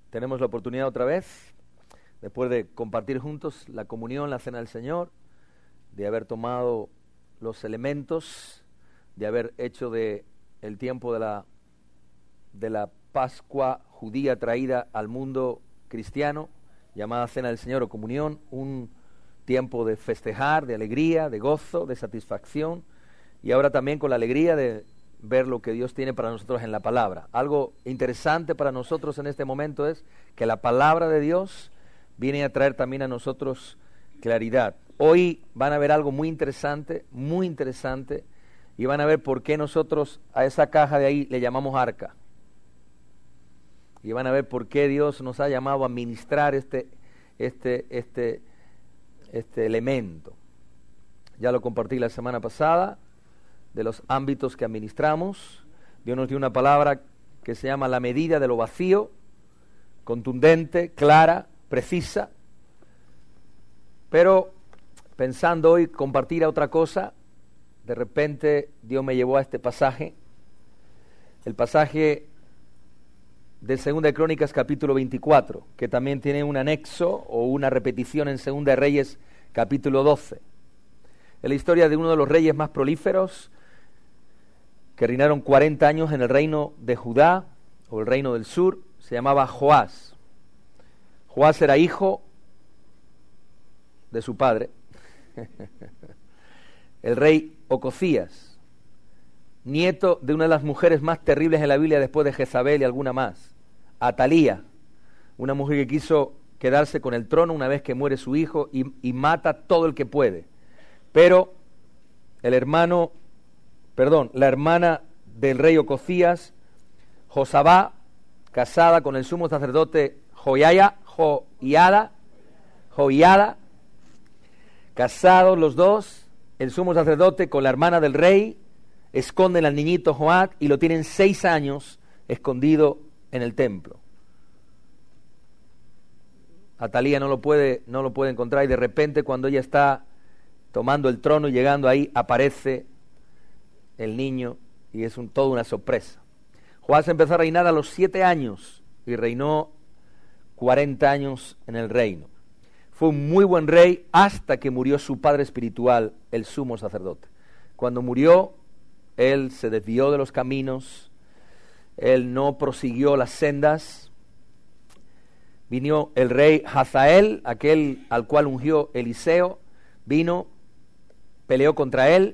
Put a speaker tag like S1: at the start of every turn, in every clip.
S1: tenemos la oportunidad otra vez, después de compartir juntos la comunión, la cena del Señor, de haber tomado los elementos, de haber hecho de el tiempo de la Pascua judía traída al mundo cristiano, llamada cena del Señor o comunión, un tiempo de festejar, de alegría, de gozo, de satisfacción, y ahora también con la alegría de ver lo que Dios tiene para nosotros en la palabra. Algo interesante para nosotros en este momento es que la palabra de Dios viene a traer también a nosotros claridad. Hoy van a ver algo muy interesante, y van a ver por qué nosotros a esa caja de ahí le llamamos arca. Y van a ver por qué Dios nos ha llamado a ministrar este elemento. Ya lo compartí la semana pasada, de los ámbitos que administramos. Dios nos dio una palabra que se llama la medida de lo vacío, contundente, clara, precisa. Pero pensando hoy compartir a otra cosa, de repente Dios me llevó a este pasaje, el pasaje de 2 de Crónicas capítulo 24, que también tiene un anexo o una repetición en 2 de Reyes capítulo 12. Es la historia de uno de los reyes más prolíferos que reinaron 40 años en el reino de Judá, o el reino del sur. Se llamaba Joás. Joás era hijo de su padre, el rey Ocosías, nieto de una de las mujeres más terribles en la Biblia después de Jezabel y alguna más, Atalía, una mujer que quiso quedarse con el trono una vez que muere su hijo y mata todo el que puede. Pero la hermana del rey Ocosías, Josabá, casada con el sumo sacerdote Joiada, casados los dos, el sumo sacerdote con la hermana del rey, esconden al niñito Joad y lo tienen 6 años escondido en el templo. Atalía no lo puede encontrar, y de repente cuando ella está tomando el trono y llegando ahí, aparece el niño y es toda una sorpresa. Joás empezó a reinar a los 7 años y reinó 40 años en el reino. Fue un muy buen rey hasta que murió su padre espiritual, el sumo sacerdote. Cuando murió, él se desvió de los caminos, él no prosiguió las sendas. Vino el rey Hazael, aquel al cual ungió Eliseo, vino, peleó contra él,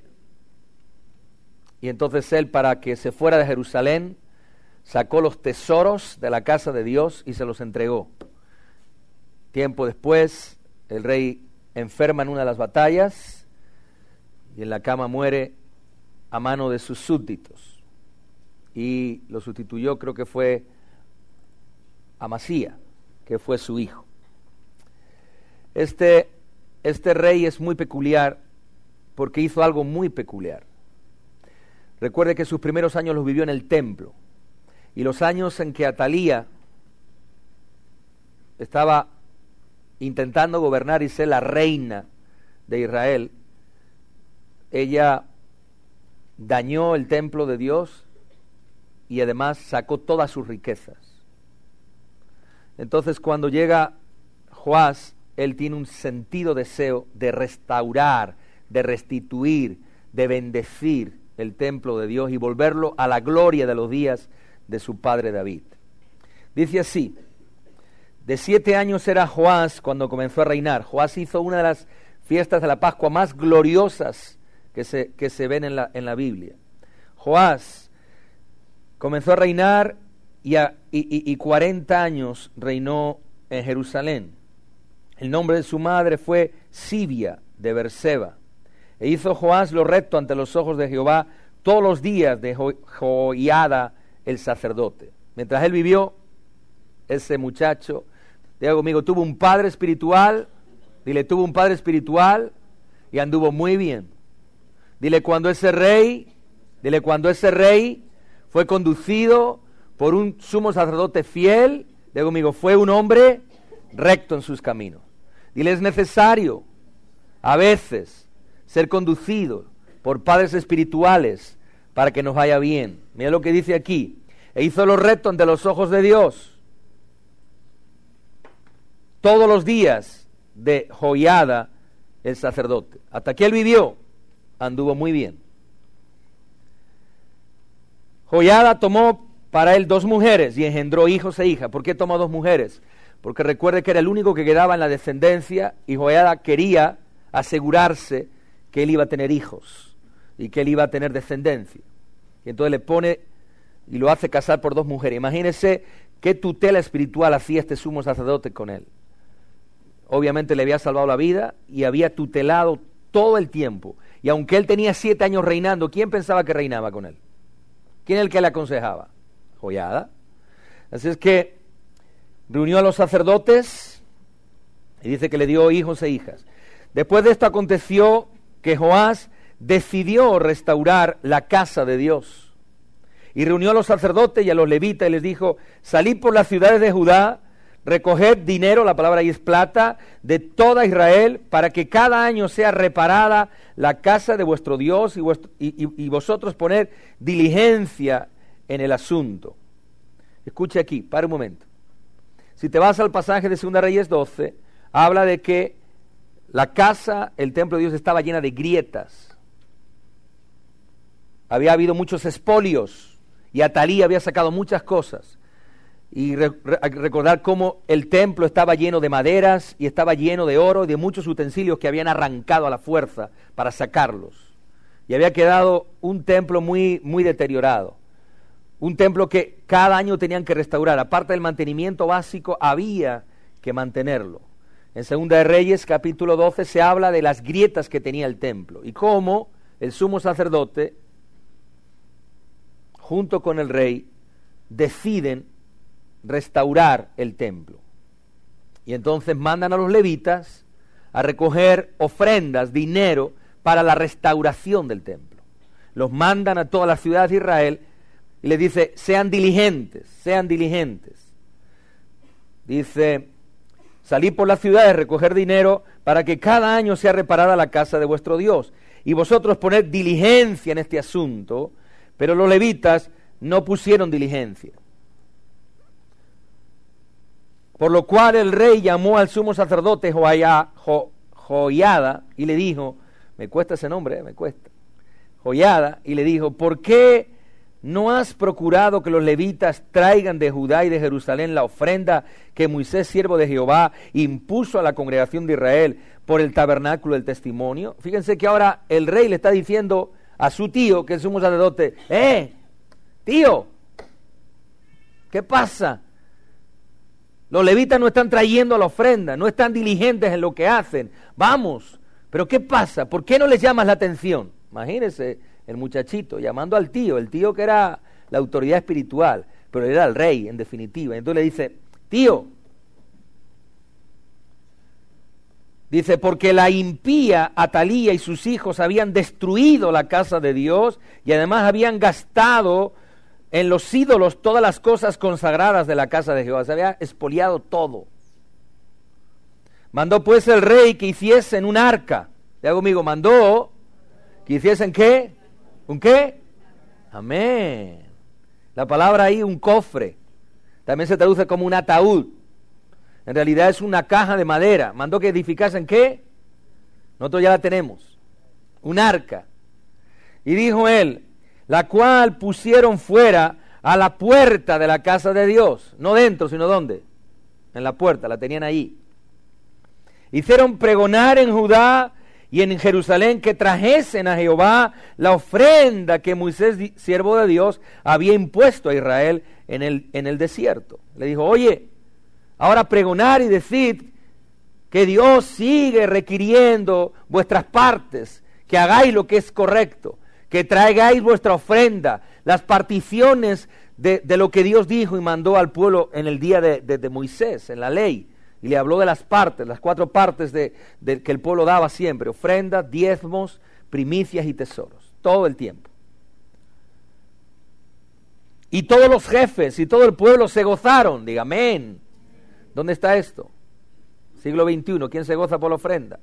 S1: y entonces él, para que se fuera de Jerusalén, sacó los tesoros de la casa de Dios y se los entregó. Tiempo después, el rey enferma en una de las batallas y en la cama muere a mano de sus súbditos. Y lo sustituyó, creo que fue Amasía, que fue su hijo. Este rey es muy peculiar porque hizo algo muy peculiar. Recuerde que sus primeros años los vivió en el templo, y los años en que Atalía estaba intentando gobernar y ser la reina de Israel, ella dañó el templo de Dios y además sacó todas sus riquezas. Entonces cuando llega Joás, él tiene un sentido deseo de restaurar, de restituir, de bendecir el templo de Dios y volverlo a la gloria de los días de su padre David. Dice así: de 7 años era Joás cuando comenzó a reinar. Joás hizo una de las fiestas de la Pascua más gloriosas que se ven en la Biblia. Joás comenzó a reinar y 40 años reinó en Jerusalén. El nombre de su madre fue Sibia de Berseba. E hizo Joás lo recto ante los ojos de Jehová todos los días de Joiada el sacerdote. Mientras él vivió, ese muchacho, diga conmigo, tuvo un padre espiritual. Dile, tuvo un padre espiritual y anduvo muy bien. Dile, cuando ese rey fue conducido por un sumo sacerdote fiel, diga conmigo, fue un hombre recto en sus caminos. Dile, es necesario a veces ser conducido por padres espirituales para que nos vaya bien. Mira lo que dice aquí: e hizo lo recto ante los ojos de Dios. todos los días de Joiada el sacerdote. Hasta que él vivió, anduvo muy bien. Joiada tomó para él 2 mujeres y engendró hijos e hijas. ¿Por qué tomó 2 mujeres? Porque recuerde que era el único que quedaba en la descendencia y Joiada quería asegurarse que él iba a tener hijos y que él iba a tener descendencia. Y entonces le pone y lo hace casar por 2 mujeres. Imagínense qué tutela espiritual hacía este sumo sacerdote con él. Obviamente le había salvado la vida y había tutelado todo el tiempo. Y aunque él tenía 7 años reinando, ¿quién pensaba que reinaba con él? ¿Quién es el que le aconsejaba? Joiada. Así es que reunió a los sacerdotes y dice que le dio hijos e hijas. Después de esto aconteció que Joás decidió restaurar la casa de Dios. Y reunió a los sacerdotes y a los levitas y les dijo: salid por las ciudades de Judá, recoged dinero, la palabra ahí es plata, de toda Israel, para que cada año sea reparada la casa de vuestro Dios y vosotros poned diligencia en el asunto. Escuche aquí, para un momento. Si te vas al pasaje de 2 Reyes 12, habla de que la casa, el templo de Dios estaba llena de grietas. Había habido muchos espolios y Atalía había sacado muchas cosas. Y recordar cómo el templo estaba lleno de maderas y estaba lleno de oro y de muchos utensilios que habían arrancado a la fuerza para sacarlos. Y había quedado un templo muy, muy deteriorado. Un templo que cada año tenían que restaurar. Aparte del mantenimiento básico, había que mantenerlo. En 2 de Reyes, capítulo 12, se habla de las grietas que tenía el templo y cómo el sumo sacerdote, junto con el rey, deciden restaurar el templo. Y entonces mandan a los levitas a recoger ofrendas, dinero, para la restauración del templo. Los mandan a todas las ciudades de Israel y les dice: sean diligentes, sean diligentes. Dice: salid por las ciudades, recoger dinero, para que cada año sea reparada la casa de vuestro Dios. Y vosotros poned diligencia en este asunto. Pero los levitas no pusieron diligencia. Por lo cual el rey llamó al sumo sacerdote Joiada y le dijo, me cuesta ese nombre, me cuesta, Joiada, y le dijo: ¿por qué no has procurado que los levitas traigan de Judá y de Jerusalén la ofrenda que Moisés, siervo de Jehová, impuso a la congregación de Israel por el tabernáculo del testimonio? Fíjense que ahora el rey le está diciendo a su tío, que es sumo sacerdote: tío, ¿qué pasa? Los levitas no están trayendo la ofrenda, no están diligentes en lo que hacen. Vamos, pero ¿qué pasa? ¿Por qué no les llamas la atención? Imagínense el muchachito llamando al tío, el tío que era la autoridad espiritual, pero era el rey en definitiva. Entonces le dice: tío, dice, porque la impía Atalía y sus hijos habían destruido la casa de Dios y además habían gastado en los ídolos todas las cosas consagradas de la casa de Jehová. Se había expoliado todo. Mandó pues el rey que hiciesen un arca. Diga conmigo, mandó que hiciesen ¿qué? ¿Un qué? Amén. La palabra ahí, un cofre, también se traduce como un ataúd. En realidad es una caja de madera. Mandó que edificasen ¿qué? Nosotros ya la tenemos. Un arca. Y dijo él: la cual pusieron fuera a la puerta de la casa de Dios. No dentro, sino ¿dónde? En la puerta, la tenían ahí. Hicieron pregonar en Judá y en Jerusalén que trajesen a Jehová la ofrenda que Moisés, siervo de Dios, había impuesto a Israel en el desierto. Le dijo: oye, ahora pregonar y decir que Dios sigue requiriendo vuestras partes, que hagáis lo que es correcto, que traigáis vuestra ofrenda, las particiones de lo que Dios dijo y mandó al pueblo en el día de Moisés, en la ley. Y le habló de las partes, las 4 partes de que el pueblo daba siempre: ofrendas, diezmos, primicias y tesoros, todo el tiempo. Y todos los jefes y todo el pueblo se gozaron. Diga amén. ¿Dónde está esto? Siglo XXI, ¿quién se goza por la ofrenda?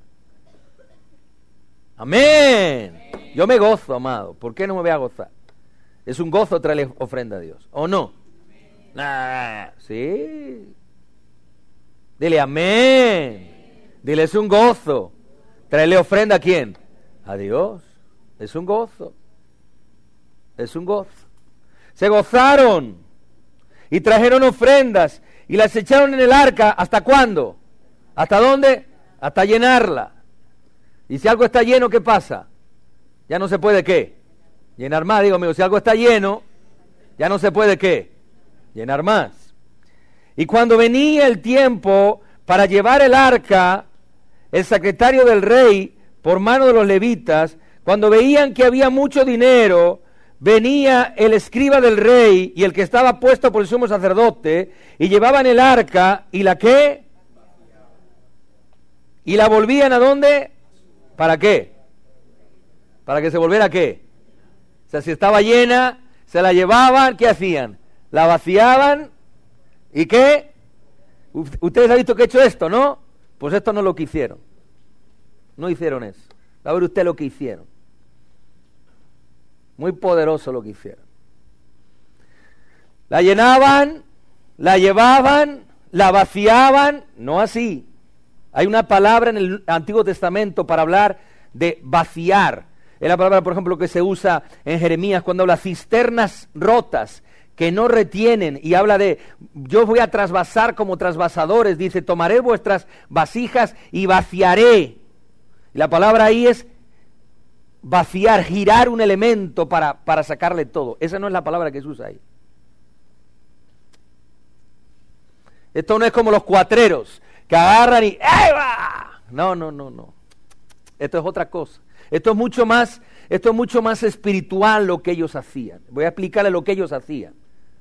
S1: Amén. Yo me gozo, amado. ¿Por qué no me voy a gozar? Es un gozo traerle ofrenda a Dios, ¿o no? Sí. Dile amén. Dile, es un gozo. Traerle ofrenda a quién? A Dios. Es un gozo. Es un gozo. Se gozaron y trajeron ofrendas y las echaron en el arca. ¿Hasta cuándo? ¿Hasta dónde? Hasta llenarla. Y si algo está lleno, ¿qué pasa? Ya no se puede, ¿qué? Llenar más. Digo, amigo, si algo está lleno, ya no se puede, ¿qué? Llenar más. Y cuando venía el tiempo para llevar el arca, el secretario del rey, por mano de los levitas, cuando veían que había mucho dinero, venía el escriba del rey y el que estaba puesto por el sumo sacerdote, y llevaban el arca, ¿y la qué? ¿Y la volvían a dónde? ¿Para qué? ¿Para que se volviera qué? O sea, si estaba llena, se la llevaban, ¿qué hacían? La vaciaban, ¿y qué? Ustedes han visto que he hecho esto, ¿no? Pues esto no es lo que hicieron. No hicieron eso. Va a ver usted lo que hicieron. Muy poderoso lo que hicieron. La llenaban, la llevaban, la vaciaban, no así. Hay una palabra en el Antiguo Testamento para hablar de vaciar. Es la palabra, por ejemplo, que se usa en Jeremías cuando habla cisternas rotas que no retienen, y habla de, yo voy a trasvasar como trasvasadores, dice, tomaré vuestras vasijas y vaciaré. Y la palabra ahí es vaciar, girar un elemento para sacarle todo. Esa no es la palabra que se usa ahí. Esto no es como los cuatreros que agarran y ¡eva! No. Esto es otra cosa. Esto es mucho más espiritual lo que ellos hacían. Voy a explicarle lo que ellos hacían.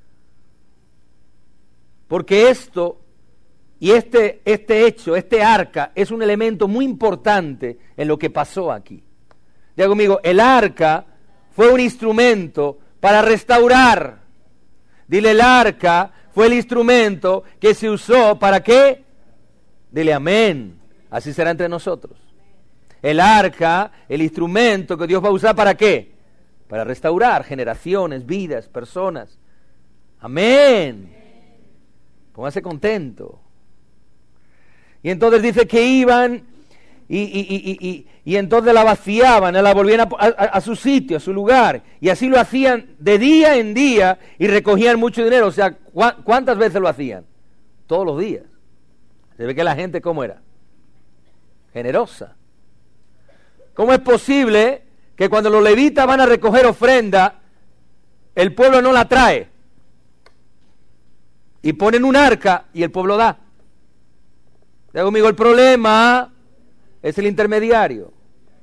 S1: Porque esto y este hecho, este arca, es un elemento muy importante en lo que pasó aquí. Diga conmigo, el arca fue un instrumento para restaurar. Dile, el arca fue el instrumento que se usó ¿para qué? Dile amén. Así será entre nosotros. El arca, el instrumento que Dios va a usar ¿para qué? Para restaurar generaciones, vidas, personas. Amén. Póngase contento. Y entonces dice que iban y entonces la vaciaban, la volvían a su sitio, a su lugar. Y así lo hacían de día en día y recogían mucho dinero. O sea, ¿cuántas veces lo hacían? Todos los días. Se ve que la gente, ¿cómo era? Generosa. ¿Cómo es posible que cuando los levitas van a recoger ofrenda, el pueblo no la trae? Y ponen un arca y el pueblo da. Diga conmigo, el problema es el intermediario.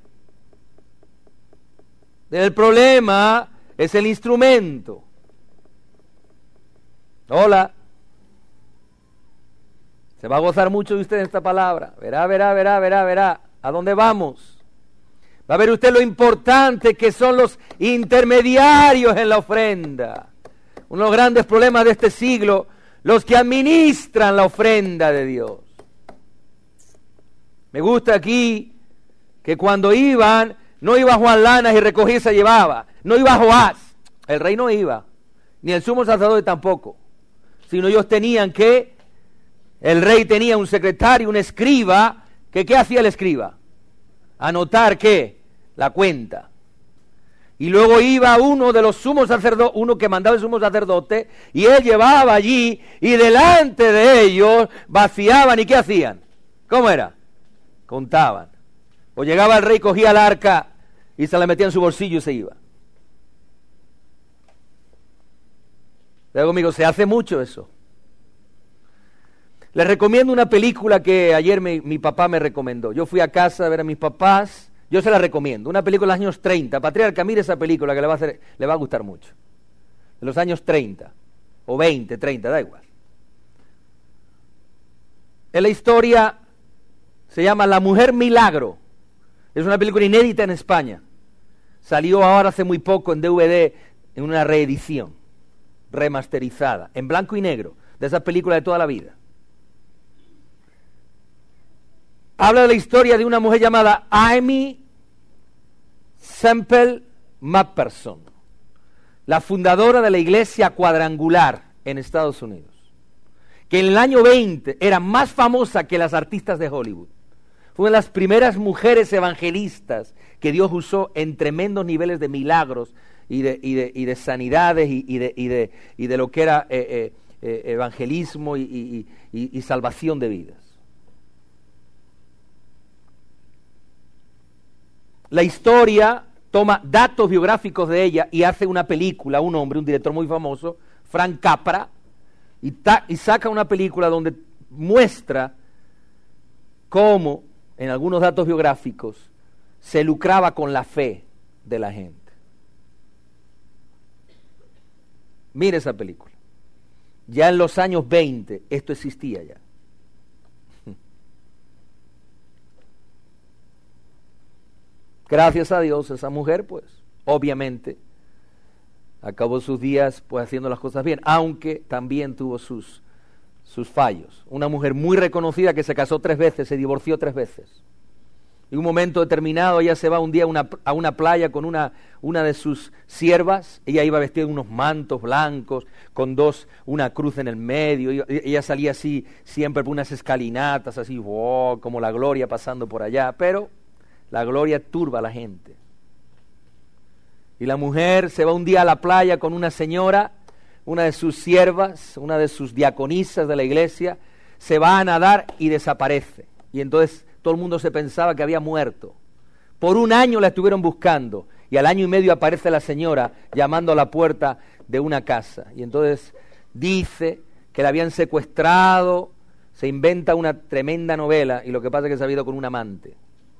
S1: El problema es el instrumento. Hola. Se va a gozar mucho de usted en esta palabra. Verá. ¿A dónde vamos? Va a ver usted lo importante que son los intermediarios en la ofrenda. Uno de los grandes problemas de este siglo, los que administran la ofrenda de Dios. Me gusta aquí que cuando iban, no iba Juan Lanas y recogía y se llevaba. No iba Joás, el rey no iba, ni el sumo sacerdote tampoco. Sino ellos tenían que, el rey tenía un secretario, un escriba, que ¿qué hacía el escriba? Anotar ¿qué? La cuenta. Y luego iba uno de los sumos sacerdotes, uno que mandaba el sumo sacerdote, y él llevaba allí, y delante de ellos vaciaban, ¿y qué hacían? ¿Cómo era? Contaban. O llegaba el rey, cogía el arca, y se la metía en su bolsillo y se iba. Luego, amigos, se hace mucho eso. Les recomiendo una película que ayer mi papá me recomendó. Yo fui a casa a ver a mis papás. Yo se la recomiendo. Una película de los años 30. Patriarca, mire esa película que le va a gustar mucho. De los años 30. O 20, 30, da igual. Es la historia, se llama La Mujer Milagro. Es una película inédita en España. Salió ahora hace muy poco en DVD, en una reedición, remasterizada, en blanco y negro, de esas películas de toda la vida. Habla de la historia de una mujer llamada Aimee Semple McPherson, la fundadora de la Iglesia Cuadrangular en Estados Unidos, que en el año 20 era más famosa que las artistas de Hollywood. Fue una de las primeras mujeres evangelistas que Dios usó en tremendos niveles de milagros y de sanidades y de lo que era evangelismo y salvación de vidas. La historia toma datos biográficos de ella y hace una película, un hombre, un director muy famoso, Frank Capra, y saca una película donde muestra cómo, en algunos datos biográficos, se lucraba con la fe de la gente. Mire esa película. Ya en los años 20 esto existía ya. Gracias a Dios, esa mujer, pues, obviamente, acabó sus días, pues, haciendo las cosas bien, aunque también tuvo sus fallos. Una mujer muy reconocida que se casó 3 veces, se divorció 3 veces. En un momento determinado, ella se va un día a una playa con una de sus siervas. Ella iba vestida de unos mantos blancos, con una cruz en el medio. Ella salía así, siempre por unas escalinatas, así, wow, como la gloria pasando por allá, pero la gloria turba a la gente. Y la mujer se va un día a la playa con una señora, una de sus siervas, una de sus diaconisas de la iglesia, se va a nadar y desaparece. Y entonces todo el mundo se pensaba que había muerto. Por 1 año la estuvieron buscando y al año y medio aparece la señora llamando a la puerta de una casa. Y entonces dice que la habían secuestrado, se inventa una tremenda novela y lo que pasa es que se ha ido con un amante.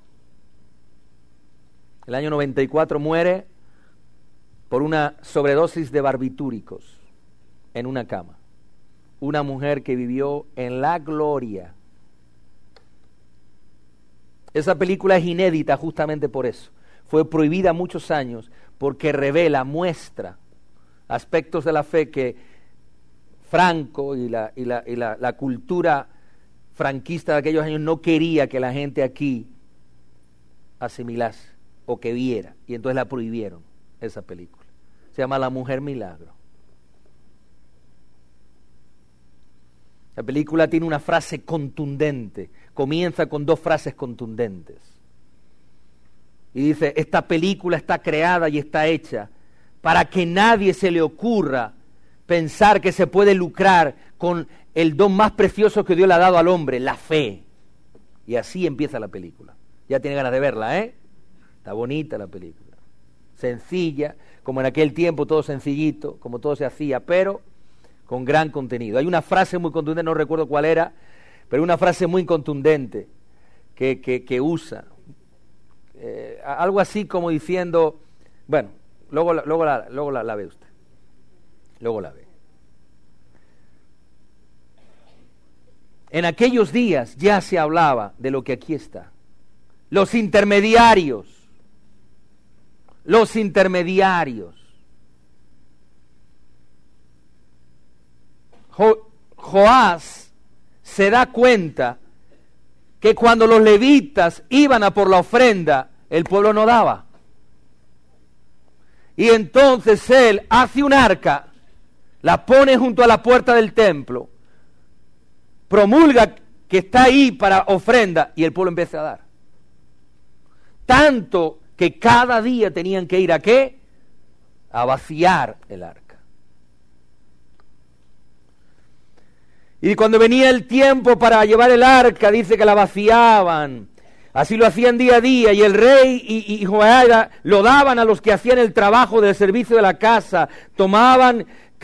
S1: El año 94 muere por una sobredosis de barbitúricos en una cama. Una mujer que vivió en la gloria. Esa película es inédita justamente por eso. Fue prohibida muchos años porque revela, muestra aspectos de la fe que Franco y la cultura franquista de aquellos años no quería que la gente aquí asimilase o que viera, y entonces la prohibieron, esa película. Se llama La Mujer Milagro. La película tiene una frase contundente, comienza con 2 frases contundentes. Y dice, esta película está creada y está hecha para que nadie se le ocurra pensar que se puede lucrar con el don más precioso que Dios le ha dado al hombre, la fe. Y así empieza la película. Ya tiene ganas de verla, ¿eh? Está bonita la película. Sencilla, como en aquel tiempo todo sencillito, como todo se hacía, pero con gran contenido. Hay una frase muy contundente, no recuerdo cuál era, pero una frase muy contundente que usa. Algo así como diciendo, bueno, luego la ve usted. Luego la ve. En aquellos días ya se hablaba de lo que aquí está. Los intermediarios. Joás se da cuenta que cuando los levitas iban a por la ofrenda, el pueblo no daba. Y entonces él hace un arca, la pone junto a la puerta del templo, promulga que está ahí para ofrenda y el pueblo empieza a dar. Tanto que cada día tenían que ir ¿a qué? A vaciar el arca. Y cuando venía el tiempo para llevar el arca, dice que la vaciaban. Así lo hacían día a día, y el rey y Joiada lo daban a los que hacían el trabajo del servicio de la casa. Tomaban,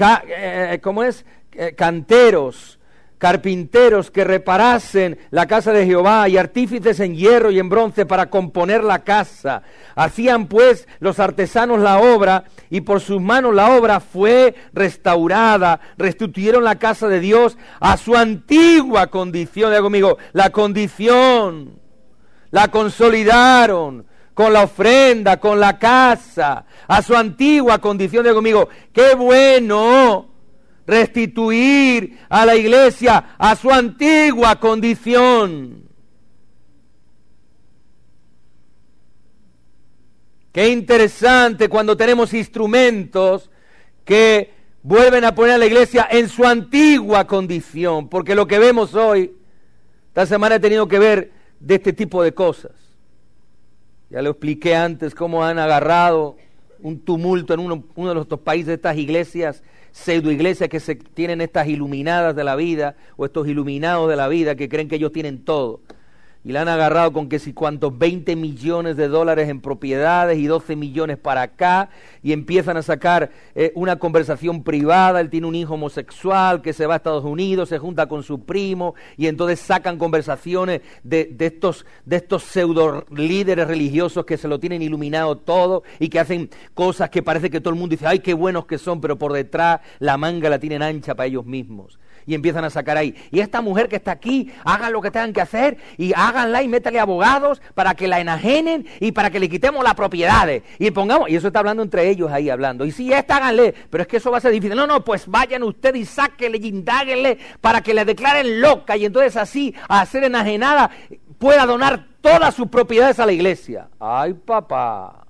S1: canteros, carpinteros que reparasen la casa de Jehová, y artífices en hierro y en bronce para componer la casa. Hacían pues los artesanos la obra, y por sus manos la obra fue restaurada. Restituyeron la casa de Dios a su antigua condición. Diga conmigo, la condición. La consolidaron con la ofrenda, con la casa, a su antigua condición. Diga conmigo, qué bueno restituir a la iglesia a su antigua condición. Qué interesante cuando tenemos instrumentos que vuelven a poner a la iglesia en su antigua condición, porque lo que vemos hoy, esta semana he tenido que ver de este tipo de cosas. Ya lo expliqué antes, cómo han agarrado un tumulto en uno de nuestros países, estas iglesias, pseudo iglesias que se tienen estas iluminadas de la vida, o estos iluminados de la vida que creen que ellos tienen todo. Y la han agarrado con que si cuántos 20 millones de dólares en propiedades y 12 millones para acá, y empiezan a sacar una conversación privada. Él tiene un hijo homosexual que se va a Estados Unidos, se junta con su primo, y entonces sacan conversaciones de estos pseudo líderes religiosos que se lo tienen iluminado todo, y que hacen cosas que parece que todo el mundo dice, ay, qué buenos que son, pero por detrás la manga la tienen ancha para ellos mismos. Y empiezan a sacar ahí, y esta mujer que está aquí, hagan lo que tengan que hacer, y háganla y métale abogados para que la enajenen y para que le quitemos las propiedades, y pongamos, y eso está hablando entre ellos ahí hablando, y si esta háganle, pero es que eso va a ser difícil, no, pues vayan ustedes y sáquenle y indáguenle para que le declaren loca, y entonces así, a ser enajenada, pueda donar todas sus propiedades a la iglesia. Ay, papá.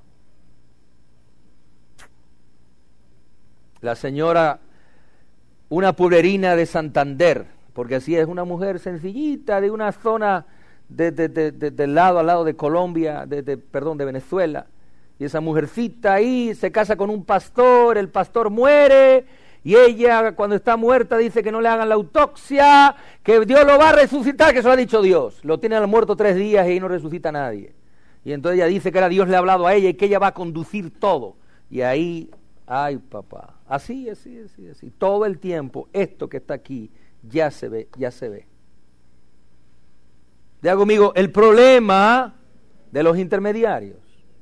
S1: La señora, una pueblerina de Santander, porque así es, una mujer sencillita de una zona del lado al lado de Colombia, de Venezuela, y esa mujercita ahí se casa con un pastor, el pastor muere, y ella cuando está muerta dice que no le hagan la autopsia, que Dios lo va a resucitar, que eso lo ha dicho Dios, lo tienen al muerto 3 días y no resucita a nadie, y entonces ella dice que era Dios le ha hablado a ella y que ella va a conducir todo, y ahí, ay papá, así, todo el tiempo, esto que está aquí, ya se ve. Diga conmigo, el problema de los intermediarios.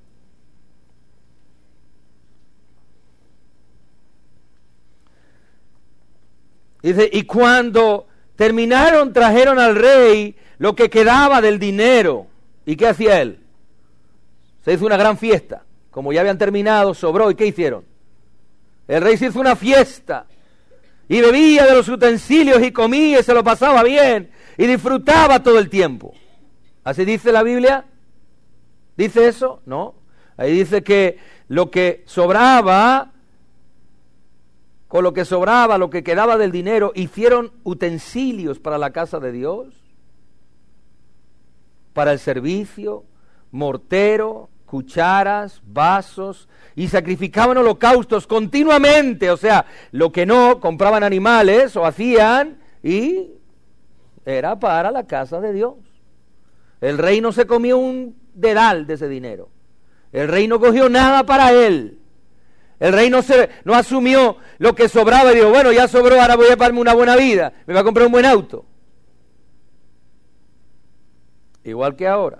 S1: Dice, y cuando terminaron, trajeron al rey lo que quedaba del dinero. ¿Y qué hacía él? Se hizo una gran fiesta. Como ya habían terminado, sobró. ¿Y qué hicieron? El rey se hizo una fiesta y bebía de los utensilios y comía y se lo pasaba bien y disfrutaba todo el tiempo. ¿Así dice la Biblia? ¿Dice eso? No. Ahí dice que lo que sobraba, con lo que sobraba, lo que quedaba del dinero, hicieron utensilios para la casa de Dios, para el servicio, mortero, cucharas, vasos, y sacrificaban holocaustos continuamente, o sea, lo que no, compraban animales o hacían, y era para la casa de Dios. El rey no se comió un dedal de ese dinero, el rey no cogió nada para él, el rey no asumió lo que sobraba y dijo, bueno, ya sobró, ahora voy a darme una buena vida, me voy a comprar un buen auto. Igual que ahora.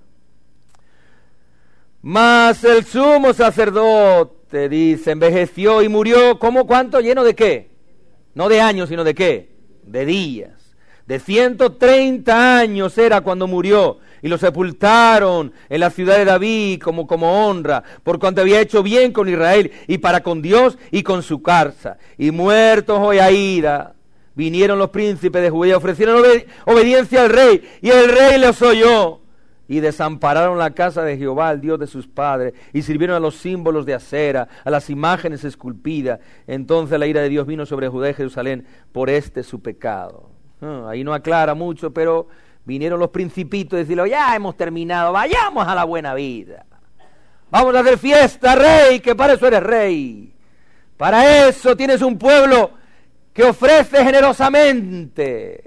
S1: Mas el sumo sacerdote, dice, envejeció y murió, ¿cómo cuánto? ¿Lleno de qué? No de años, sino de qué? De días. De 130 años era cuando murió, y lo sepultaron en la ciudad de David como honra, por cuanto había hecho bien con Israel, y para con Dios y con su casa. Y muerto Joiada, vinieron los príncipes de Judea, ofrecieron obediencia al rey, y el rey los oyó. Y desampararon la casa de Jehová, el Dios de sus padres, y sirvieron a los símbolos de acera, a las imágenes esculpidas. Entonces la ira de Dios vino sobre Judá y Jerusalén por su pecado. Ahí no aclara mucho, pero vinieron los principitos y decirle, ya hemos terminado, vayamos a la buena vida. Vamos a hacer fiesta, rey, que para eso eres rey. Para eso tienes un pueblo que ofrece generosamente.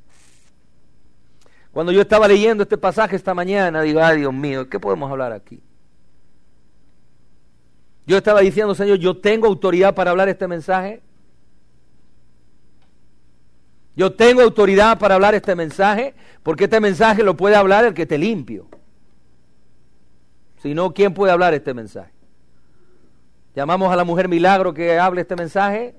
S1: Cuando yo estaba leyendo este pasaje esta mañana, digo, ay Dios mío, ¿qué podemos hablar aquí? Yo estaba diciendo, Señor, ¿yo tengo autoridad para hablar este mensaje? Yo tengo autoridad para hablar este mensaje, porque este mensaje lo puede hablar el que esté limpio. Si no, ¿quién puede hablar este mensaje? Llamamos a la mujer milagro que hable este mensaje.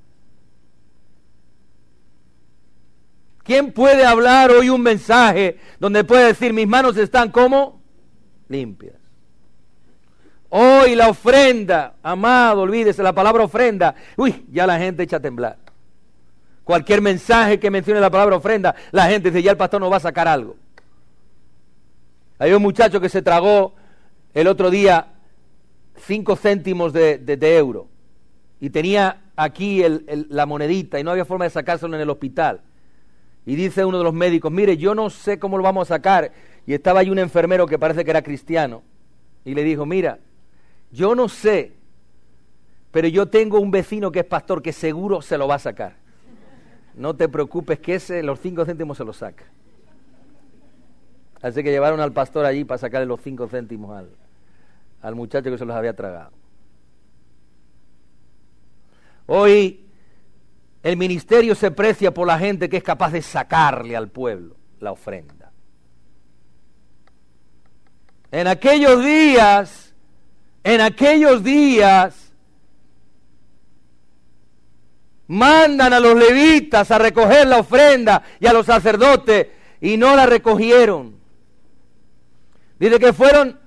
S1: ¿Quién puede hablar hoy un mensaje donde puede decir, mis manos están como limpias? Hoy la ofrenda, amado, olvídese la palabra ofrenda. Uy, ya la gente echa a temblar. Cualquier mensaje que mencione la palabra ofrenda, la gente dice, ya el pastor nos va a sacar algo. Hay un muchacho que se tragó el otro día 5 céntimos de euro. y tenía aquí la monedita y no había forma de sacárselo en el hospital. Y dice uno de los médicos, mire, yo no sé cómo lo vamos a sacar. Y estaba ahí un enfermero que parece que era cristiano. Y le dijo, mira, yo no sé, pero yo tengo un vecino que es pastor que seguro se lo va a sacar. No te preocupes que los 5 céntimos se los saca. Así que llevaron al pastor allí para sacarle los 5 céntimos al muchacho que se los había tragado. Hoy el ministerio se precia por la gente que es capaz de sacarle al pueblo la ofrenda. En aquellos días, mandan a los levitas a recoger la ofrenda y a los sacerdotes y no la recogieron. Dice que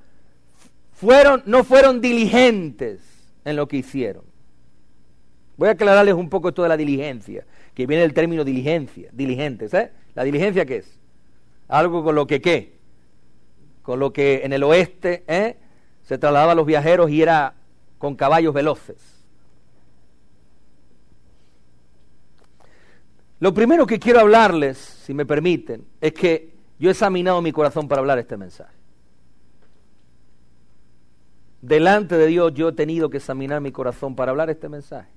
S1: no fueron diligentes en lo que hicieron. Voy a aclararles un poco esto de la diligencia, que viene del término diligentes, ¿eh? ¿La diligencia qué es? Algo con lo que ¿qué? Con lo que en el oeste se trasladaban los viajeros y era con caballos veloces. Lo primero que quiero hablarles, si me permiten, es que yo he examinado mi corazón para hablar este mensaje. Delante de Dios yo he tenido que examinar mi corazón para hablar este mensaje.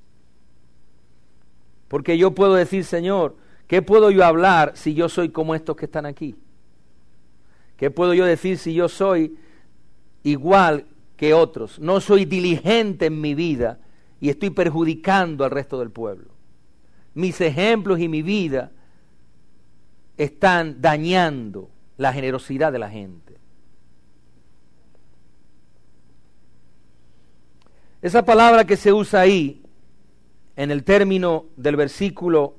S1: Porque yo puedo decir, Señor, ¿qué puedo yo hablar si yo soy como estos que están aquí? ¿Qué puedo yo decir si yo soy igual que otros? No soy diligente en mi vida y estoy perjudicando al resto del pueblo. Mis ejemplos y mi vida están dañando la generosidad de la gente. Esa palabra que se usa ahí, en el término del versículo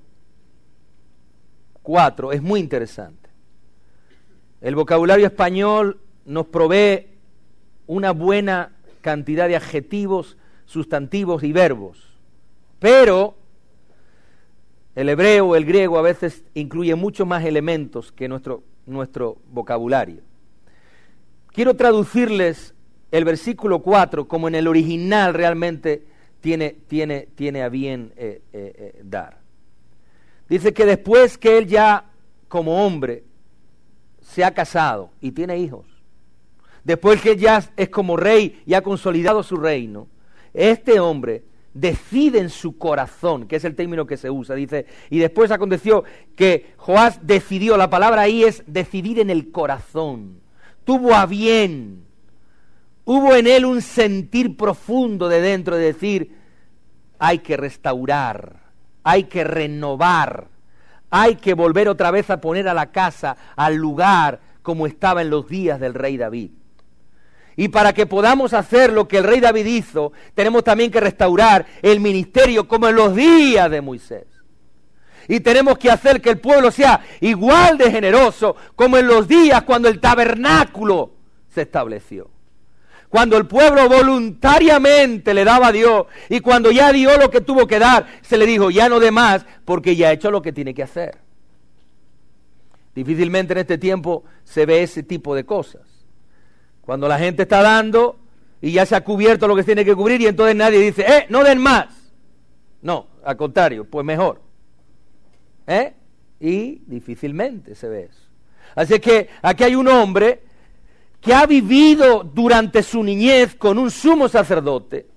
S1: 4, es muy interesante. El vocabulario español nos provee una buena cantidad de adjetivos, sustantivos y verbos, pero el hebreo o el griego a veces incluye muchos más elementos que nuestro vocabulario. Quiero traducirles el versículo 4 como en el original realmente tiene a bien dar. Dice que después que él ya como hombre se ha casado y tiene hijos, después que ya es como rey y ha consolidado su reino, este hombre decide en su corazón, que es el término que se usa, dice, y después aconteció que Joás decidió, la palabra ahí es decidir en el corazón, tuvo a bien, hubo en él un sentir profundo de dentro de decir, hay que restaurar, hay que renovar, hay que volver otra vez a poner a la casa, al lugar como estaba en los días del rey David. Y para que podamos hacer lo que el rey David hizo, tenemos también que restaurar el ministerio como en los días de Moisés. Y tenemos que hacer que el pueblo sea igual de generoso como en los días cuando el tabernáculo se estableció. Cuando el pueblo voluntariamente le daba a Dios y cuando ya dio lo que tuvo que dar, se le dijo, ya no dé más porque ya ha hecho lo que tiene que hacer. Difícilmente en este tiempo se ve ese tipo de cosas. Cuando la gente está dando y ya se ha cubierto lo que se tiene que cubrir y entonces nadie dice, no den más. No, al contrario, pues mejor. Y difícilmente se ve eso. Así que aquí hay un hombre que ha vivido durante su niñez con un sumo sacerdote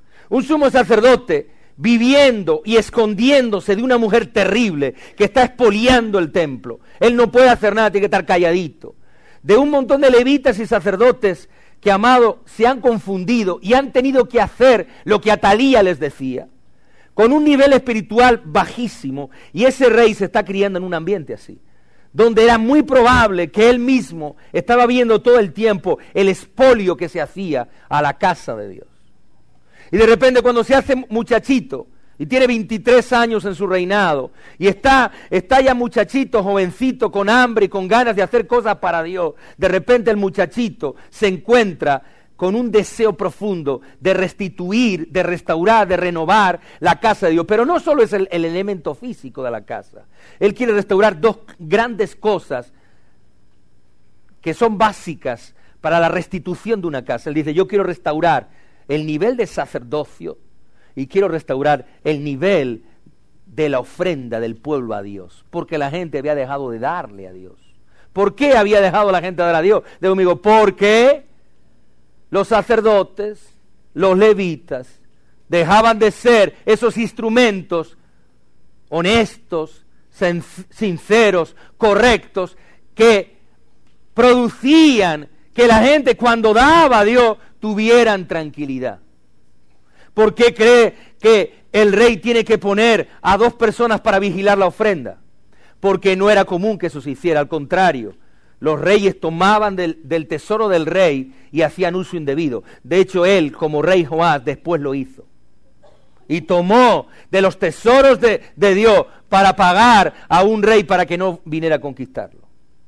S1: viviendo y escondiéndose de una mujer terrible que está expoliando el templo. Él no puede hacer nada, tiene que estar calladito. De un montón de levitas y sacerdotes que, amado, se han confundido y han tenido que hacer lo que Atalía les decía, con un nivel espiritual bajísimo, y ese rey se está criando en un ambiente así, donde era muy probable que él mismo estaba viendo todo el tiempo el expolio que se hacía a la casa de Dios. Y de repente cuando se hace muchachito, y tiene 23 años en su reinado, y está ya muchachito, jovencito, con hambre y con ganas de hacer cosas para Dios, de repente el muchachito se encuentra con un deseo profundo de restituir, de restaurar, de renovar la casa de Dios. Pero no solo es el elemento físico de la casa. Él quiere restaurar dos grandes cosas que son básicas para la restitución de una casa. Él dice, yo quiero restaurar el nivel de sacerdocio y quiero restaurar el nivel de la ofrenda del pueblo a Dios, porque la gente había dejado de darle a Dios. ¿Por qué había dejado la gente de dar a Dios? Digo conmigo, porque los sacerdotes, los levitas, dejaban de ser esos instrumentos honestos, sinceros, correctos, que producían que la gente cuando daba a Dios tuvieran tranquilidad. ¿Por qué cree que el rey tiene que poner a 2 personas para vigilar la ofrenda? Porque no era común que eso se hiciera, al contrario. Los reyes tomaban del tesoro del rey y hacían uso indebido. De hecho, él, como rey Joás, después lo hizo. Y tomó de los tesoros de Dios para pagar a un rey para que no viniera a conquistarlo.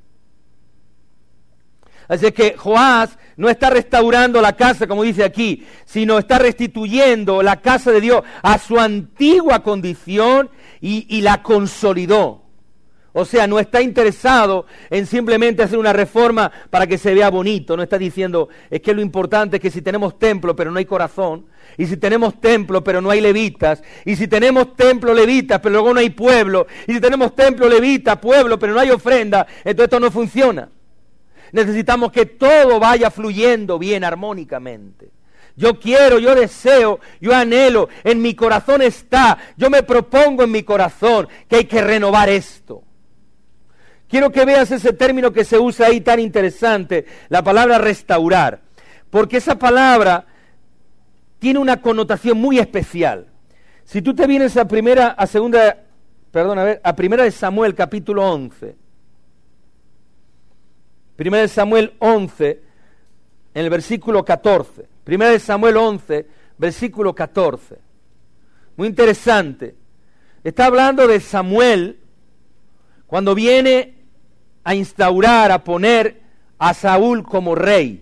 S1: Así que Joás no está restaurando la casa, como dice aquí, sino está restituyendo la casa de Dios a su antigua condición y la consolidó. O sea, no está interesado en simplemente hacer una reforma para que se vea bonito. No está diciendo, es que lo importante es que si tenemos templo pero no hay corazón, y si tenemos templo pero no hay levitas, y si tenemos templo, levitas, pero luego no hay pueblo, y si tenemos templo, levitas, pueblo, pero no hay ofrenda, entonces esto no funciona. Necesitamos que todo vaya fluyendo bien, armónicamente. Yo quiero, yo deseo, yo anhelo, en mi corazón está, yo me propongo en mi corazón que hay que renovar esto. Quiero que veas ese término que se usa ahí tan interesante, la palabra restaurar, porque esa palabra tiene una connotación muy especial. Si tú te vienes a primera de Samuel capítulo 11, primera de Samuel 11, en el versículo 14, primera de Samuel 11, versículo 14, muy interesante, está hablando de Samuel cuando viene a instaurar, a poner a Saúl como rey,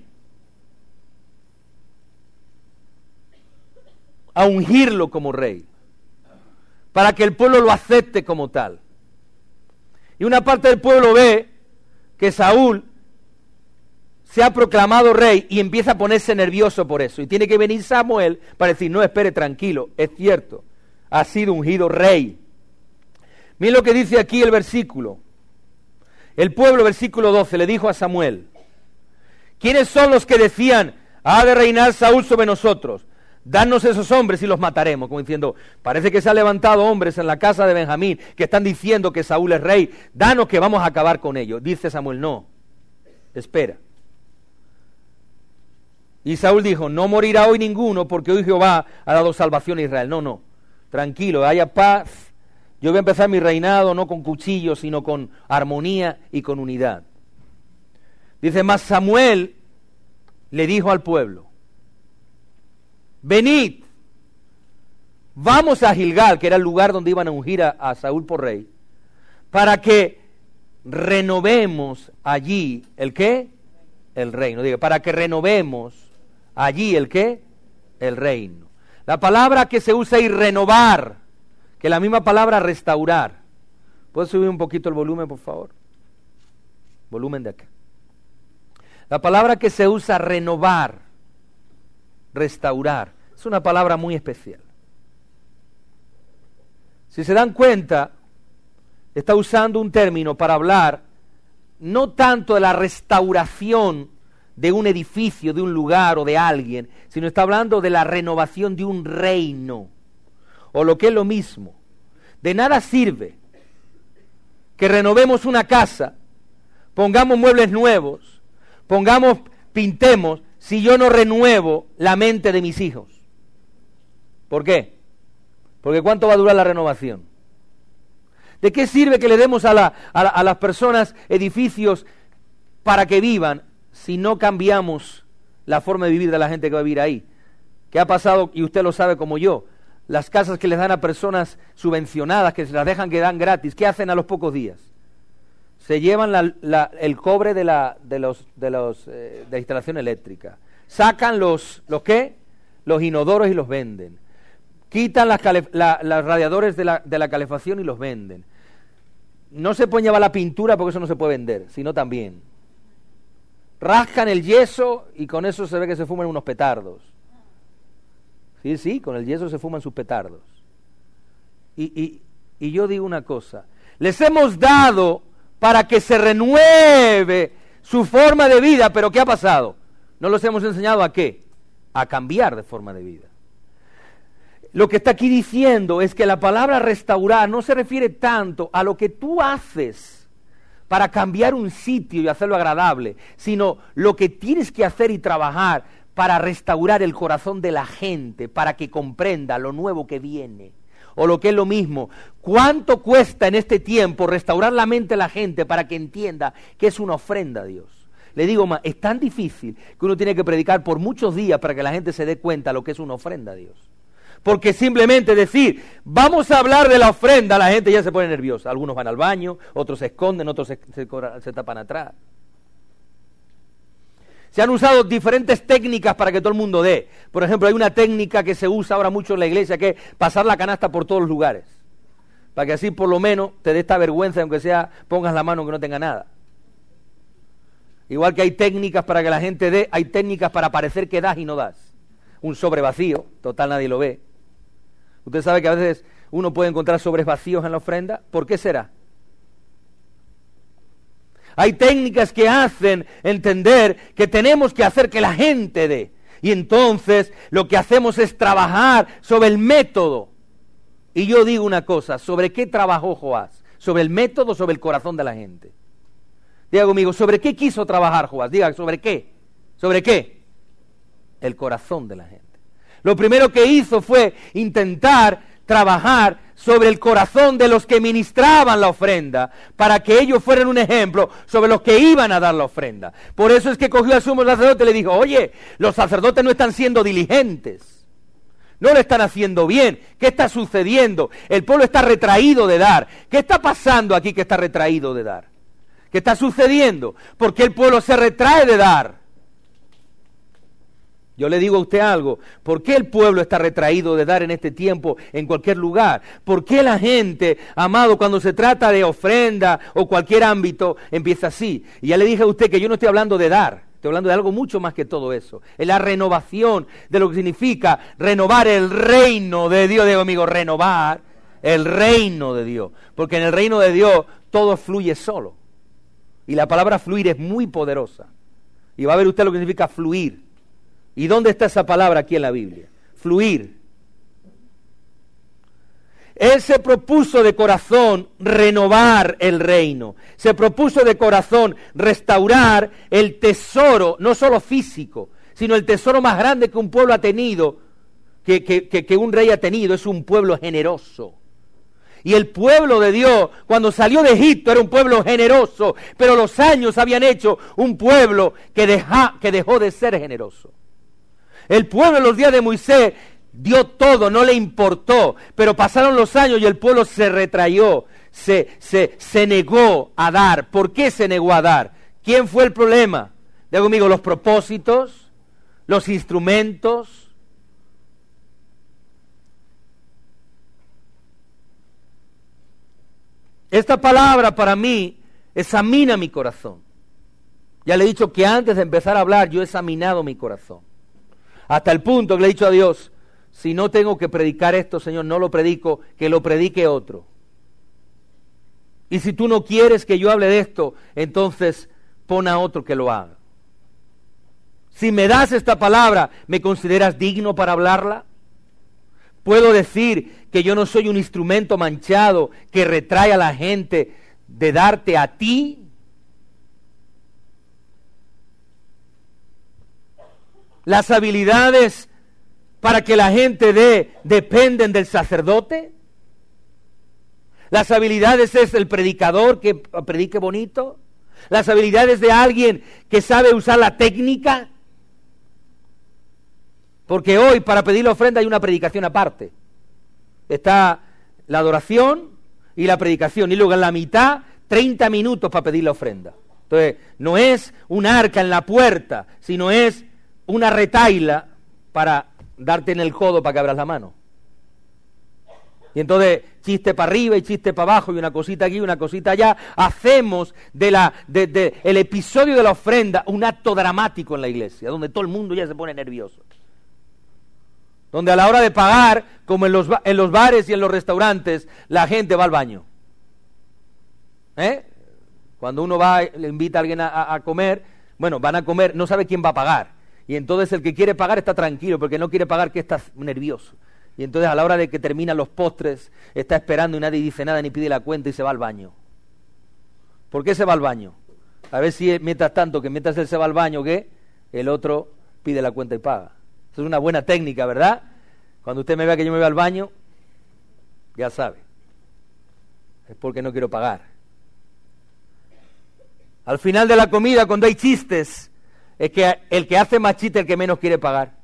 S1: a ungirlo como rey, para que el pueblo lo acepte como tal. Y una parte del pueblo ve que Saúl se ha proclamado rey y empieza a ponerse nervioso por eso. Y tiene que venir Samuel para decir, no, espere, tranquilo, es cierto, ha sido ungido rey. Miren lo que dice aquí el versículo. El pueblo, versículo 12, le dijo a Samuel, ¿quiénes son los que decían, ha de reinar Saúl sobre nosotros? Danos esos hombres y los mataremos. Como diciendo, parece que se han levantado hombres en la casa de Benjamín que están diciendo que Saúl es rey. Danos que vamos a acabar con ellos. Dice Samuel, no, espera. Y Saúl dijo, no morirá hoy ninguno porque hoy Jehová ha dado salvación a Israel. No, tranquilo, haya paz. Yo voy a empezar mi reinado no con cuchillos, sino con armonía y con unidad. Dice, mas Samuel le dijo al pueblo, venid, vamos a Gilgal, que era el lugar donde iban a ungir a Saúl por rey, para que renovemos allí, ¿el qué? El reino. Diga, para que renovemos allí, ¿el qué? El reino. La palabra que se usa ahí, renovar, que la misma palabra restaurar. ¿Puedes subir un poquito el volumen, por favor? Volumen de acá. La palabra que se usa, renovar, restaurar, es una palabra muy especial. Si se dan cuenta, está usando un término para hablar no tanto de la restauración de un edificio, de un lugar o de alguien, sino está hablando de la renovación de un reino. O lo que es lo mismo, de nada sirve que renovemos una casa, pongamos muebles nuevos, pintemos, si yo no renuevo la mente de mis hijos. ¿Por qué? Porque ¿cuánto va a durar la renovación? ¿De qué sirve que le demos a las personas edificios para que vivan si no cambiamos la forma de vivir de la gente que va a vivir ahí? ¿Qué ha pasado? Y usted lo sabe como yo. Las casas que les dan a personas subvencionadas, que se las dejan que dan gratis, ¿qué hacen a los pocos días? Se llevan el cobre de la instalación eléctrica, sacan los ¿qué? Los inodoros y los venden, quitan los radiadores de la calefacción y los venden. No se puede llevar la pintura porque eso no se puede vender, sino también rascan el yeso y con eso se ve que se fuman unos petardos. Sí, sí, con el yeso se fuman sus petardos. Y yo digo una cosa, les hemos dado para que se renueve su forma de vida, pero ¿qué ha pasado? No los hemos enseñado ¿a qué? A cambiar de forma de vida. Lo que está aquí diciendo es que la palabra restaurar no se refiere tanto a lo que tú haces para cambiar un sitio y hacerlo agradable, sino lo que tienes que hacer y trabajar para restaurar el corazón de la gente, para que comprenda lo nuevo que viene. O lo que es lo mismo, ¿cuánto cuesta en este tiempo restaurar la mente de la gente para que entienda que es una ofrenda a Dios? Le digo más, es tan difícil que uno tiene que predicar por muchos días para que la gente se dé cuenta de lo que es una ofrenda a Dios. Porque simplemente decir, vamos a hablar de la ofrenda, la gente ya se pone nerviosa. Algunos van al baño, otros se esconden, otros se tapan atrás. Se han usado diferentes técnicas para que todo el mundo dé. Por ejemplo, hay una técnica que se usa ahora mucho en la iglesia, que es pasar la canasta por todos los lugares. Para que así por lo menos te dé esta vergüenza, aunque sea pongas la mano que no tenga nada. Igual que hay técnicas para que la gente dé, hay técnicas para parecer que das y no das. Un sobre vacío, total nadie lo ve. Usted sabe que a veces uno puede encontrar sobres vacíos en la ofrenda. ¿Por qué será? Hay técnicas que hacen entender que tenemos que hacer que la gente dé. Y entonces lo que hacemos es trabajar sobre el método. Y yo digo una cosa, ¿sobre qué trabajó Joás? ¿Sobre el método o sobre el corazón de la gente? Diga conmigo, ¿sobre qué quiso trabajar Joás? Diga, ¿sobre qué? ¿Sobre qué? El corazón de la gente. Lo primero que hizo fue intentar trabajar sobre el corazón de los que ministraban la ofrenda, para que ellos fueran un ejemplo sobre los que iban a dar la ofrenda. Por eso es que cogió al sumo sacerdote y le dijo, oye, los sacerdotes no están siendo diligentes, no lo están haciendo bien. ¿Qué está sucediendo? El pueblo está retraído de dar. ¿Qué está pasando aquí que está retraído de dar? ¿Qué está sucediendo? ¿Por qué el pueblo se retrae de dar? Yo le digo a usted algo, ¿por qué el pueblo está retraído de dar en este tiempo en cualquier lugar? ¿Por qué la gente, amado, cuando se trata de ofrenda o cualquier ámbito, empieza así? Y ya le dije a usted que yo no estoy hablando de dar, estoy hablando de algo mucho más que todo eso. Es la renovación de lo que significa renovar el reino de Dios. Digo, amigo, renovar el reino de Dios. Porque en el reino de Dios todo fluye solo. Y la palabra fluir es muy poderosa. Y va a ver usted lo que significa fluir. ¿Y dónde está esa palabra aquí en la Biblia? Fluir. Él se propuso de corazón renovar el reino. Se propuso de corazón restaurar el tesoro, no solo físico, sino el tesoro más grande que un pueblo ha tenido, que un rey ha tenido, es un pueblo generoso. Y el pueblo de Dios, cuando salió de Egipto, era un pueblo generoso, pero los años habían hecho un pueblo que dejó de ser generoso. El pueblo en los días de Moisés dio todo, no le importó, pero pasaron los años y el pueblo se retrayó, se negó a dar. ¿Por qué se negó a dar? ¿Quién fue el problema? Diga conmigo, los propósitos, los instrumentos. Esta palabra para mí examina mi corazón. Ya le he dicho que antes de empezar a hablar yo he examinado mi corazón. Hasta el punto que le he dicho a Dios, si no tengo que predicar esto, Señor, no lo predico, que lo predique otro. Y si tú no quieres que yo hable de esto, entonces pon a otro que lo haga. Si me das esta palabra, ¿me consideras digno para hablarla? ¿Puedo decir que yo no soy un instrumento manchado que retrae a la gente de darte a ti? Las habilidades para que la gente dé dependen del sacerdote. Las habilidades es el predicador que predique bonito. Las habilidades de alguien que sabe usar la técnica. Porque hoy para pedir la ofrenda hay una predicación aparte. Está la adoración y la predicación. Y luego en la mitad, 30 minutos para pedir la ofrenda. Entonces, no es un arca en la puerta, sino es una retaila para darte en el codo para que abras la mano. Y entonces, chiste para arriba y chiste para abajo y una cosita aquí y una cosita allá. Hacemos el episodio de la ofrenda un acto dramático en la iglesia, donde todo el mundo ya se pone nervioso. donde a la hora de pagar, como en los bares y en los restaurantes, la gente va al baño. Cuando uno va, le invita a alguien a comer, bueno, van a comer, no sabe quién va a pagar. Y entonces el que quiere pagar está tranquilo, porque no quiere pagar que está nervioso. Y entonces a la hora de que terminan los postres, está esperando y nadie dice nada ni pide la cuenta y se va al baño. ¿Por qué se va al baño? A ver si mientras tanto, que mientras él se va al baño, ¿qué? El otro pide la cuenta y paga. Eso es una buena técnica, ¿verdad? Cuando usted me vea que yo me voy al baño, ya sabe. Es porque no quiero pagar. Al final de la comida, cuando hay chistes, es que el que hace más chiste es el que menos quiere pagar.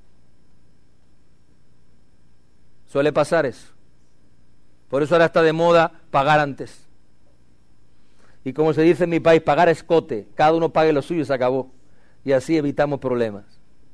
S1: Suele pasar eso. Por eso ahora está de moda pagar antes. Y como se dice en mi país, pagar a escote. Cada uno pague lo suyo y se acabó. Y así evitamos problemas.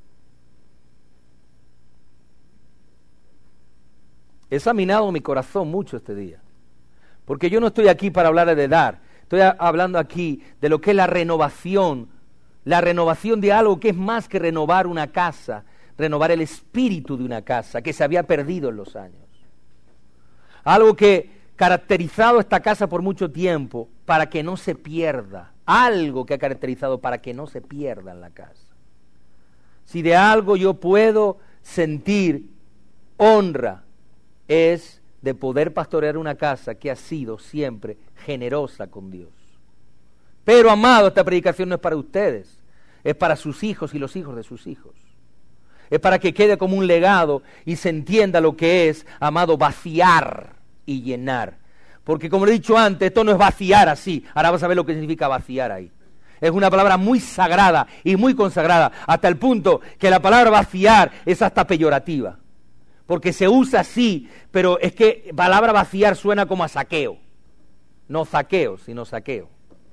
S1: He examinado mi corazón mucho este día. Porque yo no estoy aquí para hablar de dar. Estoy hablando aquí de lo que es la renovación de algo que es más que renovar una casa, renovar el espíritu de una casa que se había perdido en los años. Algo que caracterizado esta casa por mucho tiempo para que no se pierda. Algo que ha caracterizado para que no se pierda en la casa. Si de algo yo puedo sentir honra, es de poder pastorear una casa que ha sido siempre generosa con Dios. Pero, amado, esta predicación no es para ustedes, es para sus hijos y los hijos de sus hijos. Es para que quede como un legado y se entienda lo que es, amado, vaciar y llenar. Porque como he dicho antes, esto no es vaciar así. Ahora vas a ver lo que significa vaciar ahí. Es una palabra muy sagrada y muy consagrada, hasta el punto que la palabra vaciar es hasta peyorativa. Porque se usa así, pero es que palabra vaciar suena como a saqueo. No saqueo, sino saqueo.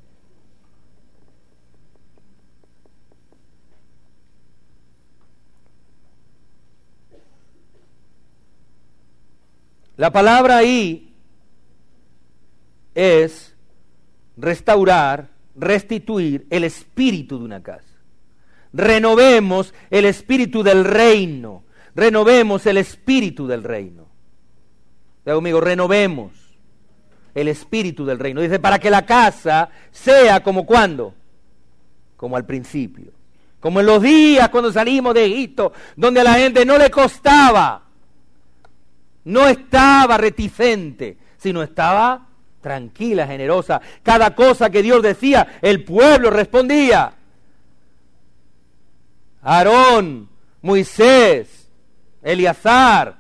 S1: La palabra ahí es restaurar, restituir el espíritu de una casa. Renovemos el espíritu del reino. Renovemos el espíritu del reino. Diga conmigo, renovemos el espíritu del reino. Dice, para que la casa sea como cuando, como al principio. Como en los días cuando salimos de Egipto, donde a la gente no le costaba. No estaba reticente, sino estaba tranquila, generosa. Cada cosa que Dios decía, el pueblo respondía. Aarón, Moisés, Eleazar,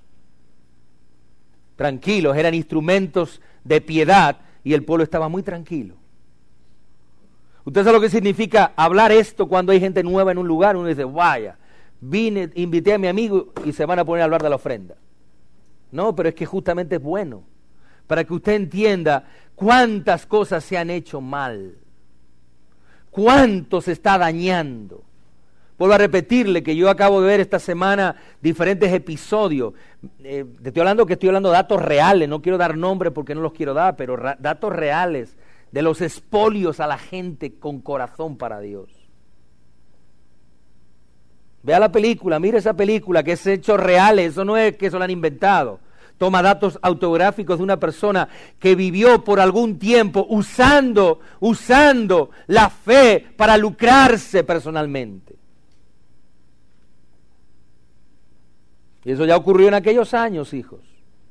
S1: tranquilos, eran instrumentos de piedad y el pueblo estaba muy tranquilo. ¿Usted sabe lo que significa hablar esto cuando hay gente nueva en un lugar? Uno dice, vaya, vine, invité a mi amigo y se van a poner a hablar de la ofrenda. No, pero es que justamente es bueno, para que usted entienda cuántas cosas se han hecho mal, cuánto se está dañando. Vuelvo a repetirle que yo acabo de ver esta semana diferentes episodios. Te estoy hablando de datos reales, no quiero dar nombres porque no los quiero dar, pero datos reales de los expolios a la gente con corazón para Dios. Vea la película, mire esa película, que es hechos reales, eso no es que se lo han inventado. Toma datos autográficos de una persona que vivió por algún tiempo usando la fe para lucrarse personalmente. Y eso ya ocurrió en aquellos años, hijos.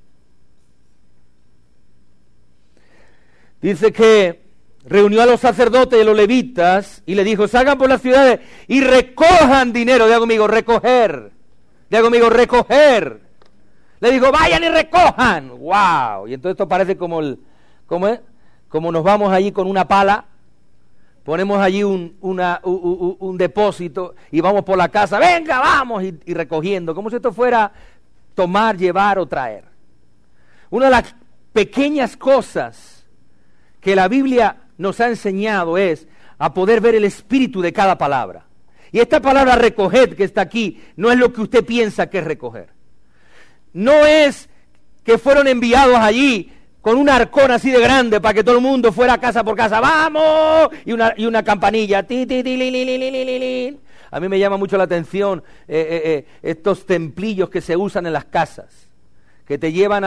S1: Dice que reunió a los sacerdotes y a los levitas y le dijo, salgan por las ciudades y recojan dinero. Diga conmigo, recoger. Diga conmigo, recoger. Le dijo, vayan y recojan. ¡Wow! Y entonces esto parece como como nos vamos allí con una pala, ponemos allí un depósito y vamos por la casa, venga, vamos, y recogiendo, como si esto fuera tomar, llevar o traer. Una de las pequeñas cosas que la Biblia nos ha enseñado es a poder ver el espíritu de cada palabra. Y esta palabra recoger que está aquí no es lo que usted piensa que es recoger. No es que fueron enviados allí con un arcón así de grande para que todo el mundo fuera casa por casa, ¡vamos! Y una campanilla, ti, ti, ti, li, li, li, li, li, li. A mí me llama mucho la atención estos templillos que se usan en las casas, que te llevan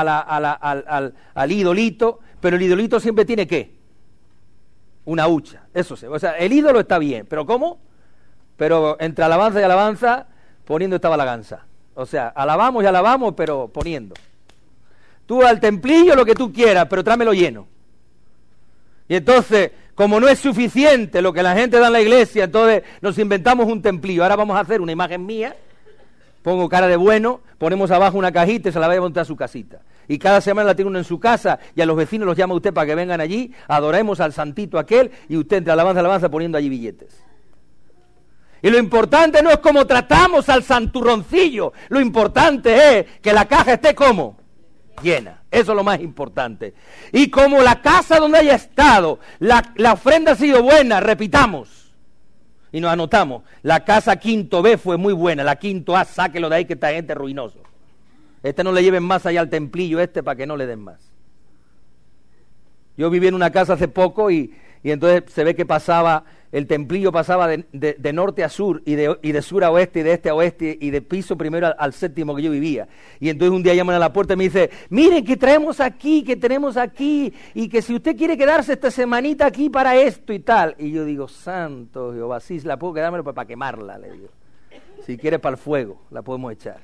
S1: al idolito, pero el idolito siempre tiene ¿qué? Una hucha, eso sí. O sea, el ídolo está bien, pero ¿cómo? Pero entre alabanza y alabanza, poniendo esta balaganza. O sea, alabamos y alabamos, pero poniendo. Tú al templillo lo que tú quieras, pero tráemelo lleno. Y entonces, como no es suficiente lo que la gente da en la iglesia, entonces nos inventamos un templillo. Ahora vamos a hacer una imagen mía, pongo cara de bueno, ponemos abajo una cajita y se la va a montar a su casita. Y cada semana la tiene uno en su casa y a los vecinos los llama usted para que vengan allí, adoremos al santito aquel y usted entre alabanza y alabanza poniendo allí billetes. Y lo importante no es cómo tratamos al santurroncillo, lo importante es que la caja esté ¿cómo? Llena. Eso es lo más importante. Y como la casa donde haya estado, la ofrenda ha sido buena, repitamos. Y nos anotamos. La casa quinto B fue muy buena, la quinto A, sáquelo de ahí que esta gente es ruinoso. No le lleven más allá al templillo para que no le den más. Yo viví en una casa hace poco y entonces se ve que el templillo pasaba de norte a sur y de sur a oeste y de este a oeste y de piso primero al séptimo que yo vivía. Y entonces un día llaman a la puerta y me dice, miren que traemos aquí, que tenemos aquí y que si usted quiere quedarse esta semanita aquí para esto y tal. Y yo digo, santo Jehová, sí, la puedo quedarme para quemarla, le digo. Si quiere para el fuego, la podemos echar.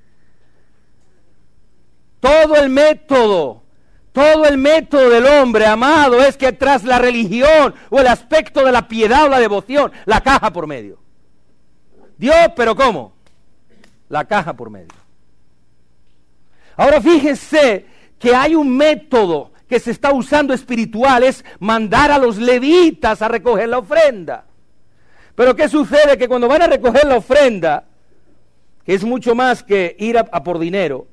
S1: Todo el método del hombre, amado, es que tras la religión o el aspecto de la piedad o la devoción, la caja por medio. Dios, pero ¿cómo? La caja por medio. Ahora fíjense que hay un método que se está usando espiritual, es mandar a los levitas a recoger la ofrenda. Pero ¿qué sucede? Que cuando van a recoger la ofrenda, que es mucho más que ir a por dinero,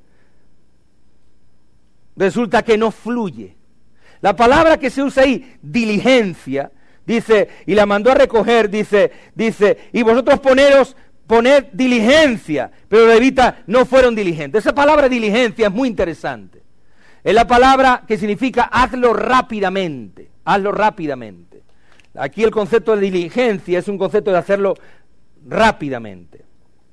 S1: resulta que no fluye. La palabra que se usa ahí, diligencia, dice, y la mandó a recoger, dice, y vosotros poned diligencia, pero los levitas no fueron diligentes. Esa palabra diligencia es muy interesante. Es la palabra que significa hazlo rápidamente, hazlo rápidamente. Aquí el concepto de diligencia es un concepto de hacerlo rápidamente.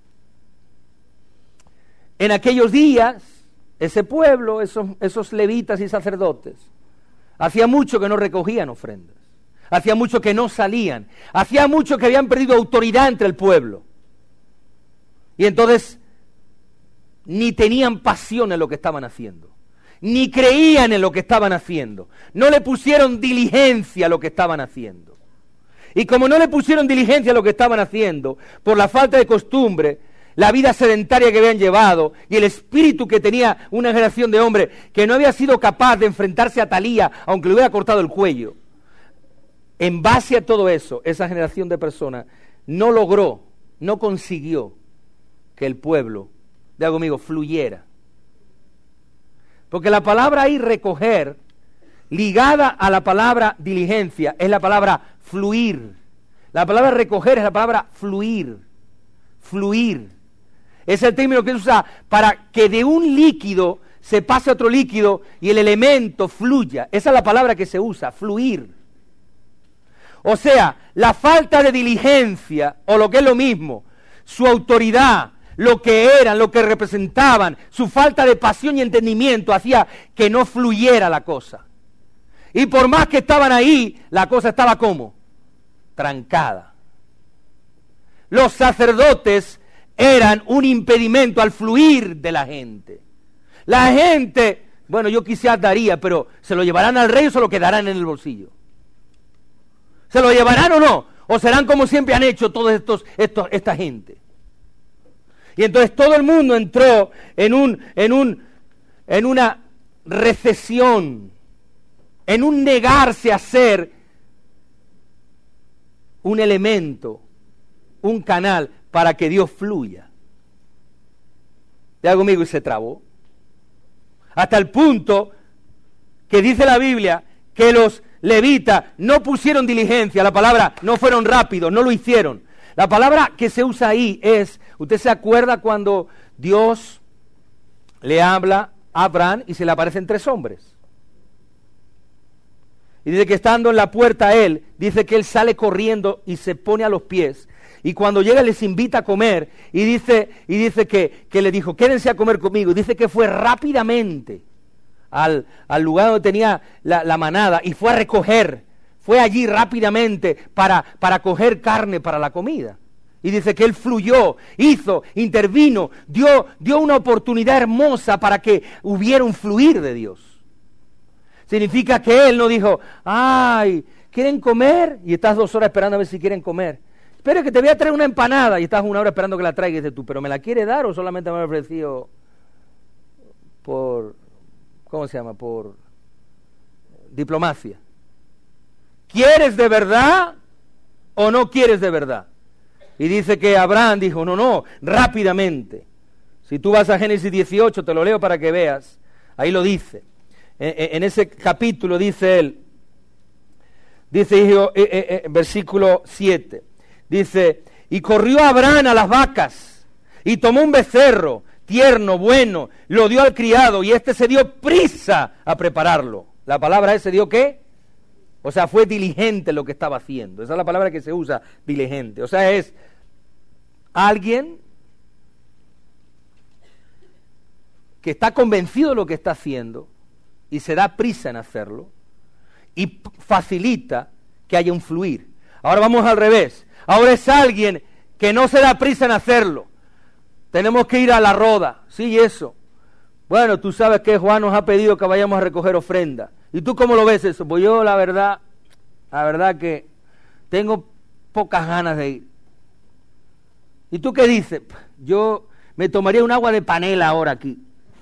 S1: En aquellos días, ese pueblo, esos levitas y sacerdotes, hacía mucho que no recogían ofrendas, hacía mucho que no salían, hacía mucho que habían perdido autoridad entre el pueblo. Y entonces, ni tenían pasión en lo que estaban haciendo, ni creían en lo que estaban haciendo, no le pusieron diligencia a lo que estaban haciendo. Y como no le pusieron diligencia a lo que estaban haciendo, por la falta de costumbre, la vida sedentaria que habían llevado y el espíritu que tenía una generación de hombres que no había sido capaz de enfrentarse a Talía, aunque le hubiera cortado el cuello. En base a todo eso, esa generación de personas no logró, no consiguió que el pueblo, de algo amigo, fluyera. Porque la palabra ahí recoger, ligada a la palabra diligencia, es la palabra fluir. La palabra recoger es la palabra fluir. Fluir. Es el término que se usa para que de un líquido se pase a otro líquido y el elemento fluya. Esa es la palabra que se usa, fluir. O sea, la falta de diligencia, o lo que es lo mismo, su autoridad, lo que eran, lo que representaban, su falta de pasión y entendimiento hacía que no fluyera la cosa. Y por más que estaban ahí, la cosa estaba ¿cómo? Trancada. Los sacerdotes eran un impedimento al fluir de la gente. La gente, bueno, yo quizás daría, pero ¿se lo llevarán al rey o se lo quedarán en el bolsillo? ¿Se lo llevarán o no? ¿O serán como siempre han hecho todos esta gente? Y entonces todo el mundo entró en una recesión, en un negarse a ser un elemento, un canal para que Dios fluya. De algo conmigo y se trabó. Hasta el punto que dice la Biblia que los levitas no pusieron diligencia, la palabra no fueron rápidos, no lo hicieron. La palabra que se usa ahí es, ¿usted se acuerda cuando Dios le habla a Abraham y se le aparecen 3 hombres? Y dice que estando en la puerta él, dice que él sale corriendo y se pone a los pies. y cuando llega les invita a comer, y dice que le dijo, quédense a comer conmigo, dice que fue rápidamente al lugar donde tenía la manada, y fue a recoger, fue allí rápidamente para coger carne para la comida. Y dice que él fluyó, hizo, intervino, dio una oportunidad hermosa para que hubiera un fluir de Dios. Significa que él no dijo, ay, ¿quieren comer? Y estás 2 horas esperando a ver si quieren comer. Espera que te voy a traer una empanada, y estás 1 hora esperando que la traiga, y dices tú, ¿pero me la quiere dar o solamente me ha ofrecido por, ¿cómo se llama? Por diplomacia. ¿Quieres de verdad o no quieres de verdad? Y dice que Abraham dijo, no, rápidamente. Si tú vas a Génesis 18, te lo leo para que veas, ahí lo dice. En ese capítulo dice él, versículo 7, dice, y corrió Abraham a las vacas, y tomó un becerro tierno, bueno, lo dio al criado, y éste se dio prisa a prepararlo. La palabra ese dio ¿qué? O sea, fue diligente lo que estaba haciendo. Esa es la palabra que se usa, diligente. O sea, es alguien que está convencido de lo que está haciendo y se da prisa en hacerlo y facilita que haya un fluir. Ahora vamos al revés. Ahora es alguien que no se da prisa en hacerlo. Tenemos que ir a la roda, sí, eso. Bueno, tú sabes que Juan nos ha pedido que vayamos a recoger ofrenda. ¿Y tú cómo lo ves eso? Pues yo la verdad que tengo pocas ganas de ir. ¿Y tú qué dices? Yo me tomaría un agua de panela ahora aquí.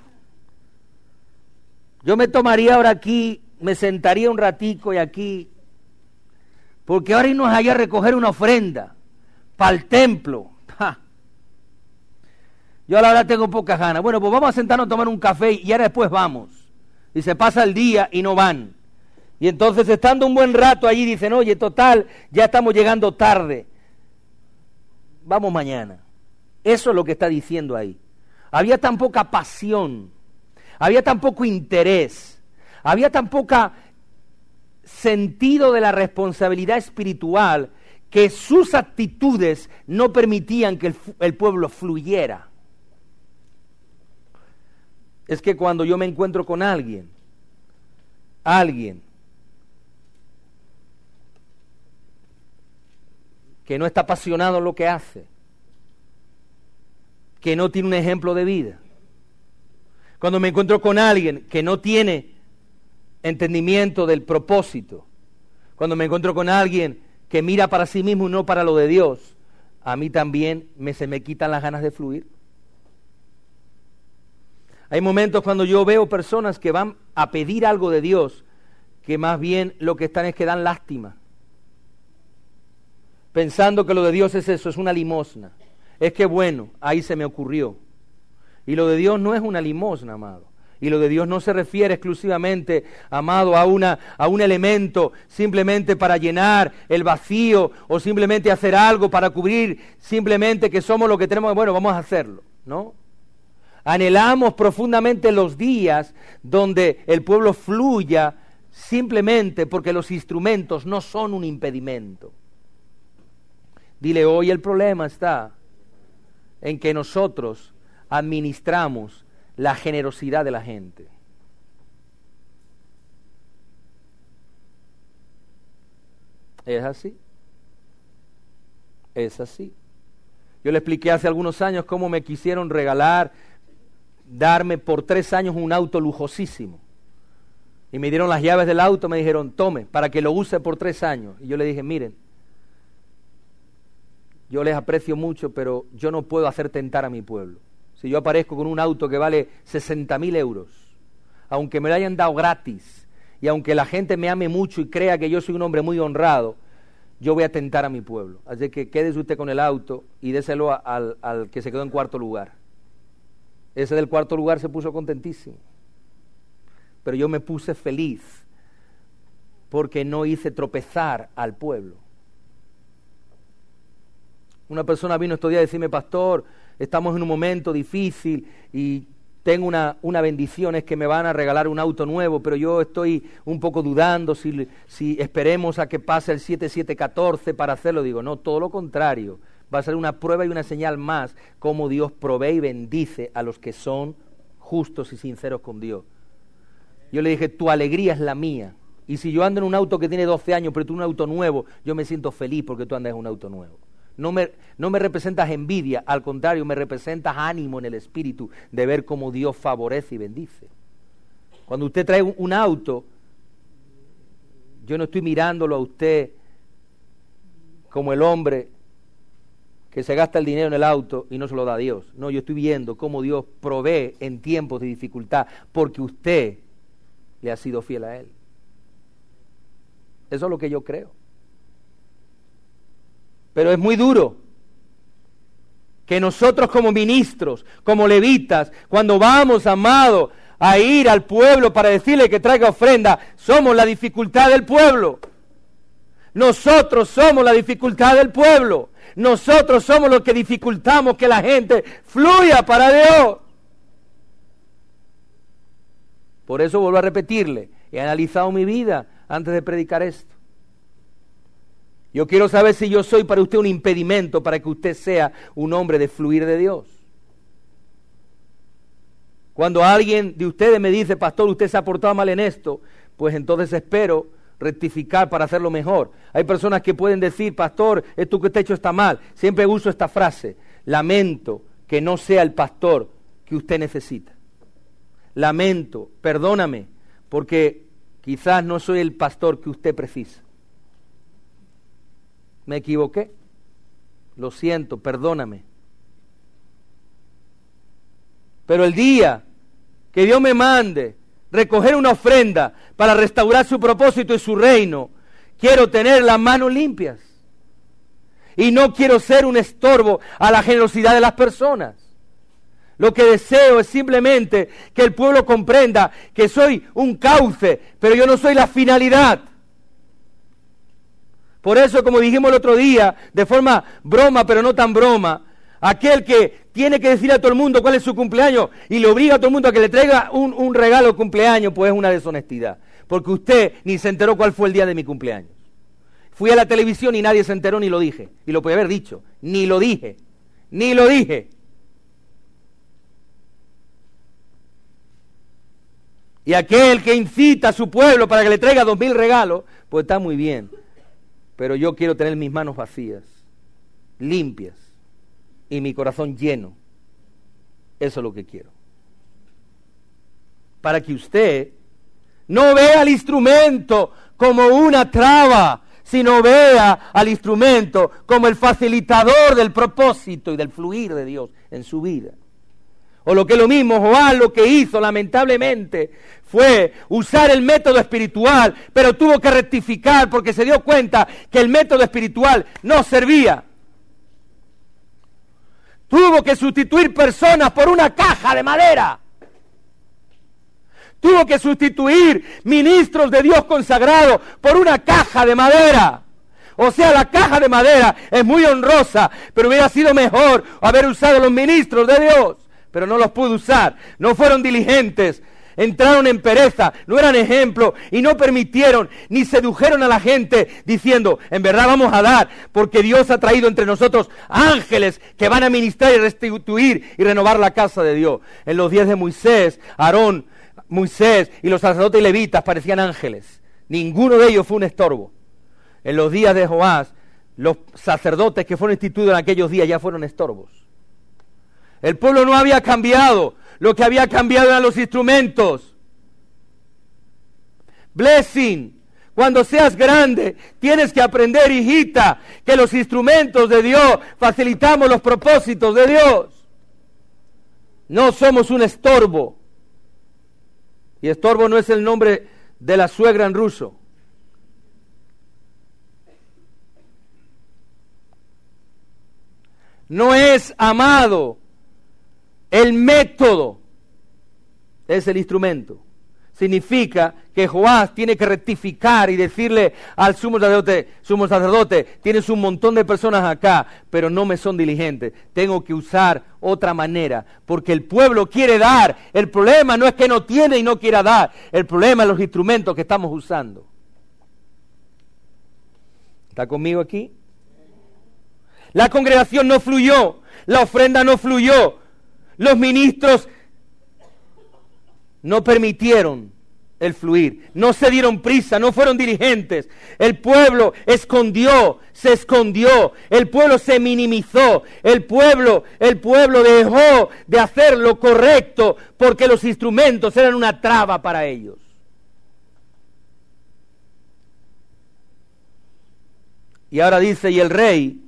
S1: Yo me tomaría ahora aquí, me sentaría un ratico y aquí, porque ahora irnos allá a recoger una ofrenda para el templo. ¡Ja! Yo la verdad tengo pocas ganas. Bueno, pues vamos a sentarnos a tomar un café y ahora después vamos. Y se pasa el día y no van. Y entonces estando un buen rato allí dicen, oye, total, ya estamos llegando tarde. Vamos mañana. Eso es lo que está diciendo ahí. Había tan poca pasión, había tan poco interés, había tan poca sentido de la responsabilidad espiritual que sus actitudes no permitían que el pueblo fluyera. Es que cuando yo me encuentro con alguien que no está apasionado en lo que hace, que no tiene un ejemplo de vida, cuando me encuentro con alguien que no tiene entendimiento del propósito, cuando me encuentro con alguien que mira para sí mismo y no para lo de Dios, a mí también se me quitan las ganas de fluir. Hay momentos cuando yo veo personas que van a pedir algo de Dios, que más bien lo que están es que dan lástima, pensando que lo de Dios es eso, es una limosna. Es que bueno, ahí se me ocurrió. Y lo de Dios no es una limosna, amado. Y lo de Dios no se refiere exclusivamente, amado, a un elemento simplemente para llenar el vacío o simplemente hacer algo para cubrir simplemente que somos lo que tenemos. Bueno, vamos a hacerlo, ¿no? Anhelamos profundamente los días donde el pueblo fluya simplemente porque los instrumentos no son un impedimento. Dile, hoy el problema está en que nosotros administramos la generosidad de la gente. ¿Es así? Es así. Yo le expliqué hace algunos años cómo me quisieron darme por 3 años un auto lujosísimo. Y me dieron las llaves del auto, me dijeron, tome, para que lo use por 3 años. Y yo le dije, miren, yo les aprecio mucho, pero yo no puedo hacer tentar a mi pueblo. Si yo aparezco con un auto que vale 60.000 euros, aunque me lo hayan dado gratis, y aunque la gente me ame mucho y crea que yo soy un hombre muy honrado, yo voy a tentar a mi pueblo. Así que quédese usted con el auto y déselo al que se quedó en 4º lugar. Ese del 4º lugar se puso contentísimo. Pero yo me puse feliz porque no hice tropezar al pueblo. Una persona vino estos días a decirme, pastor, estamos en un momento difícil y tengo una bendición, es que me van a regalar un auto nuevo, pero yo estoy un poco dudando si esperemos a que pase el 7714 para hacerlo. Digo, no, todo lo contrario. va a ser una prueba y una señal más cómo Dios provee y bendice a los que son justos y sinceros con Dios. Yo le dije, tu alegría es la mía. Y si yo ando en un auto que tiene 12 años, pero tú en un auto nuevo, yo me siento feliz porque tú andas en un auto nuevo. No me representas envidia, al contrario, me representas ánimo en el espíritu de ver cómo Dios favorece y bendice. Cuando usted trae un auto, yo no estoy mirándolo a usted como el hombre que se gasta el dinero en el auto y no se lo da a Dios. No, yo estoy viendo cómo Dios provee en tiempos de dificultad porque usted le ha sido fiel a Él. Eso es lo que yo creo. Pero es muy duro que nosotros como ministros, como levitas, cuando vamos, amado, a ir al pueblo para decirle que traiga ofrenda, somos la dificultad del pueblo. Nosotros somos la dificultad del pueblo. Nosotros somos los que dificultamos que la gente fluya para Dios. Por eso vuelvo a repetirle, he analizado mi vida antes de predicar esto. Yo quiero saber si yo soy para usted un impedimento para que usted sea un hombre de fluir de Dios. Cuando alguien de ustedes me dice, pastor, usted se ha portado mal en esto, pues entonces espero rectificar para hacerlo mejor. Hay personas que pueden decir, pastor, esto que usted ha hecho está mal. Siempre uso esta frase, lamento que no sea el pastor que usted necesita. Lamento, perdóname, porque quizás no soy el pastor que usted precisa. Me equivoqué, lo siento, perdóname. Pero el día que Dios me mande recoger una ofrenda para restaurar su propósito y su reino, quiero tener las manos limpias. Y no quiero ser un estorbo a la generosidad de las personas. Lo que deseo es simplemente que el pueblo comprenda que soy un cauce, pero yo no soy la finalidad. Por eso, como dijimos el otro día, de forma broma, pero no tan broma, aquel que tiene que decir a todo el mundo cuál es su cumpleaños y le obliga a todo el mundo a que le traiga un regalo de cumpleaños, pues es una deshonestidad. Porque usted ni se enteró cuál fue el día de mi cumpleaños. Fui a la televisión y nadie se enteró ni lo dije. Y lo podía haber dicho. Ni lo dije. Ni lo dije. Y aquel que incita a su pueblo para que le traiga 2000 regalos, pues está muy bien. Pero yo quiero tener mis manos vacías, limpias, y mi corazón lleno. Eso es lo que quiero. Para que usted no vea al instrumento como una traba, sino vea al instrumento como el facilitador del propósito y del fluir de Dios en su vida. O lo que es lo mismo, Joás lo que hizo lamentablemente fue usar el método espiritual, pero tuvo que rectificar porque se dio cuenta que el método espiritual no servía. Tuvo que sustituir personas por una caja de madera. Tuvo que sustituir ministros de Dios consagrados por una caja de madera. O sea, la caja de madera es muy honrosa, pero hubiera sido mejor haber usado los ministros de Dios. Pero no los pudo usar, no fueron diligentes, entraron en pereza, no eran ejemplo y no permitieron ni sedujeron a la gente diciendo, en verdad vamos a dar, porque Dios ha traído entre nosotros ángeles que van a ministrar y restituir y renovar la casa de Dios. En los días de Moisés, Aarón, Moisés y los sacerdotes y levitas parecían ángeles. Ninguno de ellos fue un estorbo. En los días de Joás, los sacerdotes que fueron instituidos en aquellos días ya fueron estorbos. El pueblo no había cambiado, lo que había cambiado eran los instrumentos. Blessing, cuando seas grande, tienes que aprender, hijita, que los instrumentos de Dios facilitamos los propósitos de Dios. No somos un estorbo. Y estorbo no es el nombre de la suegra en ruso. No es, amado, el método, es el instrumento. Significa que Joás tiene que rectificar y decirle al sumo sacerdote, tienes un montón de personas acá, pero no me son diligentes. Tengo que usar otra manera, porque el pueblo quiere dar. El problema no es que no tiene y no quiera dar. El problema es los instrumentos que estamos usando. ¿Está conmigo aquí? La congregación no fluyó, la ofrenda no fluyó, los ministros no permitieron el fluir, no se dieron prisa, no fueron diligentes. El pueblo se escondió, el pueblo se minimizó, el pueblo dejó de hacer lo correcto porque los instrumentos eran una traba para ellos. Y ahora dice, y el rey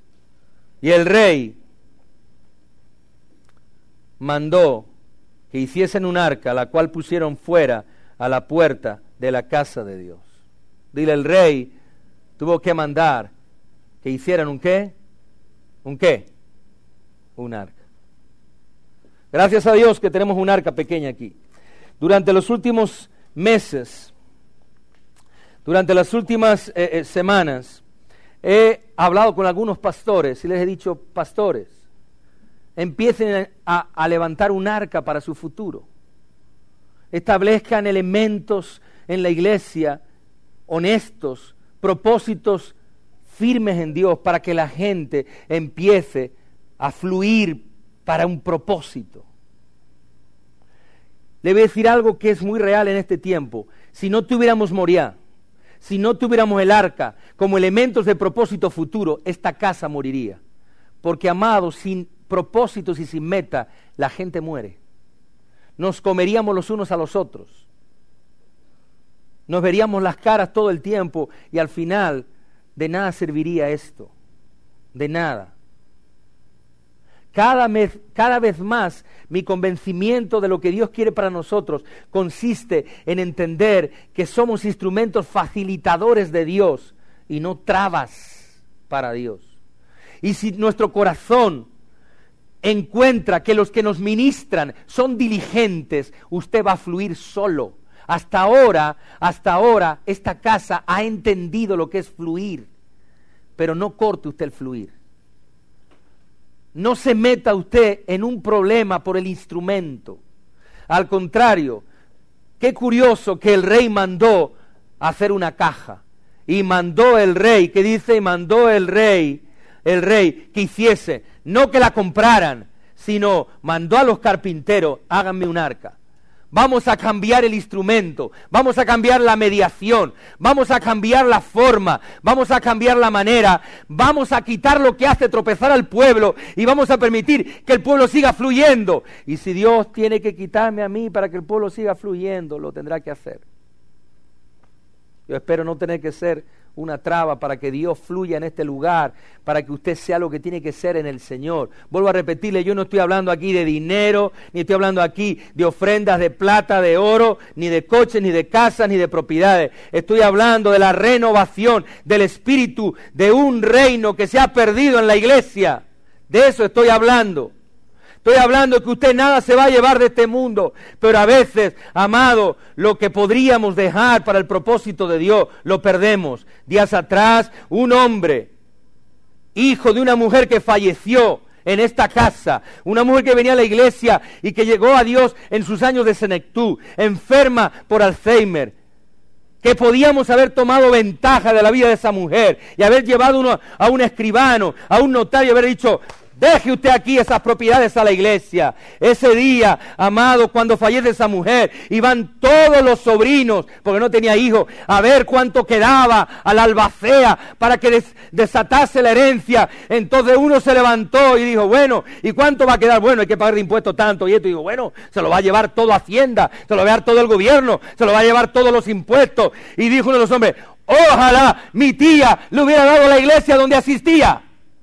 S1: mandó que hiciesen un arca, la cual pusieron fuera a la puerta de la casa de Dios. Dile, el rey tuvo que mandar que hicieran ¿un qué? ¿Un qué? Un arca. Gracias a Dios que tenemos un arca pequeña aquí. Durante los últimos meses, durante las últimas semanas, he hablado con algunos pastores y les he dicho, pastores, empiecen a levantar un arca para su futuro. Establezcan elementos en la iglesia honestos, propósitos firmes en Dios para que la gente empiece a fluir para un propósito. Le voy a decir algo que es muy real en este tiempo. Si no tuviéramos Moriah, si no tuviéramos el arca como elementos de propósito futuro, esta casa moriría. Porque, amados, sin propósitos y sin meta, la gente muere. Nos comeríamos los unos a los otros. Nos veríamos las caras todo el tiempo y al final de nada serviría esto. De nada. Cada vez más mi convencimiento de lo que Dios quiere para nosotros consiste en entender que somos instrumentos facilitadores de Dios y no trabas para Dios. Y si nuestro corazón encuentra que los que nos ministran son diligentes, usted va a fluir solo. Hasta ahora, esta casa ha entendido lo que es fluir, pero no corte usted el fluir. No se meta usted en un problema por el instrumento. Al contrario, qué curioso que el rey mandó hacer una caja. Y mandó el rey, ¿qué dice? Y mandó el rey que hiciese, no que la compraran, sino mandó a los carpinteros, háganme un arca. Vamos a cambiar el instrumento, vamos a cambiar la mediación, vamos a cambiar la forma, vamos a cambiar la manera, vamos a quitar lo que hace tropezar al pueblo y vamos a permitir que el pueblo siga fluyendo. Y si Dios tiene que quitarme a mí para que el pueblo siga fluyendo, lo tendrá que hacer. Yo espero no tener que ser una traba para que Dios fluya en este lugar, para que usted sea lo que tiene que ser en el Señor. Vuelvo a repetirle, yo no estoy hablando aquí de dinero, ni estoy hablando aquí de ofrendas de plata, de oro, ni de coches, ni de casas, ni de propiedades. Estoy hablando de la renovación del espíritu de un reino que se ha perdido en la iglesia. De eso estoy hablando. Estoy hablando que usted nada se va a llevar de este mundo, pero a veces, amado, lo que podríamos dejar para el propósito de Dios, lo perdemos. Días atrás, un hombre, hijo de una mujer que falleció en esta casa, una mujer que venía a la iglesia y que llegó a Dios en sus años de senectud, enferma por Alzheimer, que podíamos haber tomado ventaja de la vida de esa mujer y haber llevado a un escribano, a un notario y haber dicho, deje usted aquí esas propiedades a la iglesia. Ese día, amado, cuando fallece esa mujer, iban todos los sobrinos, porque no tenía hijos, a ver cuánto quedaba a la albacea para que desatase la herencia. Entonces uno se levantó y dijo, bueno, ¿y cuánto va a quedar? Bueno, hay que pagar de impuestos tanto y esto. Y digo, bueno, se lo va a llevar todo Hacienda, se lo va a llevar todo el gobierno, se lo va a llevar todos los impuestos. Y dijo uno de los hombres, ojalá mi tía le hubiera dado a la iglesia donde asistía.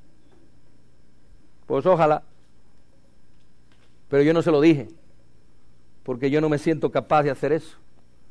S1: Pues ojalá, pero yo no se lo dije, porque yo no me siento capaz de hacer eso.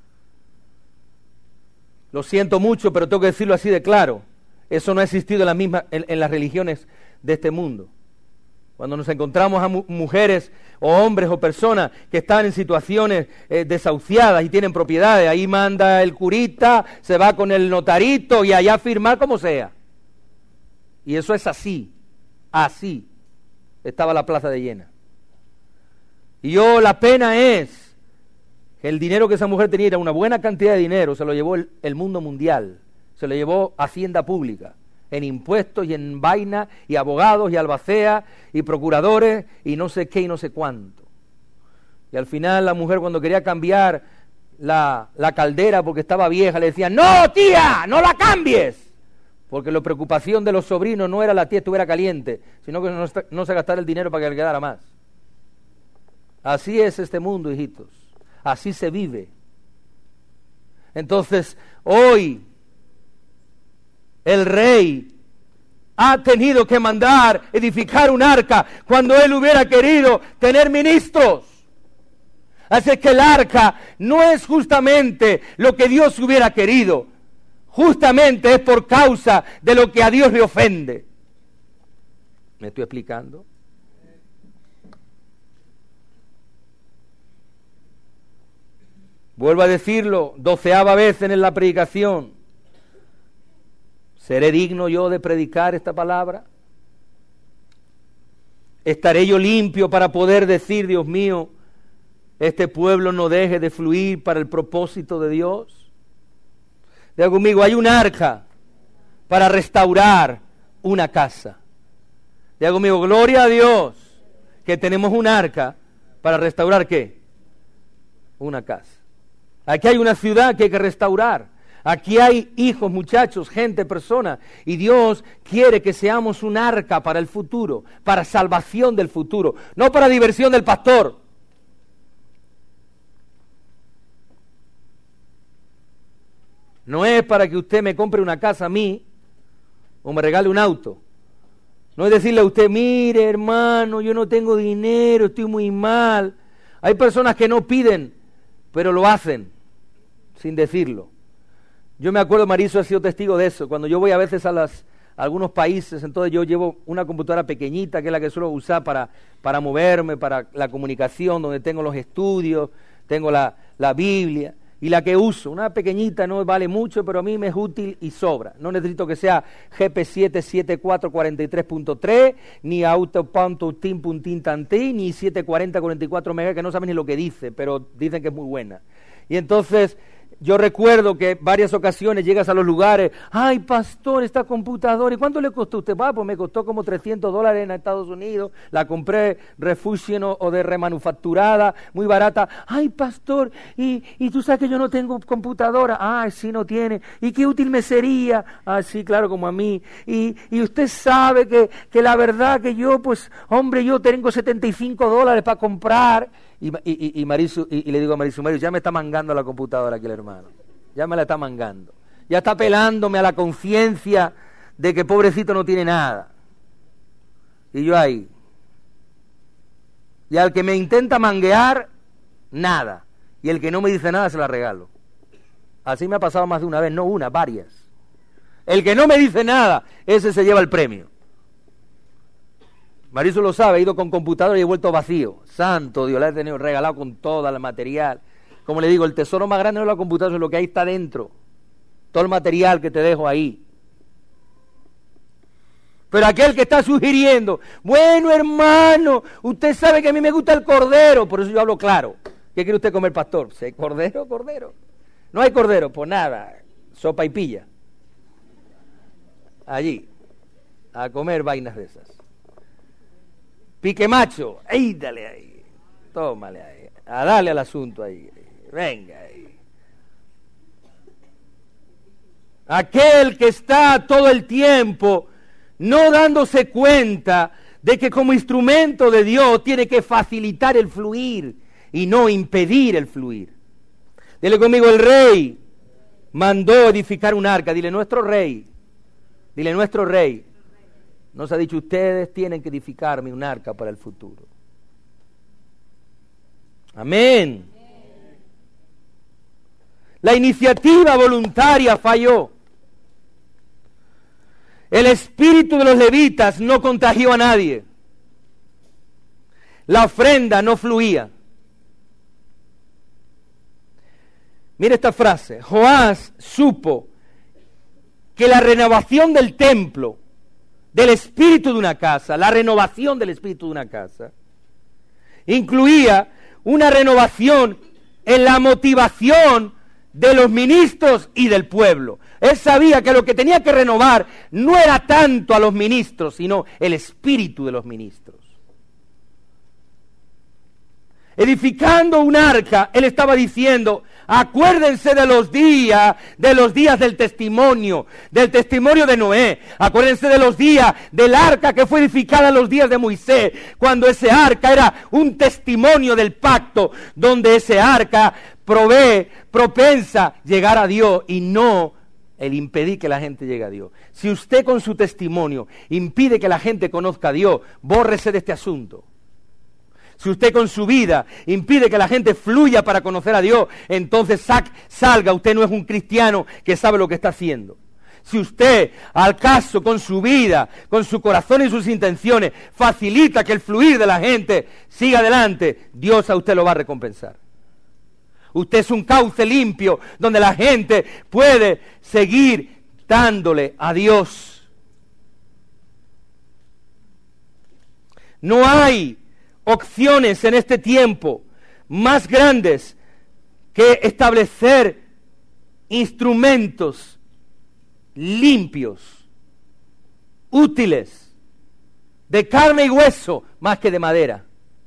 S1: Lo siento mucho, pero tengo que decirlo así de claro. Eso no ha existido en las religiones de este mundo. Cuando nos encontramos a mujeres o hombres o personas que están en situaciones desahuciadas y tienen propiedades, ahí manda el curita, se va con el notarito y allá a firmar como sea. Y eso es así, así. Estaba la plaza de llena. Y la pena es que el dinero que esa mujer tenía era una buena cantidad de dinero, se lo llevó el mundo mundial, se lo llevó Hacienda Pública. en impuestos y en vaina, y abogados y albaceas y procuradores y no sé qué y no sé cuánto. Y al final la mujer, cuando quería cambiar la caldera porque estaba vieja, le decía: ¡no, tía, no la cambies! Porque la preocupación de los sobrinos no era la tía estuviera caliente, sino que no se gastara el dinero para que le quedara más. Así es este mundo, hijitos. Así se vive. Entonces, hoy, el rey ha tenido que mandar edificar un arca cuando él hubiera querido tener ministros. Así que el arca no es justamente lo que Dios hubiera querido. Justamente es por causa de lo que a Dios le ofende. ¿Me estoy explicando? Vuelvo a decirlo, 12ª vez en la predicación. ¿Seré digno yo de predicar esta palabra? ¿Estaré yo limpio para poder decir: Dios mío, este pueblo no deje de fluir para el propósito de Dios? Diga conmigo: hay un arca para restaurar una casa. Diga conmigo: gloria a Dios, que tenemos un arca para restaurar ¿qué? Una casa. Aquí hay una ciudad que hay que restaurar. Aquí hay hijos, muchachos, gente, personas. Y Dios quiere que seamos un arca para el futuro, para salvación del futuro, no para diversión del pastor. No es para que usted me compre una casa a mí o me regale un auto. No es decirle a usted: mire, hermano, yo no tengo dinero, estoy muy mal. Hay personas que no piden, pero lo hacen sin decirlo. Yo me acuerdo, Mariso ha sido testigo de eso. Cuando yo voy a veces a algunos países, entonces yo llevo una computadora pequeñita, que es la que suelo usar para moverme, para la comunicación, donde tengo los estudios, tengo la Biblia. Y la que uso, una pequeñita, no vale mucho, pero a mí me es útil y sobra. No necesito que sea GP77443.3, ni auto.tin.tin.tanti, ni 740-44 megas, que no saben ni lo que dice, pero dicen que es muy buena. Y entonces, yo recuerdo que varias ocasiones llegas a los lugares: ¡ay, pastor, esta computadora! ¿Y cuánto le costó a usted? Pues me costó como $300 en Estados Unidos. La compré refusion o de remanufacturada, muy barata. ¡Ay, pastor! ¿Y tú sabes que yo no tengo computadora? ¡Ay, sí, no tiene! ¿Y qué útil me sería? ¡Ah, sí, claro, como a mí! Y usted sabe que la verdad que yo, pues, hombre, yo tengo $75 para comprar. Y le digo a Marisu: ya me está mangando la computadora aquí el hermano. Ya me la está mangando. Ya está apelándome a la conciencia de que pobrecito no tiene nada. Y yo ahí. Y al que me intenta manguear, nada. Y el que no me dice nada, se la regalo. Así me ha pasado más de una vez, no una, varias. El que no me dice nada, ese se lleva el premio. Marisu lo sabe, he ido con computadora y he vuelto vacío. Santo Dios, la he tenido regalado con todo el material. Como le digo, el tesoro más grande no es la computadora, es lo que ahí está dentro. Todo el material que te dejo ahí. Pero aquel que está sugiriendo: bueno, hermano, usted sabe que a mí me gusta el cordero, por eso yo hablo claro. ¿Qué quiere usted comer, pastor? ¿Sí, cordero? No hay cordero, pues nada, sopa y pilla. Allí, a comer vainas de esas. Pique macho, ¡ey, dale ahí! Tómale ahí, a darle al asunto ahí, venga ahí. Aquel que está todo el tiempo no dándose cuenta de que como instrumento de Dios tiene que facilitar el fluir y no impedir el fluir. Dile conmigo: el rey mandó edificar un arca. Dile: nuestro rey. Dile: nuestro rey. Nos ha dicho: ustedes tienen que edificarme un arca para el futuro. Amén. La iniciativa voluntaria falló. El espíritu de los levitas no contagió a nadie. La ofrenda no fluía. Mira esta frase: Joás supo que la renovación del templo, del espíritu de una casa, la renovación del espíritu de una casa, incluía una renovación en la motivación de los ministros y del pueblo. Él sabía que lo que tenía que renovar no era tanto a los ministros, sino el espíritu de los ministros. Edificando un arca, él estaba diciendo, acuérdense de los días del testimonio de Noé. Acuérdense de los días del arca que fue edificada en los días de Moisés, cuando ese arca era un testimonio del pacto, donde ese arca propensa llegar a Dios y no el impedir que la gente llegue a Dios. Si usted con su testimonio impide que la gente conozca a Dios, bórrese de este asunto. Si usted con su vida impide que la gente fluya para conocer a Dios, entonces salga, usted no es un cristiano que sabe lo que está haciendo. Si usted, al caso, con su vida, con su corazón y sus intenciones, facilita que el fluir de la gente siga adelante, Dios a usted lo va a recompensar. Usted es un cauce limpio donde la gente puede seguir dándole a Dios. No hay opciones en este tiempo más grandes que establecer instrumentos limpios, útiles, de carne y hueso, más que de madera.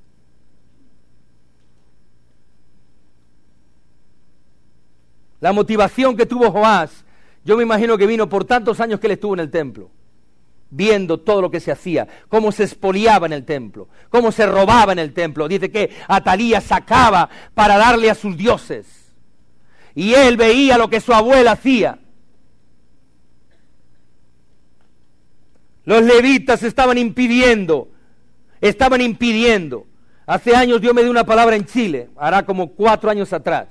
S1: La motivación que tuvo Joás, yo me imagino que vino por tantos años que él estuvo en el templo, viendo todo lo que se hacía, cómo se expoliaba en el templo, cómo se robaba en el templo. Dice que Atalías sacaba para darle a sus dioses. Y él veía lo que su abuela hacía. Los levitas estaban impidiendo. Hace años Dios me dio una palabra en Chile, hará como 4 años atrás.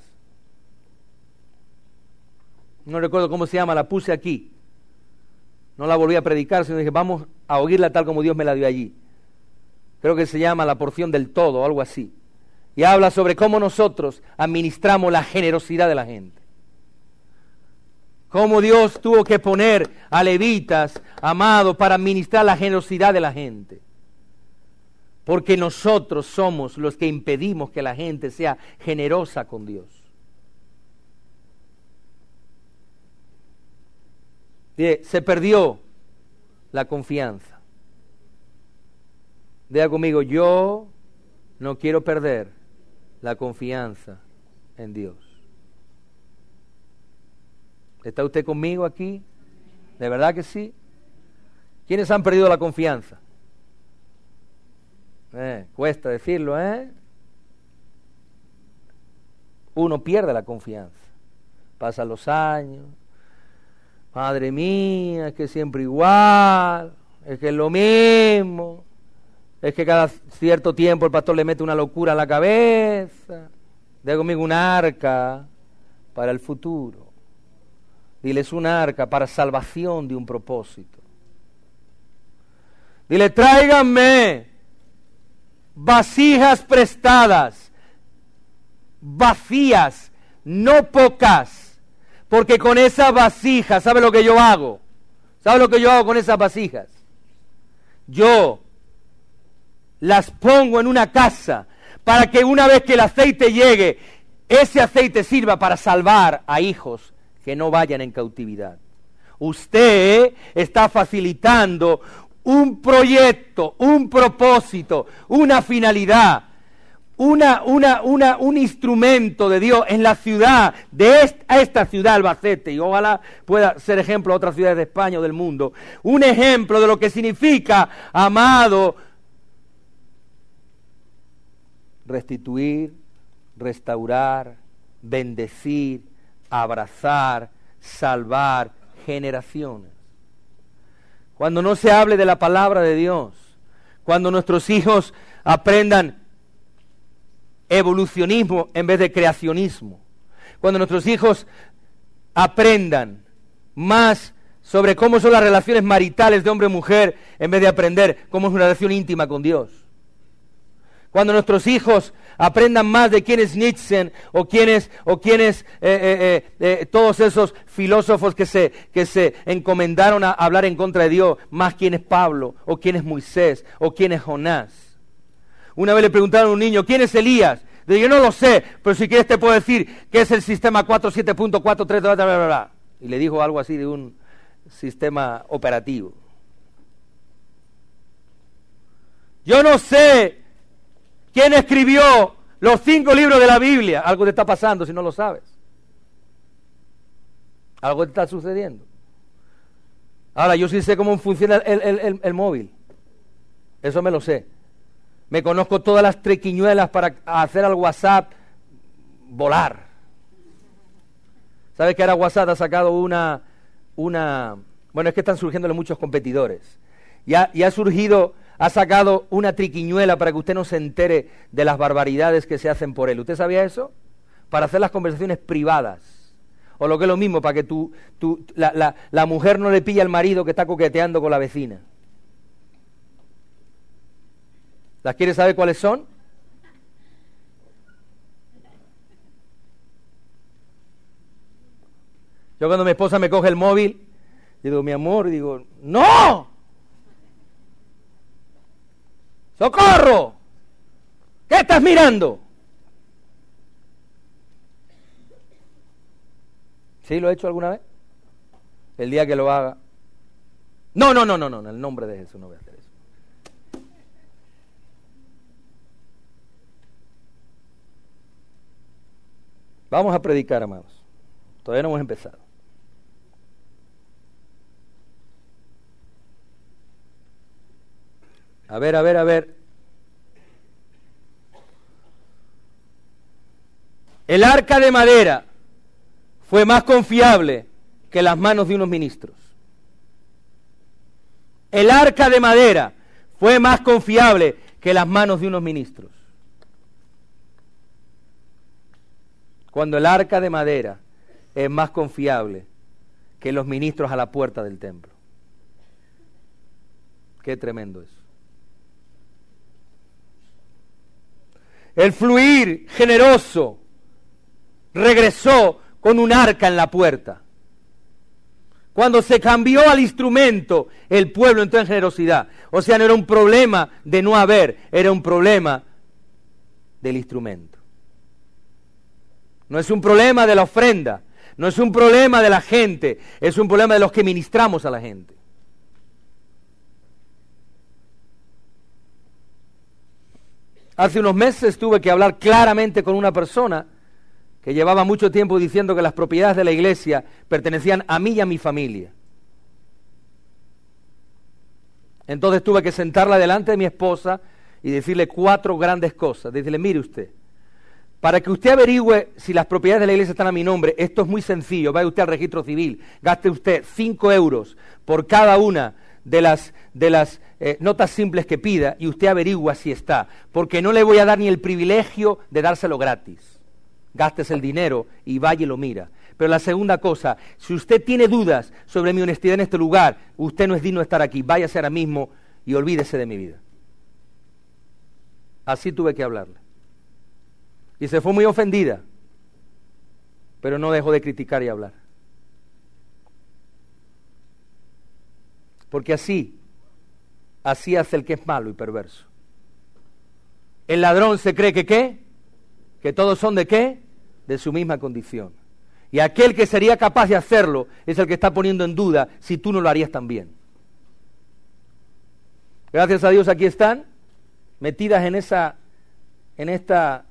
S1: No recuerdo cómo se llama, la puse aquí. No la volví a predicar, sino dije, vamos a oírla tal como Dios me la dio allí. Creo que se llama la porción del todo, o algo así. Y habla sobre cómo nosotros administramos la generosidad de la gente. Cómo Dios tuvo que poner a levitas, amados, para administrar la generosidad de la gente. Porque nosotros somos los que impedimos que la gente sea generosa con Dios. Se perdió la confianza. Diga conmigo, yo no quiero perder la confianza en Dios. ¿Está usted conmigo aquí? ¿De verdad que sí? ¿Quiénes han perdido la confianza? Cuesta decirlo, Uno pierde la confianza. Pasan los años. Madre mía, es que siempre igual, es que es lo mismo, es que cada cierto tiempo el pastor le mete una locura a la cabeza. Diga conmigo, un arca para el futuro. Diles, un arca para salvación de un propósito. Dile, tráiganme vasijas prestadas, vacías, no pocas. Porque con esas vasijas, ¿sabe lo que yo hago? ¿Sabe lo que yo hago con esas vasijas? Yo las pongo en una casa para que una vez que el aceite llegue, ese aceite sirva para salvar a hijos que no vayan en cautividad. Usted está facilitando un proyecto, un propósito, una finalidad, un instrumento de Dios en la ciudad, esta ciudad Albacete, y ojalá pueda ser ejemplo a otras ciudades de España o del mundo, un ejemplo de lo que significa, amado, restituir, restaurar, bendecir, abrazar, salvar generaciones. Cuando no se hable de la palabra de Dios, cuando nuestros hijos aprendan evolucionismo en vez de creacionismo, cuando nuestros hijos aprendan más sobre cómo son las relaciones maritales de hombre y mujer en vez de aprender cómo es una relación íntima con Dios, cuando nuestros hijos aprendan más de quién es Nietzsche o quién es todos esos filósofos que se encomendaron a hablar en contra de Dios, más quién es Pablo o quién es Moisés o quién es Jonás. Una vez le preguntaron a un niño, ¿quién es Elías? Digo, yo no lo sé, pero si quieres te puedo decir que es el sistema 47.43, bla, bla, bla, bla. Y le dijo algo así de un sistema operativo. Yo no sé quién escribió los 5 libros de la Biblia. Algo te está pasando si no lo sabes. Algo te está sucediendo. Ahora, yo sí sé cómo funciona el móvil. Eso me lo sé. Me conozco todas las triquiñuelas para hacer al WhatsApp volar. ¿Sabes que ahora WhatsApp ha sacado una... Bueno, es que están surgiéndole muchos competidores. Y ha sacado una triquiñuela para que usted no se entere de las barbaridades que se hacen por él. ¿Usted sabía eso? Para hacer las conversaciones privadas. O lo que es lo mismo, para que la mujer no le pille al marido que está coqueteando con la vecina. ¿Las quiere saber cuáles son? Yo cuando mi esposa me coge el móvil, digo, mi amor, digo, ¡no! ¡Socorro! ¿Qué estás mirando? ¿Sí lo he hecho alguna vez? El día que lo haga. No, en el nombre de Jesús no voy a hacer eso. Vamos a predicar, amados. Todavía no hemos empezado. A ver. El arca de madera fue más confiable que las manos de unos ministros. El arca de madera fue más confiable que las manos de unos ministros. Cuando el arca de madera es más confiable que los ministros a la puerta del templo. Qué tremendo eso. El fluir generoso regresó con un arca en la puerta. Cuando se cambió al instrumento, el pueblo entró en generosidad. O sea, no era un problema de no haber, era un problema del instrumento. No es un problema de la ofrenda, no es un problema de la gente, es un problema de los que ministramos a la gente. Hace unos meses tuve que hablar claramente con una persona que llevaba mucho tiempo diciendo que las propiedades de la iglesia pertenecían a mí y a mi familia. Entonces tuve que sentarla delante de mi esposa y decirle 4 grandes cosas. Decirle, mire usted, para que usted averigüe si las propiedades de la iglesia están a mi nombre, esto es muy sencillo. Vaya usted al registro civil, gaste usted 5 euros por cada una de las notas simples que pida y usted averigua si está, porque no le voy a dar ni el privilegio de dárselo gratis. Gástese el dinero y vaya y lo mira. Pero la segunda cosa, si usted tiene dudas sobre mi honestidad en este lugar, usted no es digno de estar aquí, váyase ahora mismo y olvídese de mi vida. Así tuve que hablarle. Y se fue muy ofendida, pero no dejó de criticar y hablar. Porque así hace el que es malo y perverso. El ladrón se cree que ¿qué? Que todos son ¿de qué? De su misma condición. Y aquel que sería capaz de hacerlo es el que está poniendo en duda si tú no lo harías también. Gracias a Dios aquí están, metidas en esta,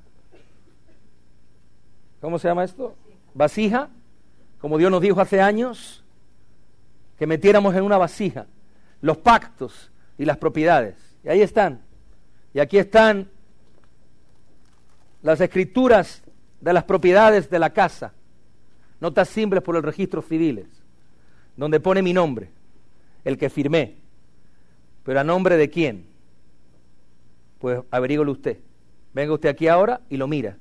S1: ¿cómo se llama esto? Vasija, como Dios nos dijo hace años, que metiéramos en una vasija los pactos y las propiedades. Y ahí están. Y aquí están las escrituras de las propiedades de la casa, notas simples por el registro civiles, donde pone mi nombre, el que firmé. Pero ¿a nombre de quién? Pues averígolo usted. Venga usted aquí ahora y lo mira.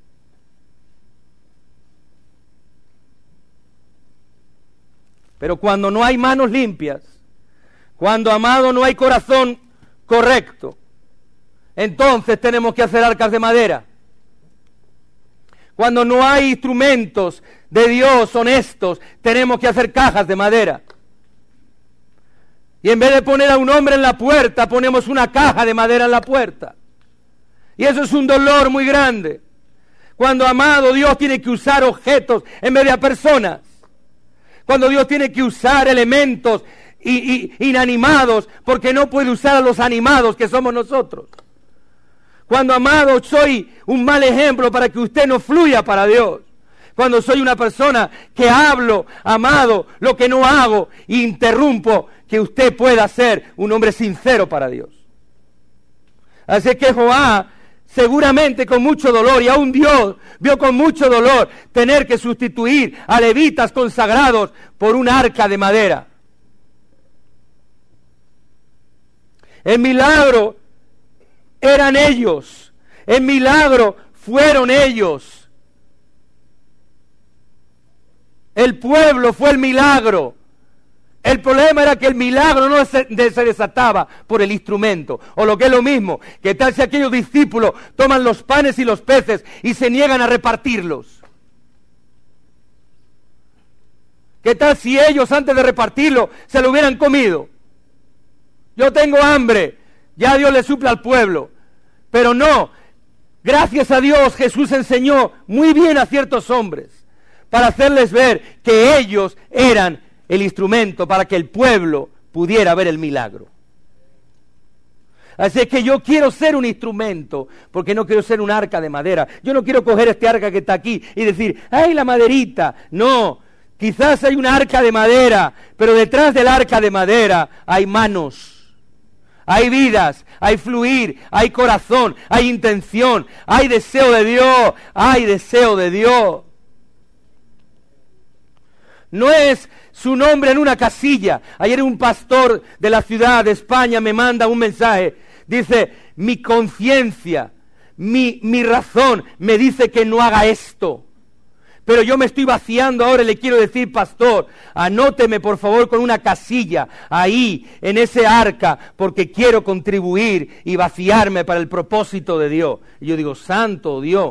S1: Pero cuando no hay manos limpias, cuando, amado, no hay corazón correcto, entonces tenemos que hacer arcas de madera. Cuando no hay instrumentos de Dios honestos, tenemos que hacer cajas de madera. Y en vez de poner a un hombre en la puerta, ponemos una caja de madera en la puerta. Y eso es un dolor muy grande. Cuando, amado, Dios tiene que usar objetos en vez de personas. Cuando Dios tiene que usar elementos inanimados, porque no puede usar a los animados que somos nosotros. Cuando, amado, soy un mal ejemplo para que usted no fluya para Dios. Cuando soy una persona que hablo, amado, lo que no hago, interrumpo que usted pueda ser un hombre sincero para Dios. Así que Joab, seguramente con mucho dolor, y aún Dios vio con mucho dolor tener que sustituir a levitas consagrados por un arca de madera. El milagro eran ellos, el milagro fueron ellos. El pueblo fue el milagro. El problema era que el milagro no se desataba por el instrumento. O lo que es lo mismo, que tal si aquellos discípulos toman los panes y los peces y se niegan a repartirlos. ¿Qué tal si ellos antes de repartirlo se lo hubieran comido? Yo tengo hambre, ya Dios le suple al pueblo. Pero no, gracias a Dios Jesús enseñó muy bien a ciertos hombres para hacerles ver que ellos eran el instrumento para que el pueblo pudiera ver el milagro. Así es que yo quiero ser un instrumento, porque no quiero ser un arca de madera. Yo no quiero coger este arca que está aquí y decir, ¡ay, la maderita! No, quizás hay un arca de madera, pero detrás del arca de madera hay manos, hay vidas, hay fluir, hay corazón, hay intención, hay deseo de Dios, hay deseo de Dios. No es su nombre en una casilla. Ayer un pastor de la ciudad de España me manda un mensaje. Dice, mi conciencia, mi razón me dice que no haga esto. Pero yo me estoy vaciando ahora y le quiero decir, pastor, anóteme por favor con una casilla ahí, en ese arca, porque quiero contribuir y vaciarme para el propósito de Dios. Y yo digo, santo Dios,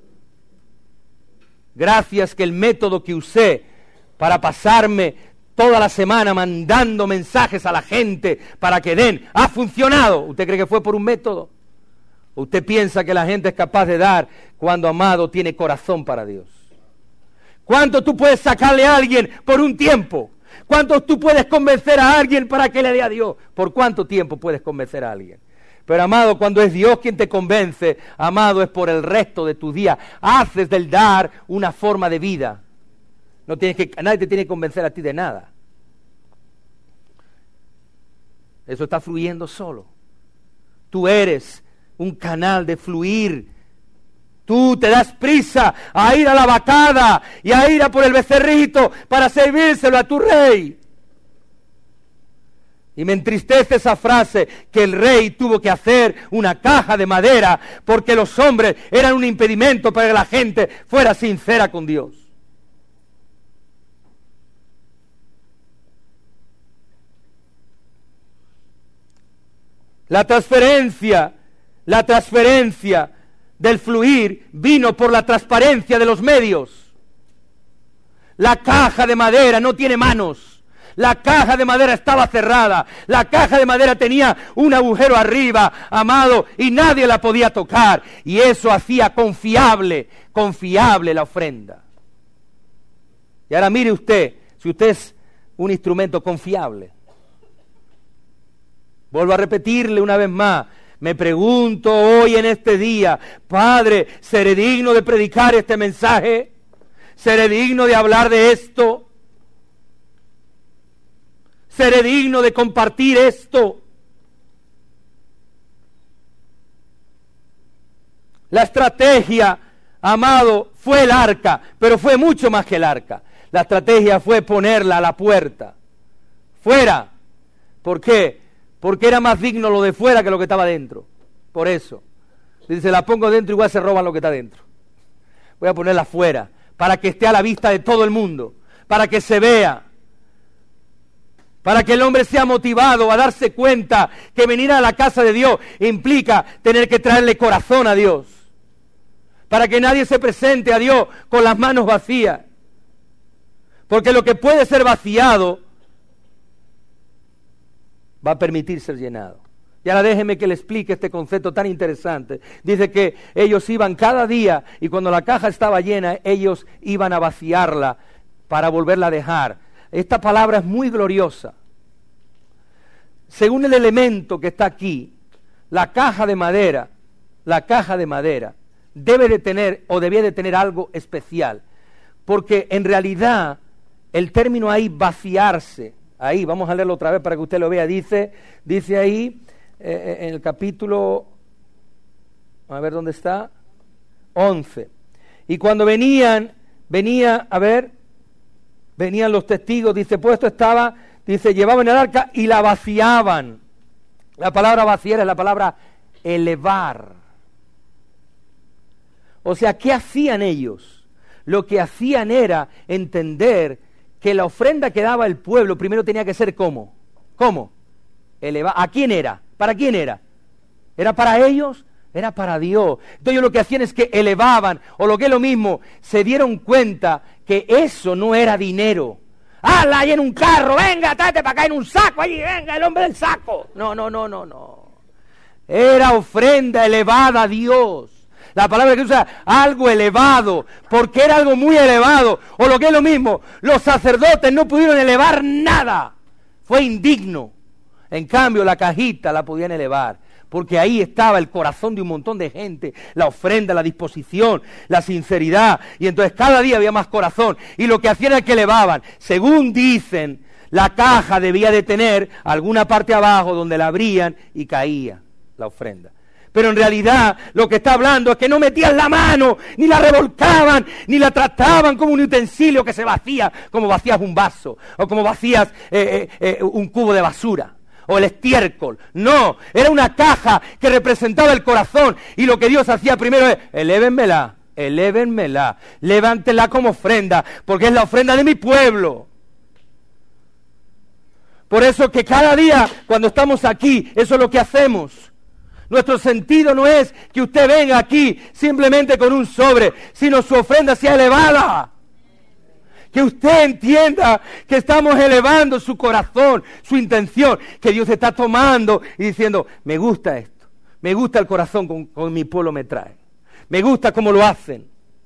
S1: gracias que el método que usé para pasarme toda la semana mandando mensajes a la gente para que den, ha funcionado. ¿Usted cree que fue por un método? ¿Usted piensa que la gente es capaz de dar cuando, amado, tiene corazón para Dios? ¿Cuánto tú puedes sacarle a alguien por un tiempo? ¿Cuánto tú puedes convencer a alguien para que le dé a Dios? ¿Por cuánto tiempo puedes convencer a alguien? Pero, amado, cuando es Dios quien te convence, amado, es por el resto de tu día. Haces del dar una forma de vida. No tienes que, nadie te tiene que convencer a ti de nada. Eso está fluyendo solo. Tú eres un canal de fluir. Tú te das prisa a ir a la vacada y a ir a por el becerrito para servírselo a tu rey. Y me entristece esa frase que el rey tuvo que hacer una caja de madera porque los hombres eran un impedimento para que la gente fuera sincera con Dios. La transferencia del fluir vino por la transparencia de los medios. La caja de madera no tiene manos. La caja de madera estaba cerrada. La caja de madera tenía un agujero arriba, amado, y nadie la podía tocar. Y eso hacía confiable la ofrenda. Y ahora mire usted, si usted es un instrumento confiable. Vuelvo a repetirle una vez más, me pregunto hoy en este día, Padre, ¿seré digno de predicar este mensaje? ¿Seré digno de hablar de esto? ¿Seré digno de compartir esto? La estrategia, amado, fue el arca, pero fue mucho más que el arca. La estrategia fue ponerla a la puerta, fuera. ¿Por qué? Porque era más digno lo de fuera que lo que estaba dentro. Por eso. Si se la pongo dentro, igual se roban lo que está dentro. Voy a ponerla fuera, para que esté a la vista de todo el mundo, para que se vea, para que el hombre sea motivado a darse cuenta que venir a la casa de Dios implica tener que traerle corazón a Dios, para que nadie se presente a Dios con las manos vacías, porque lo que puede ser vaciado va a permitir ser llenado. Y ahora déjeme que le explique este concepto tan interesante. Dice que ellos iban cada día y cuando la caja estaba llena, ellos iban a vaciarla para volverla a dejar. Esta palabra es muy gloriosa. Según el elemento que está aquí, la caja de madera debe de tener o debía de tener algo especial. Porque en realidad el término ahí, vaciarse, ahí, vamos a leerlo otra vez para que usted lo vea, dice ahí, en el capítulo, a ver dónde está, 11. Y cuando venían los testigos, dice, puesto estaba, dice, llevaban el arca y la vaciaban. La palabra vaciar es la palabra elevar. O sea, ¿qué hacían ellos? Lo que hacían era entender que la ofrenda que daba el pueblo primero tenía que ser ¿cómo? ¿Cómo? Elevar. ¿A quién era? ¿Para quién era? ¿Era para ellos? Era para Dios. Entonces ellos lo que hacían es que elevaban, o lo que es lo mismo, se dieron cuenta que eso no era dinero. ¡Hala, ahí en un carro! ¡Venga, tráete para acá en un saco! ¡Allí, venga, el hombre del saco! No. Era ofrenda elevada a Dios. La palabra que usa, algo elevado, porque era algo muy elevado. O lo que es lo mismo, los sacerdotes no pudieron elevar nada. Fue indigno. En cambio, la cajita la podían elevar, porque ahí estaba el corazón de un montón de gente, la ofrenda, la disposición, la sinceridad, y entonces cada día había más corazón, y lo que hacían era que elevaban. Según dicen, la caja debía de tener alguna parte abajo donde la abrían y caía la ofrenda. Pero en realidad lo que está hablando es que no metían la mano, ni la revolcaban, ni la trataban como un utensilio que se vacía, como vacías un vaso, o como vacías un cubo de basura, o el estiércol. No, era una caja que representaba el corazón, y lo que Dios hacía primero es, elévenmela, levántela como ofrenda, porque es la ofrenda de mi pueblo. Por eso que cada día, cuando estamos aquí, eso es lo que hacemos. Nuestro sentido no es que usted venga aquí simplemente con un sobre, sino su ofrenda sea elevada. Que usted entienda que estamos elevando su corazón, su intención, que Dios está tomando y diciendo, me gusta esto, me gusta el corazón con mi pueblo me trae, me gusta cómo lo hacen.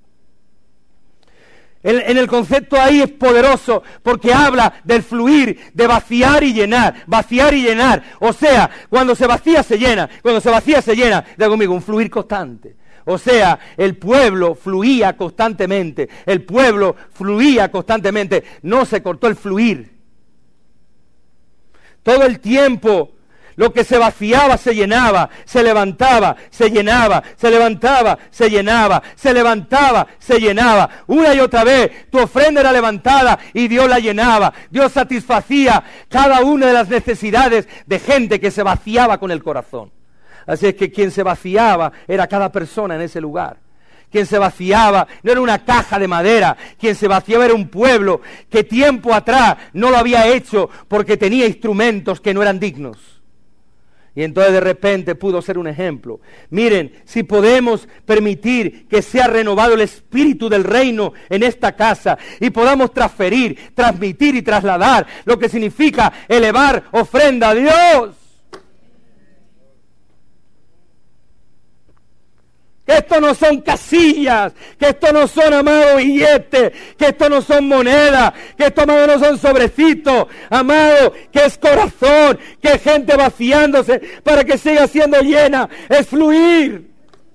S1: En el concepto ahí es poderoso porque habla del fluir, de vaciar y llenar, vaciar y llenar. O sea, cuando se vacía se llena, cuando se vacía se llena, diga conmigo, un fluir constante. O sea, el pueblo fluía constantemente, no se cortó el fluir. Todo el tiempo lo que se vaciaba se llenaba, se levantaba, se llenaba, se levantaba, se llenaba, se levantaba, se llenaba. Una y otra vez tu ofrenda era levantada y Dios la llenaba. Dios satisfacía cada una de las necesidades de gente que se vaciaba con el corazón. Así es que quien se vaciaba era cada persona en ese lugar. Quien se vaciaba no era una caja de madera, quien se vaciaba era un pueblo que tiempo atrás no lo había hecho porque tenía instrumentos que no eran dignos. Y entonces de repente pudo ser un ejemplo. Miren, si podemos permitir que sea renovado el espíritu del reino en esta casa y podamos transmitir y trasladar lo que significa elevar ofrenda a Dios. Que esto no son casillas, que esto no son, amado, billetes, que esto no son monedas, que esto, amado, no son sobrecitos, amado, que es corazón, que es gente vaciándose para que siga siendo llena, es fluir.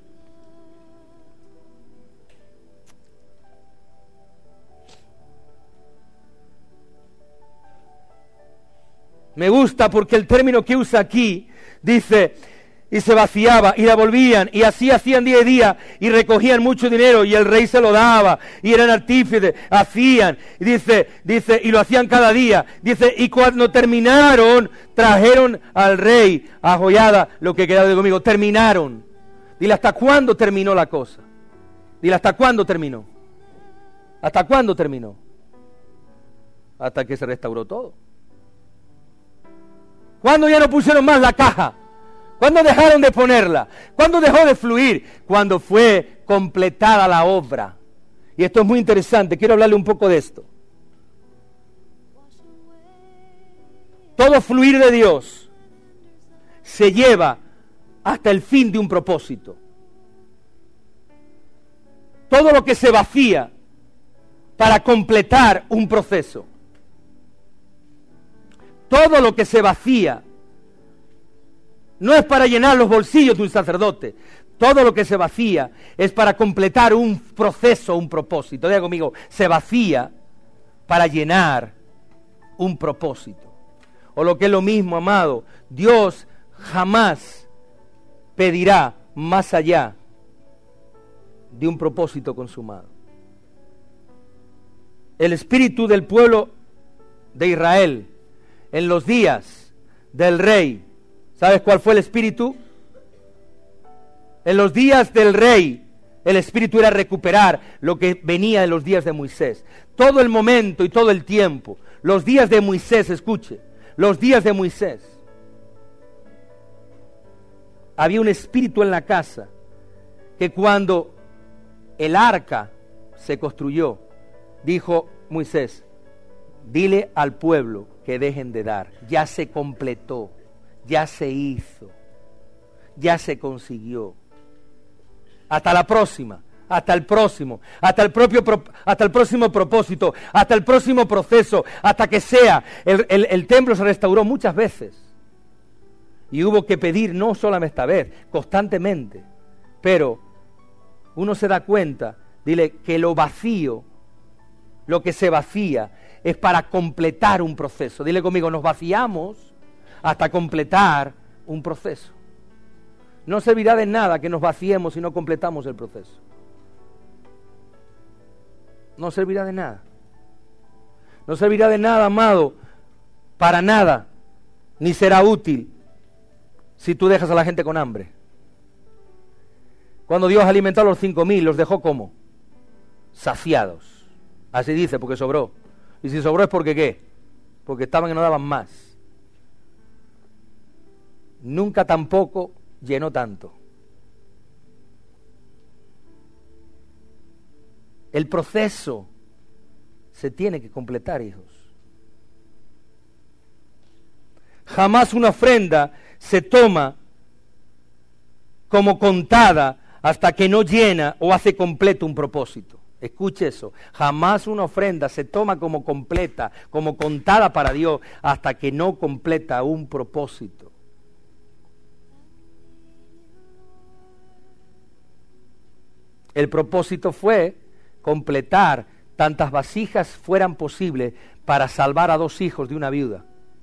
S1: Me gusta porque el término que usa aquí dice, y se vaciaba, y la volvían, y así hacían día y día, y recogían mucho dinero, y el rey se lo daba, y eran artífices, hacían, y dice, y lo hacían cada día, dice, y cuando terminaron, trajeron al rey a joyada lo que quedaba de conmigo, terminaron. Dile, ¿hasta cuándo terminó la cosa? Dile, ¿hasta cuándo terminó? ¿Hasta cuándo terminó? Hasta que se restauró todo. ¿Cuándo ya no pusieron más la caja? ¿Cuándo dejaron de ponerla? ¿Cuándo dejó de fluir? Cuando fue completada la obra. Y esto es muy interesante, quiero hablarle un poco de esto. Todo fluir de Dios se lleva hasta el fin de un propósito. Todo lo que se vacía para completar un proceso. Todo lo que se vacía no es para llenar los bolsillos de un sacerdote. Todo lo que se vacía es para completar un proceso, un propósito. Diga conmigo, se vacía para llenar un propósito. O lo que es lo mismo, amado, Dios jamás pedirá más allá de un propósito consumado. El espíritu del pueblo de Israel en los días del rey, ¿sabes cuál fue el espíritu? En los días del rey, el espíritu era recuperar lo que venía en los días de Moisés. Todo el momento y todo el tiempo, los días de Moisés, escuche, los días de Moisés, había un espíritu en la casa que cuando el arca se construyó, dijo Moisés, dile al pueblo que dejen de dar, ya se completó, ya se hizo, ya se consiguió. Hasta la próxima, hasta el próximo, hasta el próximo propósito, hasta el próximo proceso, hasta que sea. El templo se restauró muchas veces y hubo que pedir no solamente esta vez, constantemente, pero uno se da cuenta, dile que lo vacío, lo que se vacía es para completar un proceso. Dile conmigo, nos vaciamos hasta completar un proceso. No servirá de nada que nos vaciemos si no completamos el proceso. No servirá de nada. No servirá de nada, amado, para nada, ni será útil si tú dejas a la gente con hambre. Cuando Dios alimentó a los 5,000, los dejó ¿cómo? Saciados. Así dice, porque sobró. Y si sobró es porque ¿qué? Porque estaban que no daban más. Nunca tampoco llenó tanto. El proceso se tiene que completar, hijos. Jamás una ofrenda se toma como contada hasta que no llena o hace completo un propósito. Escuche eso, jamás una ofrenda se toma como completa, como contada para Dios, hasta que no completa un propósito. El propósito fue completar tantas vasijas fueran posibles para salvar a 2 hijos de una viuda.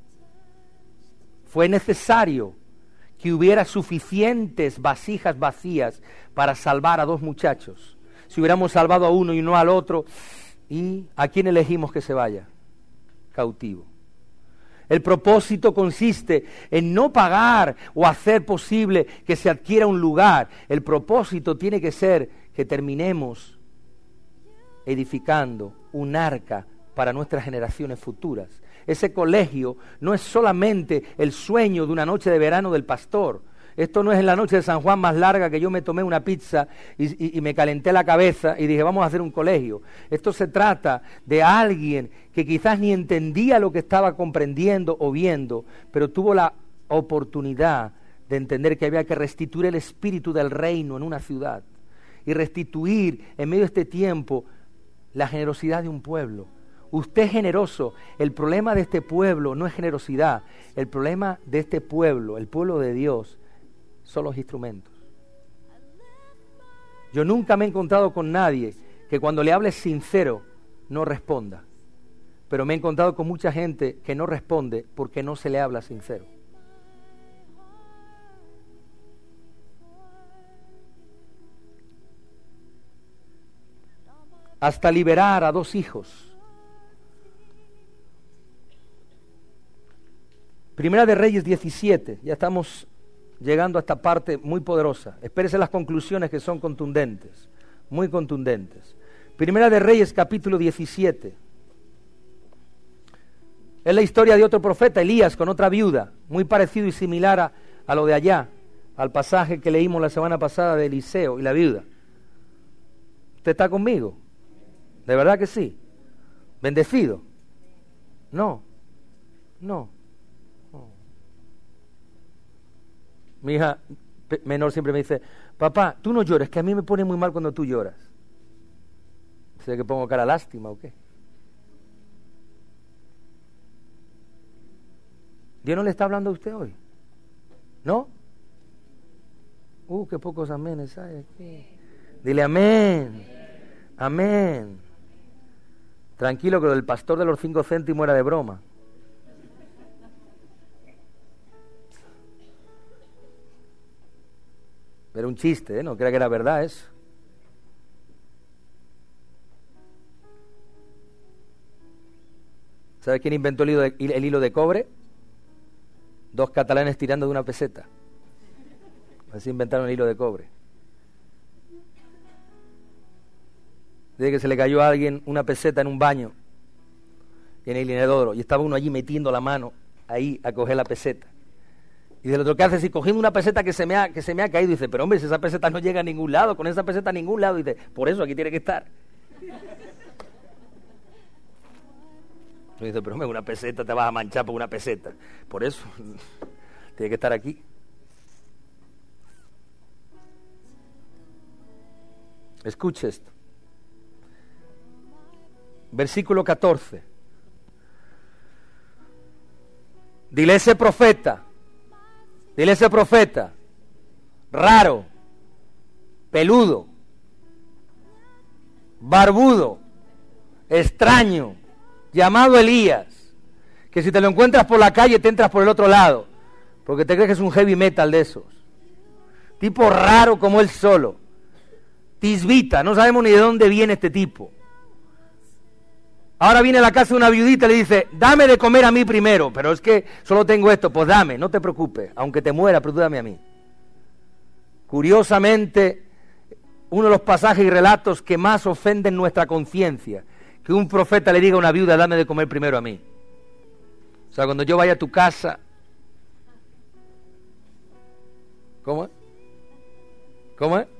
S1: Fue necesario que hubiera suficientes vasijas vacías para salvar a 2 muchachos. Si hubiéramos salvado a uno y no al otro, ¿y a quién elegimos que se vaya? Cautivo. El propósito consiste en no pagar o hacer posible que se adquiera un lugar. El propósito tiene que ser que terminemos edificando un arca para nuestras generaciones futuras. Ese colegio no es solamente el sueño de una noche de verano del pastor. Esto no es en la noche de San Juan más larga que yo me tomé una pizza y me calenté la cabeza y dije, vamos a hacer un colegio. Esto se trata de alguien que quizás ni entendía lo que estaba comprendiendo o viendo, pero tuvo la oportunidad de entender que había que restituir el espíritu del reino en una ciudad y restituir en medio de este tiempo la generosidad de un pueblo. Usted es generoso. El problema de este pueblo no es generosidad. El problema de este pueblo, el pueblo de Dios, son los instrumentos. Yo nunca me he encontrado con nadie que cuando le hable sincero no responda, pero me he encontrado con mucha gente que no responde porque no se le habla sincero. Hasta liberar a 2 hijos. Primera de Reyes 17, ya estamos llegando a esta parte muy poderosa. Espérese las conclusiones que son contundentes, muy contundentes. Primera de Reyes capítulo 17. Es la historia de otro profeta, Elías, con otra viuda, muy parecido y similar a lo de allá, al pasaje que leímos la semana pasada de Eliseo y la viuda. ¿Usted está conmigo? ¿De verdad que sí? ¿Bendecido? No. Mi hija menor siempre me dice, papá, tú no llores, que a mí me pone muy mal cuando tú lloras. ¿Sé que pongo cara lástima o qué? ¿Dios no le está hablando a usted hoy? ¿No? Qué pocos amenes hay aquí. Dile amén. Amén. Tranquilo, que lo del pastor de los 5 céntimos era de broma. Era un chiste, ¿eh? No crea que era verdad eso. ¿Sabes quién inventó el hilo de cobre? 2 catalanes tirando de una peseta. Así inventaron el hilo de cobre. Desde que se le cayó a alguien una peseta en un baño, en el inodoro, y estaba uno allí metiendo la mano ahí a coger la peseta. Y de lo otro que hace, si cogiendo una peseta que se me ha caído, dice, pero hombre, si esa peseta no llega a ningún lado, con esa peseta a ningún lado, dice, por eso aquí tiene que estar. Y dice, pero hombre, una peseta te vas a manchar por una peseta. Por eso, tiene que estar aquí. Escuche esto. Versículo 14. Dile a ese profeta, raro, peludo, barbudo, extraño, llamado Elías, que si te lo encuentras por la calle te entras por el otro lado, porque te crees que es un heavy metal de esos. Tipo raro como él solo. Tisbita, no sabemos ni de dónde viene este tipo. Ahora viene a la casa de una viudita y le dice, dame de comer a mí primero, pero es que solo tengo esto, pues dame, no te preocupes, aunque te muera, pero tú dame a mí. Curiosamente, uno de los pasajes y relatos que más ofenden nuestra conciencia, que un profeta le diga a una viuda, dame de comer primero a mí. O sea, cuando yo vaya a tu casa... ¿Cómo es? ¿Cómo es?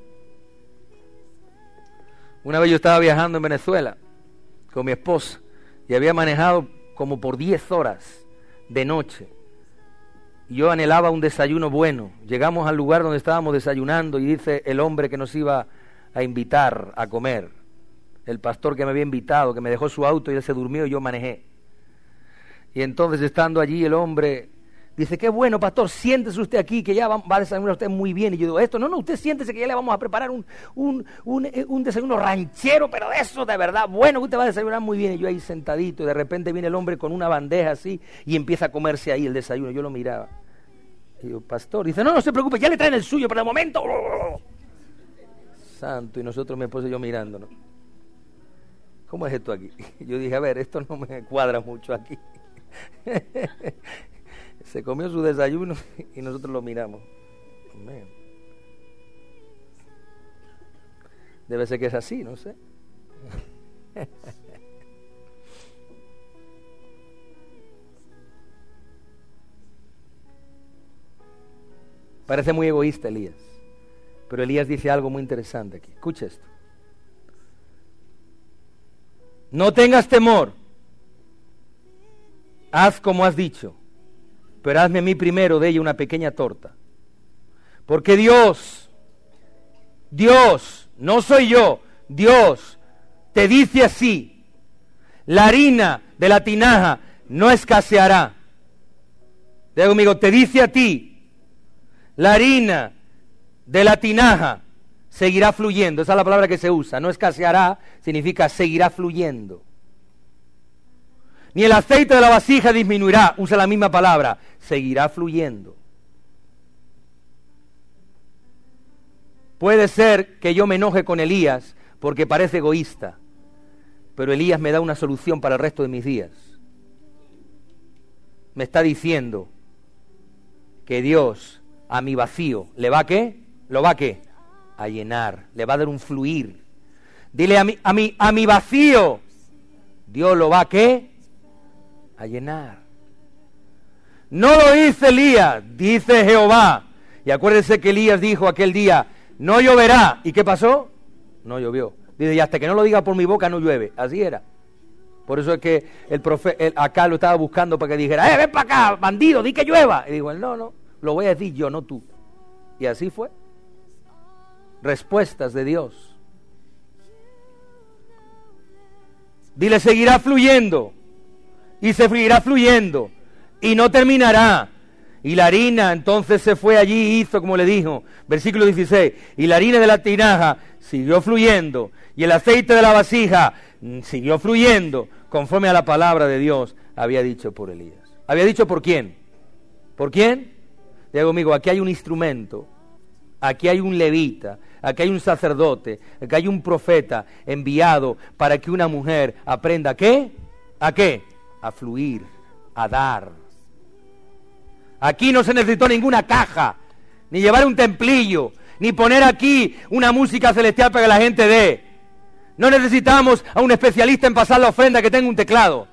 S1: Una vez yo estaba viajando en Venezuela con mi esposa y había manejado como por 10 horas de noche. Y yo anhelaba un desayuno bueno. Llegamos al lugar donde estábamos desayunando y dice el hombre que nos iba a invitar a comer, el pastor que me había invitado, que me dejó su auto y él se durmió y yo manejé. Y entonces, estando allí, el hombre dice, qué bueno, pastor, siéntese usted aquí, que ya va a desayunar usted muy bien. Y yo digo, esto, no, usted siéntese, que ya le vamos a preparar un desayuno ranchero, pero de eso, de verdad, bueno, que usted va a desayunar muy bien. Y yo ahí sentadito, y de repente viene el hombre con una bandeja así, y empieza a comerse ahí el desayuno. Yo lo miraba. Y yo, pastor, dice, no se preocupe, ya le traen el suyo, pero de momento... Santo, y nosotros, mi esposa y yo mirándonos. ¿Cómo es esto aquí? Yo dije, a ver, esto no me cuadra mucho aquí. Se comió su desayuno y nosotros lo miramos. Amén. Debe ser que es así, no sé. Parece muy egoísta Elías, pero Elías dice algo muy interesante aquí. Escucha esto. No tengas temor, haz como has dicho, pero hazme a mí primero de ella una pequeña torta. Porque Dios, no soy yo, Dios te dice así, la harina de la tinaja no escaseará. Diga conmigo, te dice a ti, la harina de la tinaja seguirá fluyendo. Esa es la palabra que se usa, no escaseará, significa seguirá fluyendo. Ni el aceite de la vasija disminuirá, usa la misma palabra, seguirá fluyendo. Puede ser que yo me enoje con Elías porque parece egoísta, pero Elías me da una solución para el resto de mis días. Me está diciendo que Dios a mi vacío, ¿le va a qué? ¿Lo va a qué? A llenar, le va a dar un fluir. Dile a mi vacío, Dios lo va a qué? A llenar. No lo dice Elías, dice Jehová. Y acuérdense que Elías dijo aquel día, no lloverá. ¿Y qué pasó? No llovió. Dice, y hasta que no lo diga por mi boca no llueve. Así era. Por eso es que el profeta acá lo estaba buscando para que dijera, ven para acá, bandido, di que llueva. Y dijo, no, lo voy a decir yo, no tú. Y así fue. Respuestas de Dios. Dile, seguirá fluyendo. Y se seguirá fluyendo. Y no terminará. Y la harina entonces se fue allí y hizo como le dijo. Versículo 16. Y la harina de la tinaja siguió fluyendo. Y el aceite de la vasija siguió fluyendo. Conforme a la palabra de Dios había dicho por Elías. ¿Había dicho por quién? ¿Por quién? Digo conmigo, aquí hay un instrumento. Aquí hay un levita. Aquí hay un sacerdote. Aquí hay un profeta enviado para que una mujer aprenda ¿a qué? ¿A qué? A fluir, a dar. Aquí no se necesitó ninguna caja, ni llevar un templillo, ni poner aquí una música celestial para que la gente dé. No necesitamos a un especialista en pasar la ofrenda que tenga un teclado.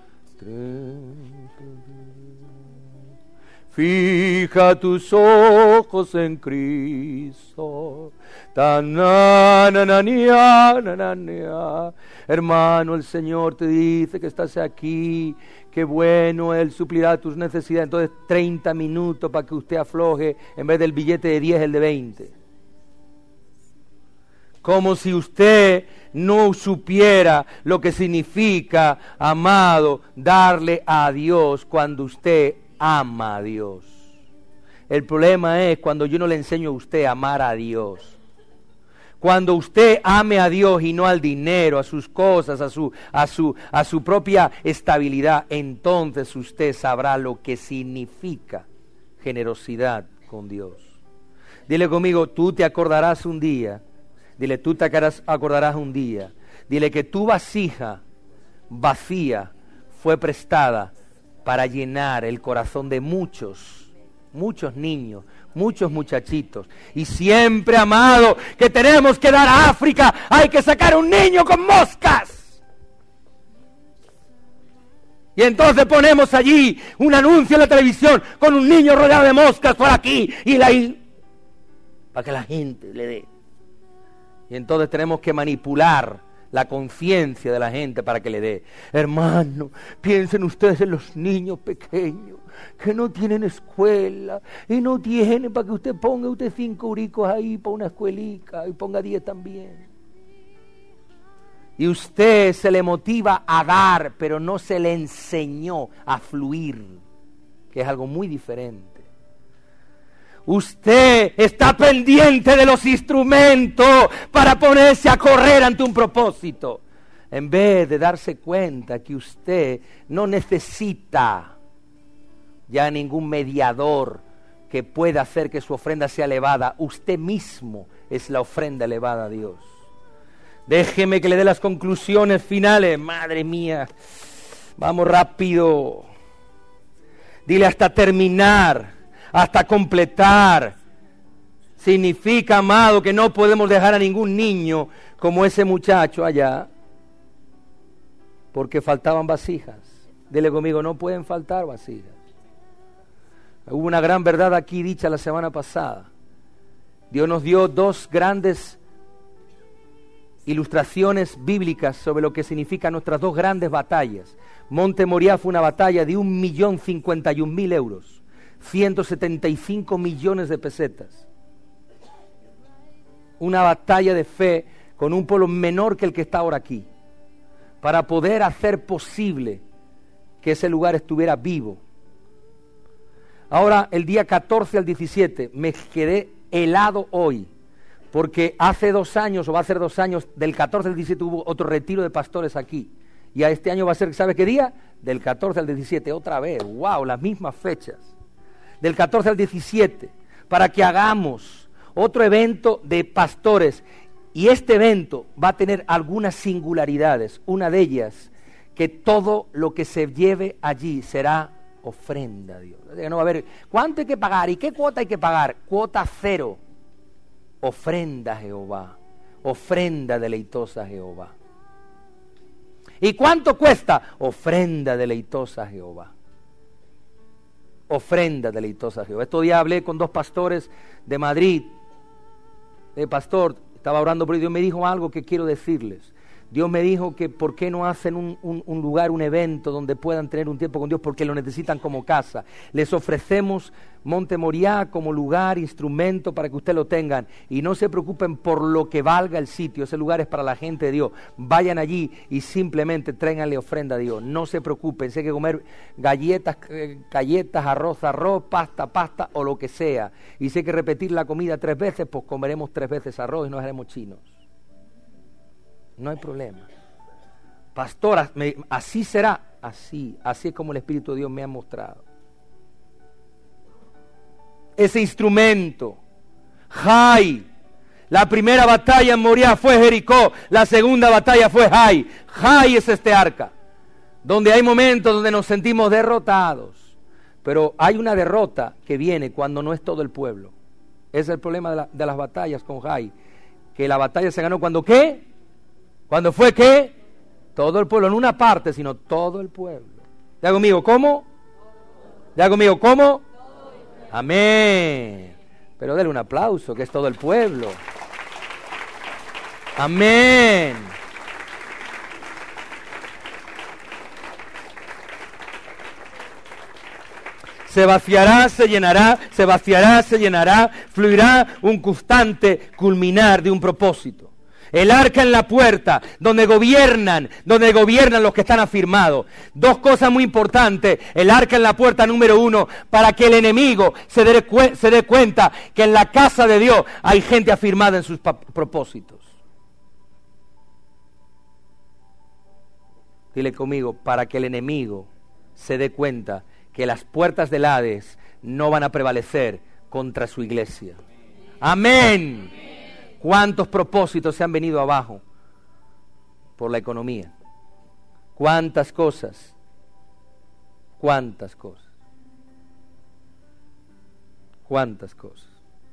S1: Fija tus ojos en Cristo. Hermano, el Señor te dice que estás aquí, que bueno, Él suplirá tus necesidades. Entonces 30 minutos para que usted afloje, en vez del billete de 10, el de 20. Como si usted no supiera lo que significa, amado, darle a Dios cuando usted ama a Dios. El problema es cuando yo no le enseño a usted a amar a Dios. Cuando usted ame a Dios y no al dinero, a sus cosas, a su propia estabilidad, entonces usted sabrá lo que significa generosidad con Dios. Dile conmigo, tú te acordarás un día. Dile, tú te acordarás un día. Dile que tu vasija vacía fue prestada para llenar el corazón de muchos niños, muchos muchachitos. Y siempre, amado, que tenemos que dar a África, hay que sacar un niño con moscas. Y entonces ponemos allí un anuncio en la televisión con un niño rodeado de moscas por aquí para que la gente le dé. Y entonces tenemos que manipular la conciencia de la gente para que le dé. Hermano, piensen ustedes en los niños pequeños que no tienen escuela y no tienen para que usted ponga 5 euricos ahí para una escuelica y ponga 10 también. Y usted se le motiva a dar, pero no se le enseñó a fluir, que es algo muy diferente. Usted está pendiente de los instrumentos para ponerse a correr ante un propósito, en vez de darse cuenta que usted no necesita ya ningún mediador que pueda hacer que su ofrenda sea elevada. Usted mismo es la ofrenda elevada a Dios. Déjeme que le dé las conclusiones finales. Madre mía, vamos rápido. Dile hasta terminar, hasta completar. Significa, amado, que no podemos dejar a ningún niño como ese muchacho allá, porque faltaban vasijas. Dile conmigo, no pueden faltar vasijas. Hubo una gran verdad aquí dicha la semana pasada. Dios nos dio 2 grandes ilustraciones bíblicas sobre lo que significan nuestras 2 grandes batallas. Monte Moriah fue una batalla de 1.051.000 euros, 175 millones de pesetas. Una batalla de fe con un pueblo menor que el que está ahora aquí, para poder hacer posible que ese lugar estuviera vivo. Ahora, el día 14 al 17, me quedé helado hoy, porque hace 2 años, o va a ser 2 años, del 14 al 17 hubo otro retiro de pastores aquí. Y a este año va a ser, ¿sabe qué día? Del 14 al 17, otra vez. ¡Wow! Las mismas fechas. Del 14 al 17, para que hagamos otro evento de pastores. Y este evento va a tener algunas singularidades. Una de ellas, que todo lo que se lleve allí será ofrenda a Dios. No va a haber, ¿cuánto hay que pagar? ¿Y qué cuota hay que pagar? Cuota 0. Ofrenda a Jehová. Ofrenda deleitosa a Jehová. ¿Y cuánto cuesta? Ofrenda deleitosa a Jehová. Ofrenda deleitosa a Jehová. Estos días hablé con 2 pastores de Madrid. Pastor, estaba orando por Dios, me dijo algo que quiero decirles. Dios me dijo que por qué no hacen un lugar, un evento donde puedan tener un tiempo con Dios, porque lo necesitan como casa. Les ofrecemos Monte Moriah como lugar, instrumento para que ustedes lo tengan. Y no se preocupen por lo que valga el sitio, ese lugar es para la gente de Dios. Vayan allí y simplemente tráiganle ofrenda a Dios. No se preocupen, sé que comer galletas, arroz, pasta o lo que sea. Y sé que repetir la comida 3 veces, pues comeremos 3 veces arroz y nos haremos chinos. No hay problema. Pastora, así será. Así es como el Espíritu de Dios me ha mostrado. Ese instrumento, Jai. La primera batalla en Moriah fue Jericó. La segunda batalla fue Jai. Jai es este arca, donde hay momentos donde nos sentimos derrotados. Pero hay una derrota que viene cuando no es todo el pueblo. Ese es el problema de las batallas con Jai. Que la batalla se ganó cuando ¿qué? Cuando fue ¿qué? Todo el pueblo, no una parte, sino todo el pueblo. ¿Ya conmigo cómo? ¿Ya conmigo cómo? Amén. Pero denle un aplauso, que es todo el pueblo. Amén. Se vaciará, se llenará, se vaciará, se llenará, fluirá un constante culminar de un propósito. El arca en la puerta, donde gobiernan los que están afirmados. 2 cosas muy importantes. El arca en la puerta, número 1, para que el enemigo se dé cuenta que en la casa de Dios hay gente afirmada en sus propósitos. Dile conmigo, para que el enemigo se dé cuenta que las puertas del Hades no van a prevalecer contra su iglesia. Amén. ¿Cuántos propósitos se han venido abajo por la economía? ¿Cuántas cosas? ¿Cuántas cosas? ¿Cuántas cosas?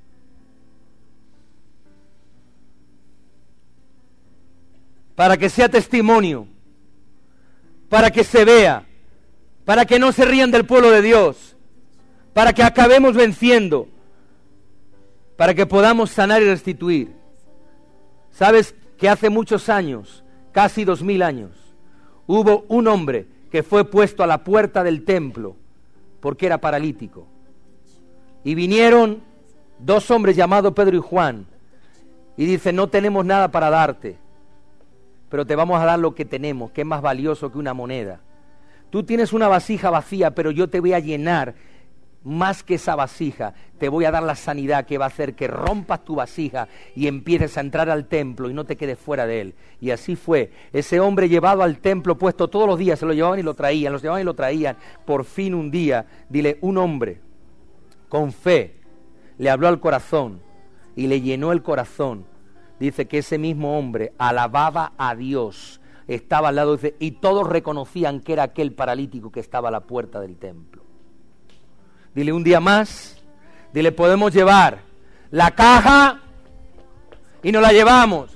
S1: Para que sea testimonio, para que se vea, para que no se rían del pueblo de Dios, para que acabemos venciendo, para que podamos sanar y restituir. ¿Sabes que hace muchos años, casi 2000 años, hubo un hombre que fue puesto a la puerta del templo porque era paralítico? Y vinieron 2 hombres llamados Pedro y Juan y dicen, no tenemos nada para darte, pero te vamos a dar lo que tenemos, que es más valioso que una moneda. Tú tienes una vasija vacía, pero yo te voy a llenar más que esa vasija. Te voy a dar la sanidad que va a hacer que rompas tu vasija y empieces a entrar al templo y no te quedes fuera de él. Y así fue. Ese hombre llevado al templo, puesto todos los días, se lo llevaban y lo traían, los llevaban y lo traían. Por fin un día, un hombre con fe le habló al corazón y le llenó el corazón. Dice que ese mismo hombre alababa a Dios, estaba al lado, dice, y todos reconocían que era aquel paralítico que estaba a la puerta del templo. Dile un día más, dile, podemos llevar la caja y nos la llevamos.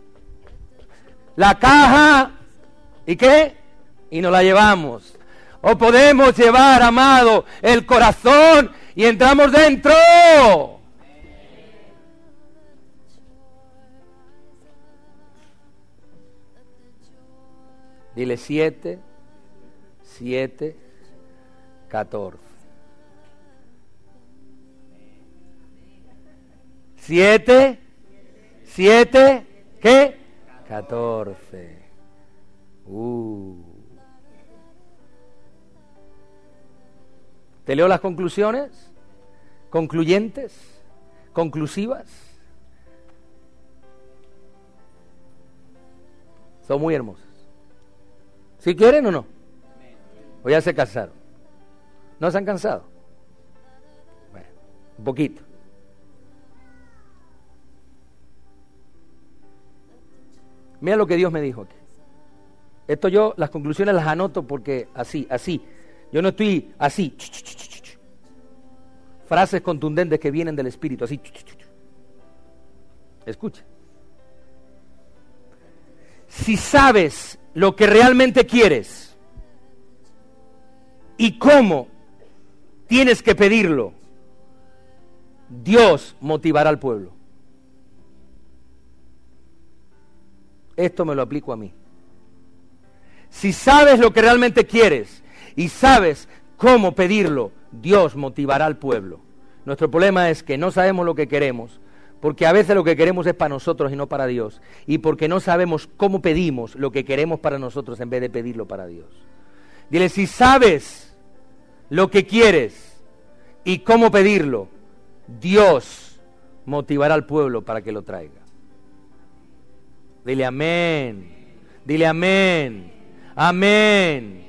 S1: La caja, ¿y qué? Y nos la llevamos. O podemos llevar, amado, el corazón y entramos dentro. Dile 7, 14. 7, ¿qué? 14. ¿Te leo las conclusiones? ¿Concluyentes? ¿Conclusivas? Son muy hermosas. ¿Sí quieren o no? ¿O ya se cansaron? ¿No se han cansado? Bueno, un poquito. Mira lo que Dios me dijo aquí. Esto yo, las conclusiones las anoto porque así. Yo no estoy así. Frases contundentes que vienen del Espíritu, así. Escucha. Si sabes lo que realmente quieres y cómo tienes que pedirlo, Dios motivará al pueblo. Esto me lo aplico a mí. Si sabes lo que realmente quieres y sabes cómo pedirlo, Dios motivará al pueblo. Nuestro problema es que no sabemos lo que queremos, porque a veces lo que queremos es para nosotros y no para Dios, y porque no sabemos cómo pedimos lo que queremos para nosotros en vez de pedirlo para Dios. Dile, si sabes lo que quieres y cómo pedirlo, Dios motivará al pueblo para que lo traiga. Dile amén, dile amén, amén.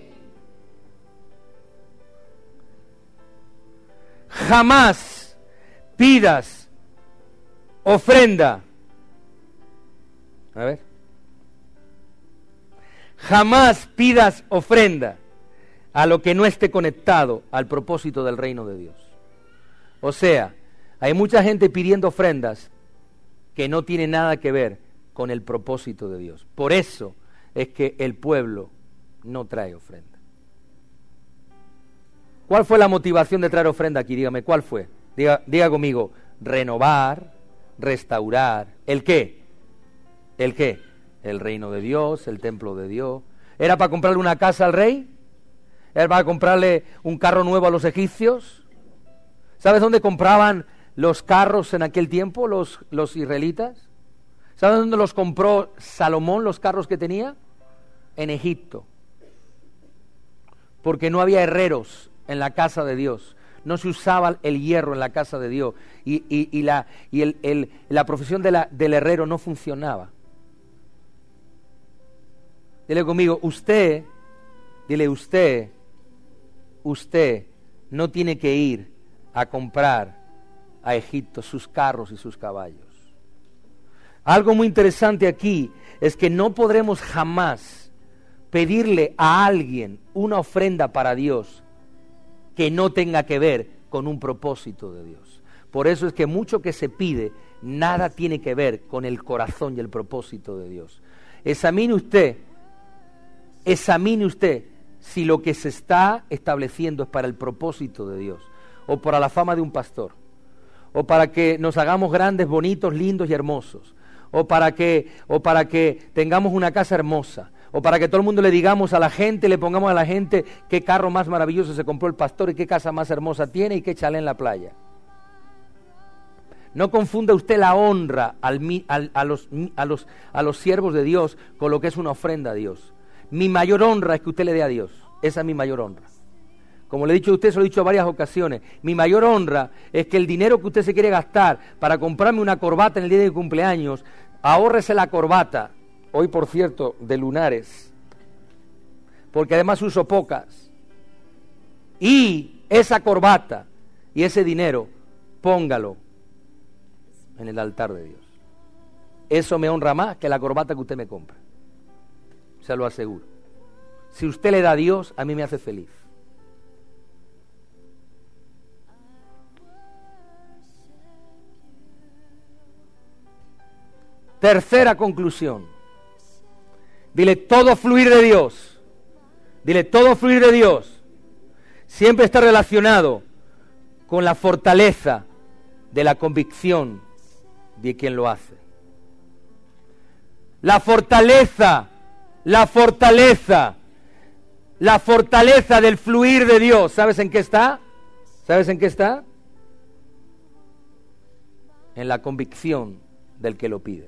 S1: Jamás pidas ofrenda. A ver. Jamás pidas ofrenda a lo que no esté conectado al propósito del reino de Dios. O sea, hay mucha gente pidiendo ofrendas que no tienen nada que ver con el propósito de Dios. Por eso es que el pueblo no trae ofrenda. ¿Cuál fue la motivación de traer ofrenda aquí? Dígame, ¿cuál fue? Diga conmigo, renovar, restaurar. ¿El qué? ¿El qué? El reino de Dios, el templo de Dios. ¿Era para comprarle una casa al rey? ¿Era para comprarle un carro nuevo a los egipcios? ¿Sabes dónde compraban los carros en aquel tiempo los israelitas? ¿Sabes dónde los compró Salomón, los carros que tenía? En Egipto. Porque no había herreros en la casa de Dios. No se usaba el hierro en la casa de Dios. Y la profesión del herrero no funcionaba. Dile conmigo, usted no tiene que ir a comprar a Egipto sus carros y sus caballos. Algo muy interesante aquí es que no podremos jamás pedirle a alguien una ofrenda para Dios que no tenga que ver con un propósito de Dios. Por eso es que mucho que se pide, nada tiene que ver con el corazón y el propósito de Dios. Examine usted si lo que se está estableciendo es para el propósito de Dios, o para la fama de un pastor, o para que nos hagamos grandes, bonitos, lindos y hermosos, o para que tengamos una casa hermosa, o para que todo el mundo le digamos a la gente, le pongamos a la gente qué carro más maravilloso se compró el pastor y qué casa más hermosa tiene y qué chalet en la playa. No confunda usted la honra a los siervos de Dios con lo que es una ofrenda a Dios. Mi mayor honra es que usted le dé a Dios. Esa es mi mayor honra. Como le he dicho a usted, se lo he dicho en varias ocasiones. Mi mayor honra es que el dinero que usted se quiere gastar para comprarme una corbata en el día de mi cumpleaños, ahórrese la corbata. Hoy, por cierto, de lunares. Porque además uso pocas. Y esa corbata y ese dinero, póngalo en el altar de Dios. Eso me honra más que la corbata que usted me compra. Se lo aseguro. Si usted le da a Dios, a mí me hace feliz. Tercera conclusión. Dile, todo fluir de Dios. Dile, todo fluir de Dios siempre está relacionado con la fortaleza de la convicción de quien lo hace. La fortaleza del fluir de Dios. ¿Sabes en qué está? ¿Sabes en qué está? En la convicción del que lo pide.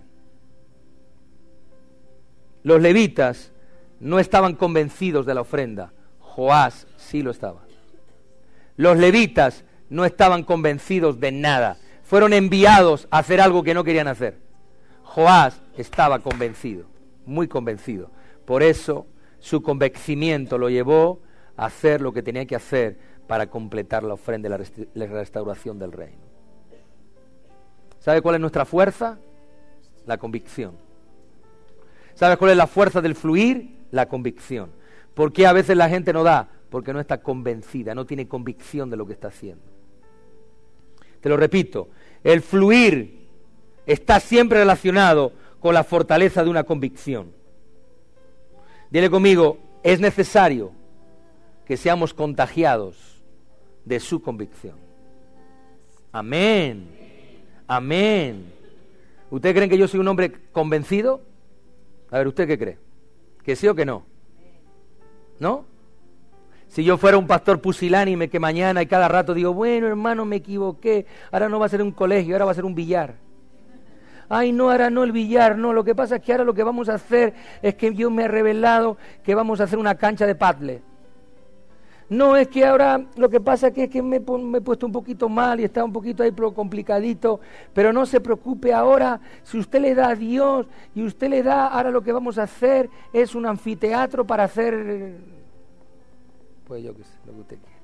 S1: Los levitas no estaban convencidos de la ofrenda. Joás sí lo estaba. Los levitas no estaban convencidos de nada. Fueron enviados a hacer algo que no querían hacer. Joás estaba convencido, muy convencido. Por eso su convencimiento lo llevó a hacer lo que tenía que hacer para completar la ofrenda y la restauración del reino. ¿Sabe cuál es nuestra fuerza? La convicción. ¿Sabes cuál es la fuerza del fluir? La convicción. ¿Por qué a veces la gente no da? Porque no está convencida, no tiene convicción de lo que está haciendo. Te lo repito, el fluir está siempre relacionado con la fortaleza de una convicción. Dile conmigo, es necesario que seamos contagiados de su convicción. Amén. Amén. ¿Ustedes creen que yo soy un hombre convencido? A ver, ¿usted qué cree? ¿Que sí o que no? ¿No? Si yo fuera un pastor pusilánime que mañana y cada rato digo, bueno, hermano, me equivoqué, ahora no va a ser un colegio, ahora va a ser un billar. Ay, no, ahora no el billar, no, lo que pasa es que ahora lo que vamos a hacer es que yo me he revelado que vamos a hacer una cancha de pádel. No, es que ahora lo que pasa es que me he puesto un poquito mal y está un poquito ahí complicadito, pero no se preocupe ahora, si usted le da a Dios y usted le da, ahora lo que vamos a hacer es un anfiteatro para hacer, pues yo qué sé, lo que usted quiera.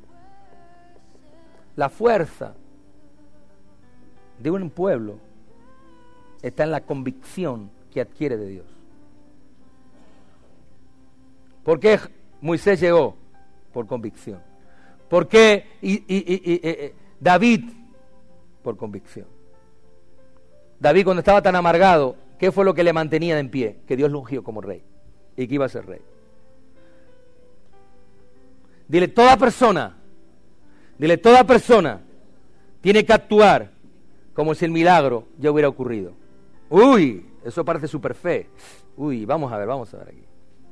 S1: La fuerza de un pueblo está en la convicción que adquiere de Dios. ¿Por qué Moisés llegó? Por convicción. ¿Por qué David? Por convicción. David, cuando estaba tan amargado, ¿qué fue lo que le mantenía en pie? Que Dios lo ungió como rey y que iba a ser rey. Dile, toda persona tiene que actuar como si el milagro ya hubiera ocurrido. Uy, eso parece super fe. Uy, vamos a ver aquí.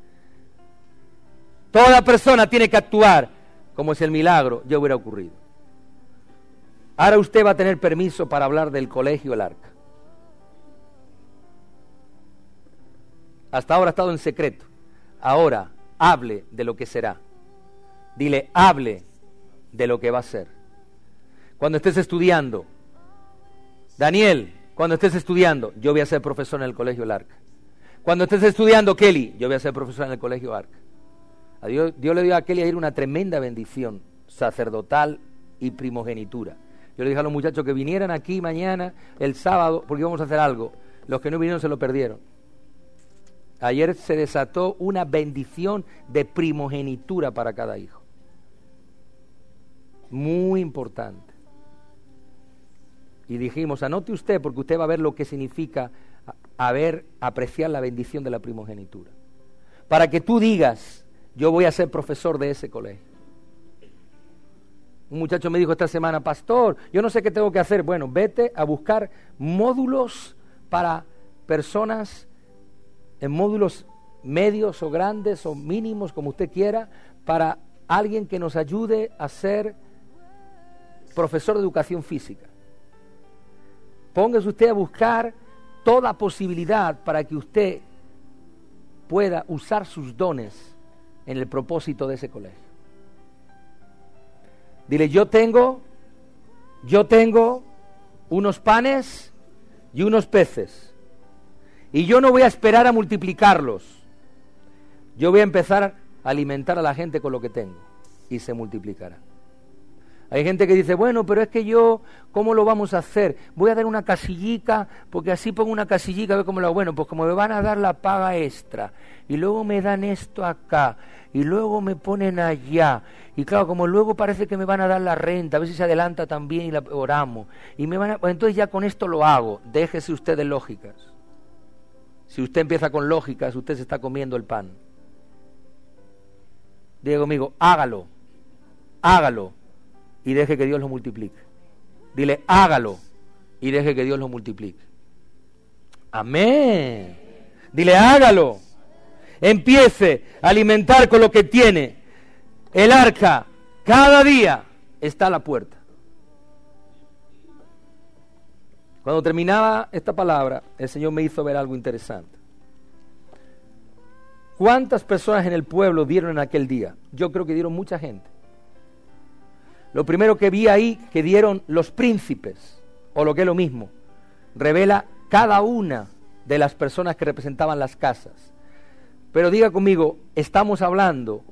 S1: Toda persona tiene que actuar como si el milagro ya hubiera ocurrido. Ahora usted va a tener permiso para hablar del colegio El Arca. Hasta ahora ha estado en secreto. Ahora hable de lo que será. Dile, hable de lo que va a ser. Cuando estés estudiando, Daniel, cuando estés estudiando, yo voy a ser profesor en el colegio El Arca. Cuando estés estudiando, Kelly, yo voy a ser profesor en el colegio Arca. A Dios le dio a Kelly a ir una tremenda bendición sacerdotal y primogenitura. Yo le dije a los muchachos que vinieran aquí mañana, el sábado, porque íbamos a hacer algo. Los que no vinieron se lo perdieron. Ayer se desató una bendición de primogenitura para cada hijo. Muy importante. Y dijimos, anote usted, porque usted va a ver lo que significa apreciar la bendición de la primogenitura. Para que tú digas, yo voy a ser profesor de ese colegio. Un muchacho me dijo esta semana, pastor, yo no sé qué tengo que hacer. Bueno, vete a buscar módulos para personas, en módulos medios o grandes o mínimos, como usted quiera, para alguien que nos ayude a ser profesor de educación física. Póngase usted a buscar toda posibilidad para que usted pueda usar sus dones en el propósito de ese colegio. Dile, yo tengo unos panes y unos peces, y yo no voy a esperar a multiplicarlos. Yo voy a empezar a alimentar a la gente con lo que tengo, y se multiplicará. Hay gente que dice, bueno, pero es que yo, ¿cómo lo vamos a hacer? Voy a dar una casillica, porque así pongo una casillica, a ver cómo lo hago. Bueno, pues como me van a dar la paga extra, y luego me dan esto acá, y luego me ponen allá, y claro, como luego parece que me van a dar la renta, a ver si se adelanta también y la oramos, y me van a, pues entonces ya con esto lo hago. Déjese usted de lógicas. Si usted empieza con lógicas, usted se está comiendo el pan. Diga conmigo, hágalo, y deje que Dios lo multiplique. Dile, hágalo y deje que Dios lo multiplique. Amén. Dile, hágalo. Empiece a alimentar con lo que tiene. El arca cada día está a la puerta. Cuando terminaba esta palabra, el Señor me hizo ver algo interesante. ¿Cuántas personas en el pueblo dieron en aquel día? Yo creo que dieron mucha gente. Lo primero que vi ahí, que dieron los príncipes, o lo que es lo mismo, revela cada una de las personas que representaban las casas. Pero diga conmigo, estamos hablando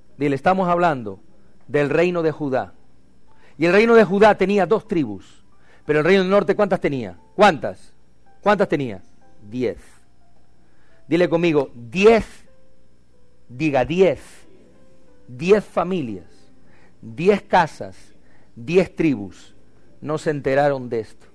S1: del reino de Judá. Y el reino de Judá tenía 2 tribus, pero el reino del norte, ¿cuántas tenía? ¿Cuántas tenía? 10. Dile conmigo, 10, diga 10 familias, 10 casas, 10 tribus, no se enteraron de esto.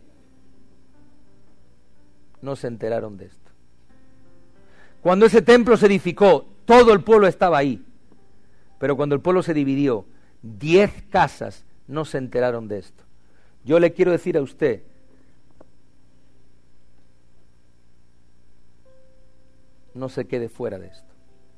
S1: No se enteraron de esto. Cuando ese templo se edificó, todo el pueblo estaba ahí. Pero cuando el pueblo se dividió, 10 casas no se enteraron de esto. Yo le quiero decir a usted, no se quede fuera de esto.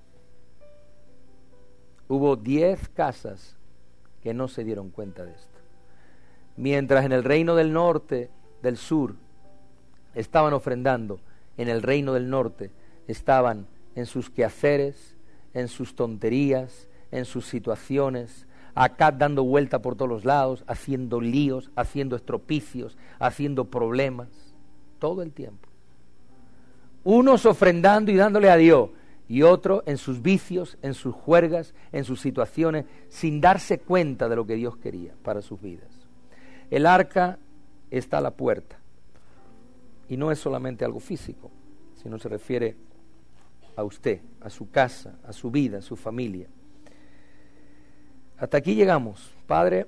S1: Hubo 10 casas que no se dieron cuenta de esto. Mientras en el reino del norte, del sur, estaban ofrendando, en el reino del norte estaban en sus quehaceres, en sus tonterías, en sus situaciones, acá dando vuelta por todos los lados, haciendo líos, haciendo estropicios, haciendo problemas, todo el tiempo. Unos ofrendando y dándole a Dios, y otros en sus vicios, en sus juergas, en sus situaciones, sin darse cuenta de lo que Dios quería para sus vidas. El arca está a la puerta, y no es solamente algo físico, sino se refiere a usted, a su casa, a su vida, a su familia. Hasta aquí llegamos. Padre,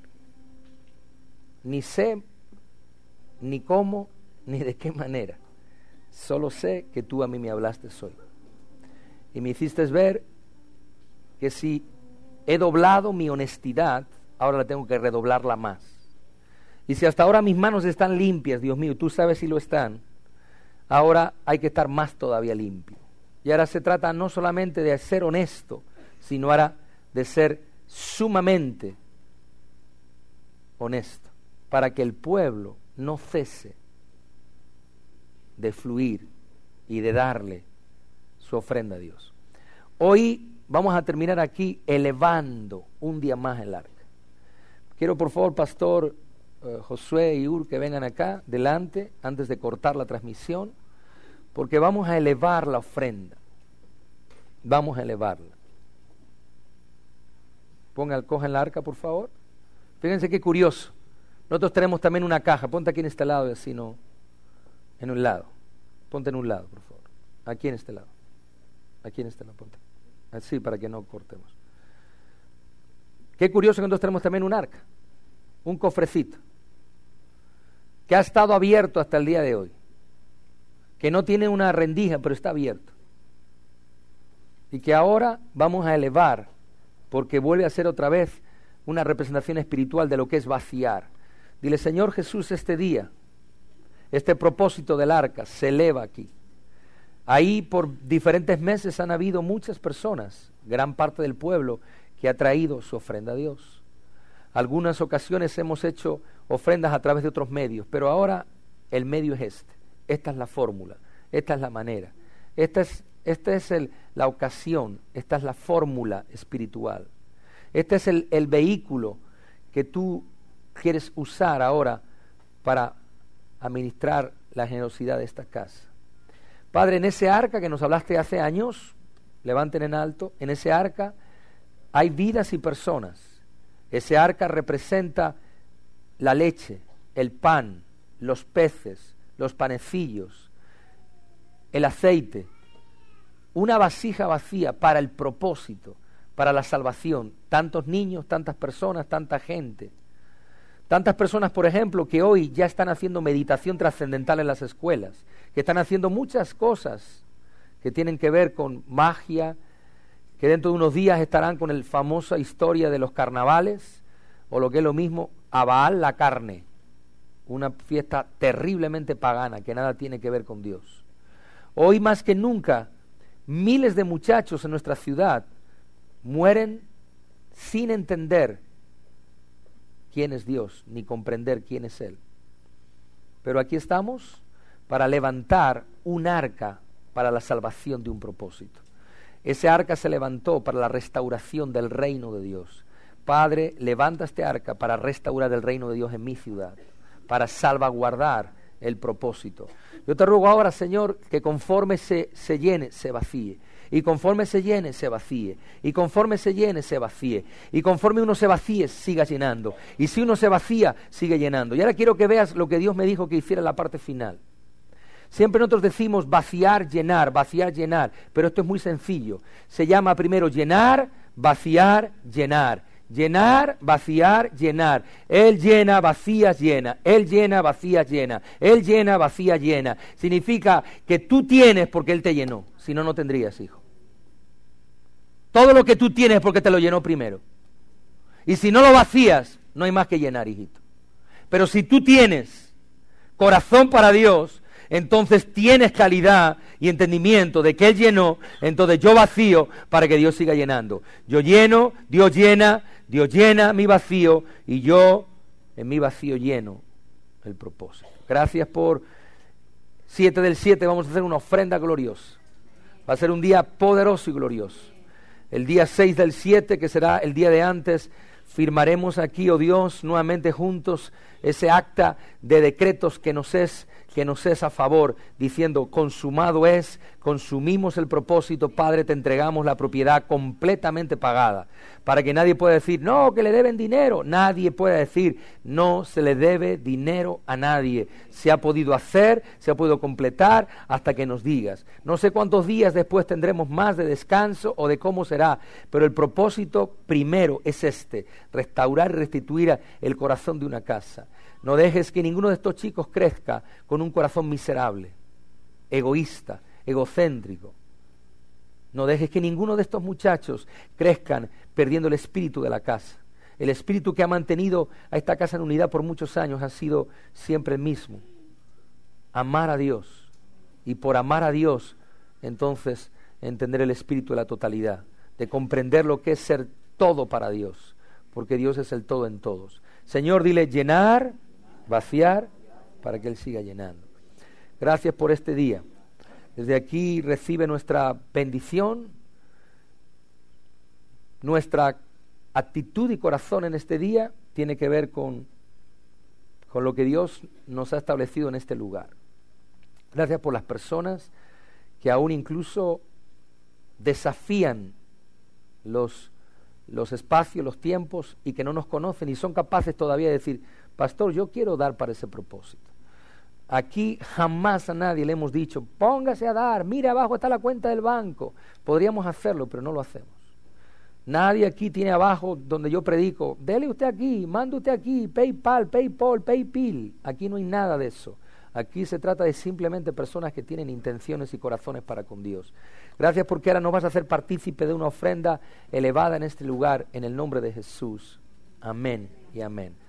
S1: ni sé ni cómo, ni de qué manera. Solo sé que tú a mí me hablaste hoy. Y me hiciste ver que si he doblado mi honestidad, ahora la tengo que redoblarla más. Y si hasta ahora mis manos están limpias, Dios mío, tú sabes si lo están, ahora hay que estar más todavía limpio. Y ahora se trata no solamente de ser honesto, sino ahora de ser sumamente honesto, para que el pueblo no cese de fluir y de darle su ofrenda a Dios. Hoy vamos a terminar aquí elevando un día más el arca. Quiero por favor, Pastor Josué y Ur, que vengan acá delante antes de cortar la transmisión, porque vamos a elevar la ofrenda. Vamos a elevarla. Cojan la arca, por favor. Fíjense qué curioso. Nosotros tenemos también una caja. Ponte aquí en este lado y así no. En un lado. Ponte en un lado, por favor. Aquí en este lado. Aquí en este lado, ponte. Así para que no cortemos. Qué curioso que nosotros tenemos también un arca. Un cofrecito. Que ha estado abierto hasta el día de hoy. Que no tiene una rendija, pero está abierto. Y que ahora vamos a elevar, porque vuelve a ser otra vez una representación espiritual de lo que es vaciar. Dile, Señor Jesús, este día, este propósito del arca se eleva aquí. Ahí por diferentes meses han habido muchas personas, gran parte del pueblo, que ha traído su ofrenda a Dios. Algunas ocasiones hemos hecho ofrendas a través de otros medios, pero ahora el medio es este. Esta es la fórmula, esta es la manera, esta es la ocasión, esta es la fórmula espiritual. Este es el vehículo que tú quieres usar ahora para administrar la generosidad de esta casa. Padre, en ese arca que nos hablaste hace años, levanten en alto, en ese arca hay vidas y personas. Ese arca representa la leche, el pan, los peces, los panecillos, el aceite, una vasija vacía para el propósito, para la salvación. Tantos niños, tantas personas, tanta gente. Tantas personas, por ejemplo, que hoy ya están haciendo meditación trascendental en las escuelas, que están haciendo muchas cosas que tienen que ver con magia, que dentro de unos días estarán con la famosa historia de los carnavales, o lo que es lo mismo, a Baal la carne, una fiesta terriblemente pagana que nada tiene que ver con Dios. Hoy más que nunca, miles de muchachos en nuestra ciudad mueren sin entender quién es Dios, ni comprender quién es Él. Pero aquí estamos para levantar un arca para la salvación de un propósito. Ese arca se levantó para la restauración del reino de Dios. Padre, levanta este arca para restaurar el reino de Dios en mi ciudad, para salvaguardar el propósito. Yo te ruego ahora, Señor, que conforme se llene, se vacíe. Y conforme se llene, se vacíe. Y conforme se llene, se vacíe. Y conforme uno se vacíe, siga llenando. Y si uno se vacía, sigue llenando. Y ahora quiero que veas lo que Dios me dijo que hiciera en la parte final. Siempre nosotros decimos vaciar, llenar, pero esto es muy sencillo. Se llama primero llenar, vaciar, llenar. Llenar, vaciar, llenar. Él llena, vacía, llena. Él llena, vacía, llena. Él llena, vacía, llena. Significa que tú tienes porque Él te llenó. Si no, no tendrías, hijo. Todo lo que tú tienes es porque te lo llenó primero. Y si no lo vacías, no hay más que llenar, hijito. Pero si tú tienes corazón para Dios, entonces tienes calidad y entendimiento de que Él llenó, entonces yo vacío para que Dios siga llenando. Yo lleno, Dios llena mi vacío y yo en mi vacío lleno el propósito. Gracias por 7 del 7, vamos a hacer una ofrenda gloriosa. Va a ser un día poderoso y glorioso. El día 6 del 7, que será el día de antes, firmaremos aquí, oh Dios, nuevamente juntos ese acta de decretos que nos es a favor, diciendo, consumado es, consumimos el propósito, Padre, te entregamos la propiedad completamente pagada, para que nadie pueda decir, no, que le deben dinero. Nadie puede decir, no se le debe dinero a nadie. Se ha podido hacer, se ha podido completar hasta que nos digas. No sé cuántos días después tendremos más de descanso o de cómo será, pero el propósito primero es restaurar y restituir el corazón de una casa. No dejes que ninguno de estos chicos crezca con un corazón miserable, egoísta, egocéntrico. No dejes que ninguno de estos muchachos crezcan perdiendo el espíritu de la casa. El espíritu que ha mantenido a esta casa en unidad por muchos años ha sido siempre el mismo. Amar a Dios. Y por amar a Dios, entonces, entender el espíritu de la totalidad. De comprender lo que es ser todo para Dios. Porque Dios es el todo en todos. Señor, dile llenar, vaciar, para que Él siga llenando. Gracias por este día. Desde aquí recibe nuestra bendición, nuestra actitud y corazón en este día tiene que ver con lo que Dios nos ha establecido en este lugar. Gracias por las personas que aún incluso desafían los espacios, los tiempos, y que no nos conocen y son capaces todavía de decir, pastor, yo quiero dar para ese propósito. Aquí jamás a nadie le hemos dicho, póngase a dar, mire abajo está la cuenta del banco. Podríamos hacerlo, pero no lo hacemos. Nadie aquí tiene abajo donde yo predico, dele usted aquí, mande usted aquí, PayPal, PayPal, PayPal. Aquí no hay nada de eso. Aquí se trata de simplemente personas que tienen intenciones y corazones para con Dios. Gracias porque ahora nos vas a hacer partícipe de una ofrenda elevada en este lugar, en el nombre de Jesús. Amén y amén.